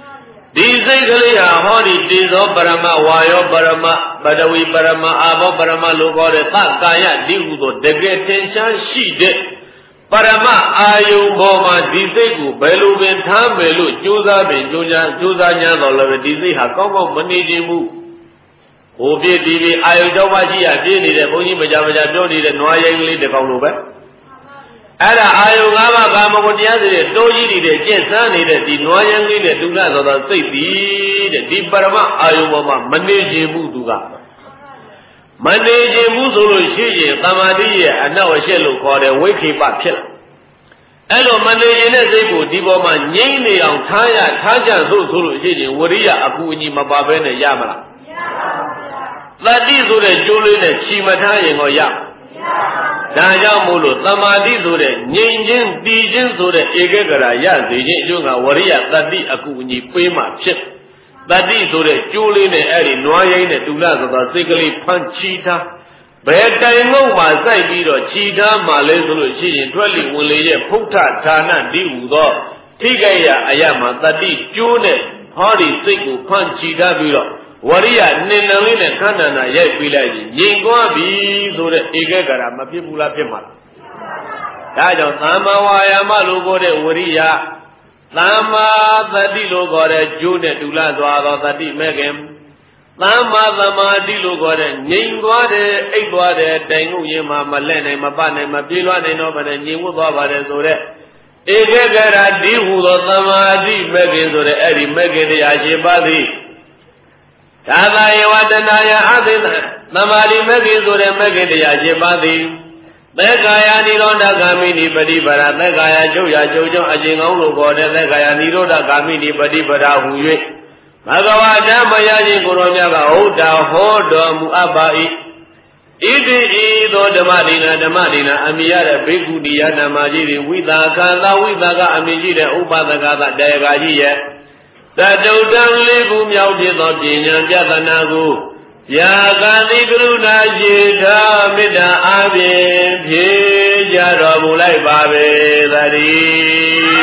ဒီစိတ်ကလေးဟာဟောဒီတေဇောပရမဝါယောပရမပဒဝီပရမအာဘောပရမလို့ခေါ်တဲ့သကာယဒီဟုသောတကယ်ထင်ရှားရှိတဲ့ပရမအာယုံပေါ်မှာဒီစိတ်ကိုဘယ်လိုပင်ထားမယ်လို့ကြိုးစားပင်ကြိုးစား냐တော့လည်းဒီစိတ်ဟာကောင်းကောင်းမနေခြင်းဘူးဟိုပြည့်ဒီပြည့်အာယုံတော့မှရှိရပြည့်နေတဲ့ဘုန်းကြီးမကြပြောနေတဲ့နွားရိုင်းကလေးတစ်ကောင်လိုပဲအဲ့ဒါအာယုံ၅ပါးကာမဂုဏ်တရားတွေတိုးကြီးတွေကျင့်စမ်းနေတဲ့ဒီနွားရိုင်းကလေးနဲ့ဒုက္ခသောသောစိတ်ပြီးတဲ့ဒီပရမအာယုံပေါ်မှာမနေခြင်းဘူးသူကမနေခြင်းဘူးဆိုလို့ရှိရင်သမာဓိရဲ့အနောက်အရှက်လို့ခေါ်တဲ့ဝိခိပဖြစ်လာအဲ့လိုမနေခြင်းတဲ့စိတ်ကိုဒီပေါ်မှာငြိမ့်နေအောင်ထားကြဆိုလို့ရှိရင်ဝရိယအကူအညီမပါဘဲနဲ့ရမလားမရပါဘူးဗျာသတိဆိုတဲ့ကျိုးလေးနဲ့ချီမထားရင်တော့ရဒါကြောင့်မို့လို့သမာဓိဆိုတဲ့ငြိမ်ခြင်းတည်ခြင်းဆိုတဲ့ဧကဂရရစေခြင်းအကျိုးကဝရိယတတိအကူအညီပေးမှဖြစ်တတိဆိုတဲ့ကျိုးလေးနဲ့အဲ့ဒီနွားရိုင်းနဲ့တူလာဆိုတော့စိတ်ကလေးဖန်ချီထားဘယ်တိုင်ငုံမှာစိုက်ပြီးတော့ချီထားမှလဲဆိုလို့ရှိရင်ထွက်လိဝင်လေရဲ့ဖုဋ္ဌဌာနဒီဟူသောထိခိုက်ရအရမှာတတိကျိုးနဲ့ဟောဒီစိတ်ကိုဖန်ချီထားပြီးတော့ဝရိယနှင်နှံလေးနဲ့ခန္ဓာနာရိုက်ပြီးလိုက်ရင်ငြိမ်သွားပြီဆိုတဲ့ဧကဂရမဖြစ်ဘူးလားဖြစ်မှာလားဒါကြောင့်သမ္မာဝါယာမလို့ခေါ်တဲ့ဝရိယသမ္မာသတိလို့ခေါ်တဲ့ကျိုးနဲ့တူလာသွားသောသတိမဲ့ခင်သမ္မာသမာဓိလို့ခေါ်တဲ့ငြိမ်သွားတဲ့အိပ်သွားတဲ့တိုင်ငုံရင်မှမလဲနိုင်မပနိုင်မပြေးလွှားနိုင်တော့ဘဲနဲ့ငြိမ်ဝတ်သွားပါတယ်ဆိုတဲ့ဧကဂရဒီဟူသောသမာဓိမဲ့ခင်ဆိုတဲ့အဲ့ဒီမဲ့ခင်တရားရှိပါသည်သာသာယဝတနာယအသိသမာဓိမဲ့ခင်ဆိုတဲ့မဲ့ခင်တရားရှိပါသည်သက္ကာယနိရောဓဂာမိနိပฏิပဒါသက္ကာယချုပ်ရာချုပ်ကြောင့်အကျဉ်ကောင်းလို့ခေါ်တဲ့သက္ကာယနိရောဓဂာမိနိပฏิပဒါဟူ၍ဘဂဝါဓမ္မယခြင်းကိုရောမြတ်ကဟုတ်တာဟောတော်မူအပ်ပါ၏ဣတိဤသောဓမ္မဒိနာအမိရတဲ့ဘိက္ခုနီယနာမကြီးတွေဝိသကာသဝိသကအမိရှိတဲ့ဥပဒကသတရားကြီးရဲ့သတုတံလေးခုမြောက်ဖြစ်သောပညာပြသနာကိုယာကတိကရုဏာရှိတာမေတ္တာအားဖြင့်ဖြေကြတော်မူလိုက်ပါပေသတည်း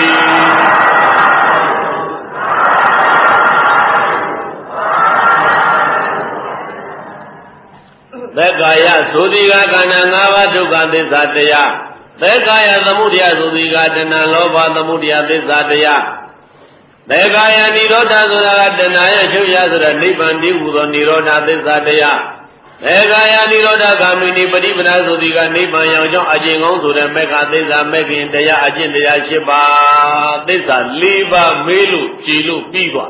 သက္ကာယသုတိကခန္ဓာ၅ပါးဒုက္ခသစ္စာတရားသက္ကာယသမုဒယသုတိကတဏှာလောဘသမုဒယသစ္စာတရားသက္ကာယនិရောဓဆိုတာကတဏှာရဲ့ချုပ်ရဆိုတာနိဗ္ဗာန်တည်းဟူသောនិရောဓသစ္စာတရားသက္ကာယនិရောဓဂာမိနိပฏิပဒါသုတိကနိဗ္ဗာန်ရောက်ကြောင်းအကျင့်ကောင်းဆိုတဲ့မေဃသစ္စာမေခင်တရားအကျင့်တရား၈ပါးသစ္စာ၄ပါးမေးလို့ကြည်လို့ပြီးသွား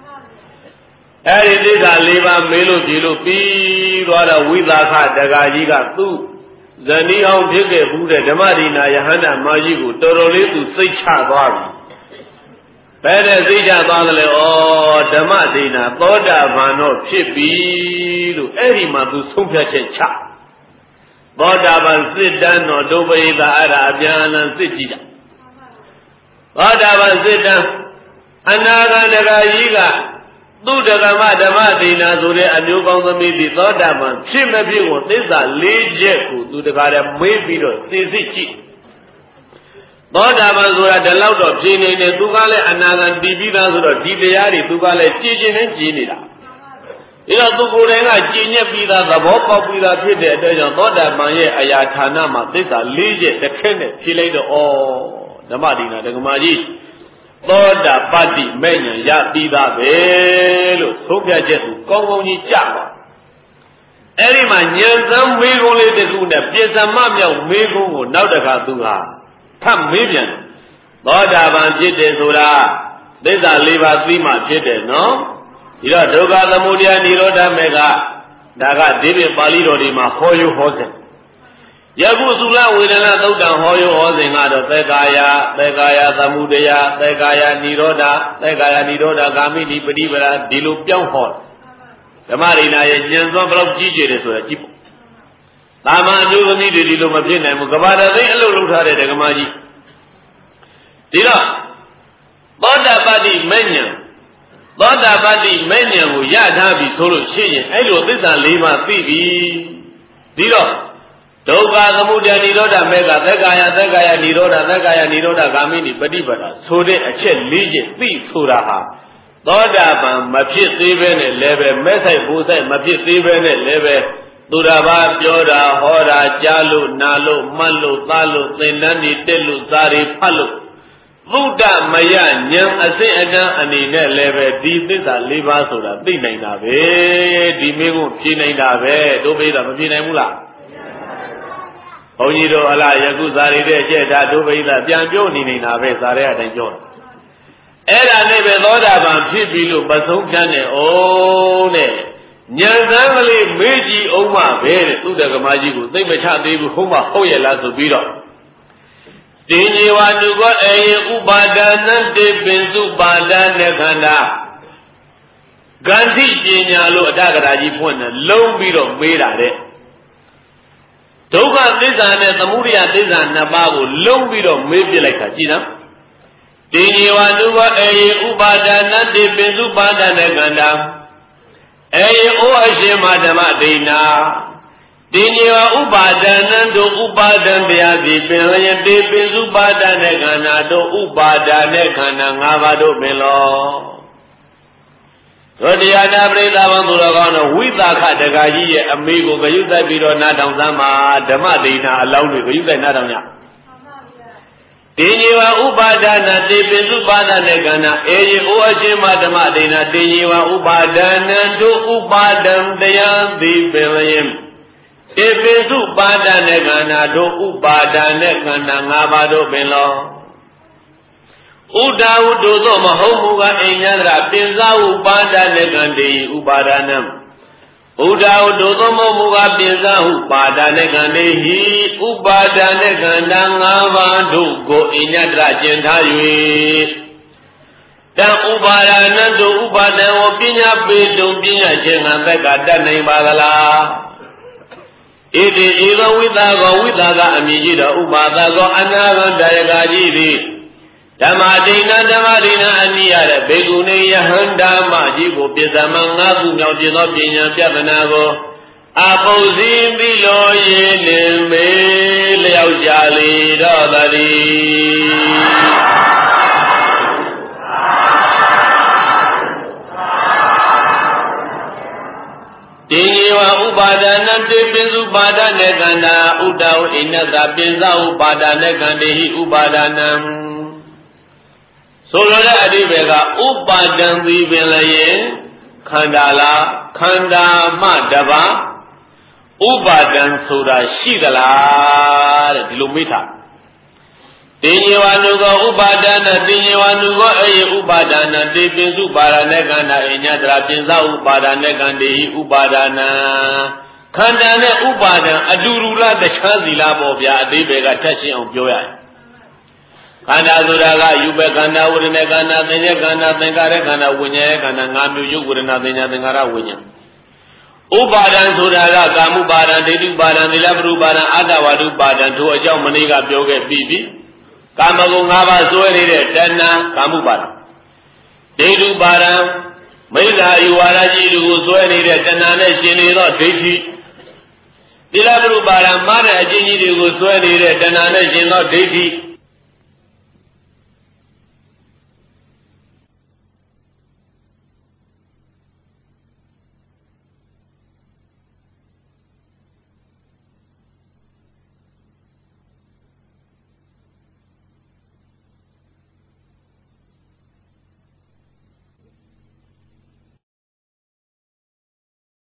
အဲဒီသစ္စာ၄ပါးမေးလို့ကြည်လို့ပြီးသွားတော့ဝိသခတဂါကြီးကသူ့ဇနီးအောင်ဖြစ်ခဲ့ဘူးတဲ့ဓမ္မဒိနာယဟန္တာမကြီးကိုတော်တော်လေးသူစိတ်ချသွားပြီဘယ်နဲ့သိကြသွားသလဲဩဓမ္မဒိနာသောတာပန်တော့ဖြစ်ပြီလို့အဲ့ဒီမှာသူဆုံးဖြတ်ချက်ချသောတာပန်စစ်တမ်းတော်ဒုပရိသအဲ့ဒါအပြန်အလှန်စစ်ကြည့်တာသောတာပန်စစ်တမ်းအနာဂတ်တဂါကြီးကသူတက္ကမဓမ္မဒိနာဆိုတဲ့အမျိုးကောင်းသမီးဒီသောတာပန်ဖြစ်မဖြစ်ကိုသစ္စာ၄ချက်ကိုသူတကားလည်းမေးပြီးတော့စစ်စစ်ကြည့်သောတာပန်ဆိုတာဒီလောက်တော့ဖြေနေတယ်သူကလည်းအနာဂတ်တည်ပြီးသားဆိုတော့ဒီတရားတွေသူကလည်းကြည်ကျင်နဲ့ကြည်နေတာဒါတော့သူကိုယ်တိုင်ကကြည်ညက်ပြီးသားသဘောပေါက်ပြီးသားဖြစ်တဲ့အတွက်ကြောင့်သောတာပန်ရဲ့အရာဌာနမှာသစ္စာ၄ချက်တစ်ခဲနဲ့ဖြေလိုက်တော့ဩဓမ္မဒိနာဒကမာကြီးသောတာပတ္တိမဲ့ညာရပြီးသားပဲလို့သုံးဖြတ်ချက်သူကောင်းကောင်းကြီးကြပါအဲ့ဒီမှာဉာဏ်သံမေးခွန်းလေးတစ်ခုနဲ့ပြစ္ဆမမြောက်မေးခွန်းကိုနောက်တစ်ခါသူဟာထပ်မေးပြန်သောတာပန်ဖြစ်တယ်ဆိုတာသစ္စာ၄ပါးသိမှဖြစ်တယ်နော်ဒီတော့ဒုက္ခသမုဒယនិရောဓမေကဒါကဒီပြပါဠိတော်ဒီမှာဟောယဟောစဉ်ယခုသုလဝေဒနာသုတ်တံဟောယဟောစဉ်ကတော့သက္ကာယသမုဒယသက္ကာယនិရောဓဂာမိနိပฏิပဒါဒီလိုပြောင်းဟောဓမ္မရိနာရဲ့ဉာဏ်စွမ်းဘယ်လောက်ကြီးကျယ်တယ်ဆိုတာကြည့်ပေါ့တာမန်အကျိုးသမီးတွေဒီလိုမဖြစ်နိုင်ဘူးကဘာတသိအလုပ်လုပ်ထားတဲ့ဓမ္မကြီးဒီတော့သောတာပတ္တိမဲ့ဉာဏ်ကိုရထားပြီဆိုလို့ရှိရင်အဲ့လိုသစ္စာ၄ပါးသိပြီဒီတော့ဒုက္ခသမုဒယនិရောဓမေကသက္ကာယនិရောဓဂာမိနိပฏิပဒါဆိုတဲ့အချက်၄ချက်သိဆိုတာဟာသောတာပန်မဖြစ်သေးပဲနဲ့လည်းပဲမဲ့ဆိုင်ဘူးဆိုင်မဖြစ်သေးပဲနဲ့လည်းပဲသူတစ်ပါးပြောတာဟောတာကြားလို့နာလို့မှတ်လို့သားလို့သင်တန်းတွေတက်လို့စာတွေဖတ်လို့သုဒ္ဓမယဉာဏ်အစစ်အတန်းအနေနဲ့လည်းပဲဒီသစ္စာ၄ပါးဆိုတာသိနိုင်တာပဲဒီမိကုဖြေနိုင်တာပဲတို့ပိဒါမဖြေနိုင်ဘူးလားဘုန်းကြီးတို့အလားယခုစာရီတဲ့ကျက်တာတို့ပိဒါပြန်ပြောနေနေတာပဲစာရဲအတိုင်းပြောတာအဲ့ဒါနဲ့ပဲသောတာပန်ဖြစ်ပြီလို့ပဆုံးဖြတ်နေအောင်တဲ့ဉာဏ်သံကလေးမေးကြည့်အောင်မှပဲတဲ့သူတက္ကမကြီးကိုသိမချသေးဘူးဟုတ်မှဟုတ်ရဲ့လားဆိုပြီးတော့တင်ကြီးဝါတုကောအေဥပါဒနတေပင်စုပါဒနဲ့ခန္ဓာဂန္ဓိပညာလို့အတ္တကရာကြီးဖွင့်တယ်လုံးပြီးတော့မေးတာတဲ့ဒုက္ခသစ္စာနဲ့သမုဒယသစ္စာနှစ်ပါးကိုလုံးပြီးတော့မေးပြလိုက်တာကြည်နော်တင်ကြီးဝါတုကောအေဥပါဒနတေပင်စုပါဒနဲ့ခန္ဓာအေဩအရှင်မဓမ္မဒိဏတင်ကြီးဝဥပါဒနံတို့ဥပါဒံတရားစီပင်လျက်တေပင်စုပါဒနဲ့ခန္ဓာတို့ဥပါဒနဲ့ခန္ဓာ၅ပါးတို့ပင်လောတို့တရားနာပရိသတ်ဘောသူတော်ကောင်းတို့ဝိသခတက္ကကြီးရဲ့အမေကိုဂယုတိုက်ပြီးတော့နားထောင်သမ်းမှာဓမ္မဒိဏအလောင်းတွေဂယုတိုက်နားထောင်ကြတင်ကြီးဝဥပါဒနာတေပင်စုပါဒနဲ့ခန္ဓာအေယဩအရှင်မဓမ္မဒိဏတင်ကြီးဝဥပါဒနံတို့ဥပါဒံတရားစီပင်လျက်တေပိစုပါဒနဲ့ခန္ဓာတို့ဥပါဒနဲ့ခန္ဓာ၅ပါးတို့ပင်လောဥဒါဝတ္တုသောမဟုတ်မူကားအိညာတရာပင်စားဥပါဒနဲ့ခန္တေဥပါဒနံဥဒါဝတ္တုသောမဟုတ်မူကားပင်စားဥပါဒနဲ့ခန္တေဟိဥပါဒနဲ့ခန္ဓာ၅ပါးတို့ကိုအိညာတရာကျင်ထား၍တံဥပါဒနံတို့ဥပါဒံဝပညာပေတုံပညာရှင်ကသက်ကတတ်နိုင်ပါသလားဣတိဧကဝိသကောဝိသကအမည်ကြီးတော်ဥပါသကောအနာဂံတယကကြီးသည်ဓမ္မဒိဏဓမ္မဒိဏအနိယတဲ့ဘေကုဏီယဟန္တာမကြီးကိုပြသမံ၅ခုမြောက်ပြသောပညာပြဒနာကိုအပုဇိပိလောယေနေမေလျောက်ကြလေတော့တည်းတင်ကြီးဝဥပါဒနာတေပင်စုပါဒနဲ့ခန္ဓာဥဒ္ဒဝအိနတပင်စဥပါဒနဲ့ခန္တေဟိဥပါဒနံဆိုလိုတဲ့အဓိပ္ပာယ်ကဥပါဒံသည်ပင်လည်းခန္ဓာလားခန္ဓာမှတပါဥပါဒံဆိုတာရှိသလားတဲ့ဒီလိုမေးထားတင်ကြီးဝနုကောဥပါဒနာတင်ကြီးဝနုကောအေဥပါဒနာတေပင်စုပါဒနဲ့ခန္ဓာအိညာတရာပင်စဥပါဒနဲ့ခန္တေဟိဥပါဒနာခန္ဓာနဲ့ဥပါဒံအတူတူလားတခြားစီလားပေါ့ဗျာအသေးပဲကထက်ရှင်းအောင်ပြောရတယ်ခန္ဓာဆိုတာကယူပဲခန္ဓာဝိညာဉ်ခန္ဓာသင်္ညေခန္ဓာသင်္ခါရခန္ဓာဝိညာဉ်ခန္ဓာ၅မျိုးယုတ်ဝိညာဉ်သင်္ညာသင်္ခါရဝိညာဉ်ဥပါဒံဆိုတာကကာမုပါဒံဒိဋ္ဌုပါဒံသီလပရုပါဒံအတ္တဝါဒုပါဒံတို့အကြောင်းမနေ့ကပြောခဲ့ပြီးပြီကာမဂုဏ်၅ပါးစွဲနေတဲ့တဏှာကာမုပါဒံဒိဋ္ဌုပါဒံမိစ္ဆာဤဝါဒကြီးတို့ကိုစွဲနေတဲ့တဏှာနဲ့ရှင်နေသောဒိဋ္ဌိသီလပရုပါဒံမှားတဲ့အကျဉ်းကြီးတွေကိုစွဲနေတဲ့တဏှာနဲ့ရှင်သောဒိဋ္ဌိ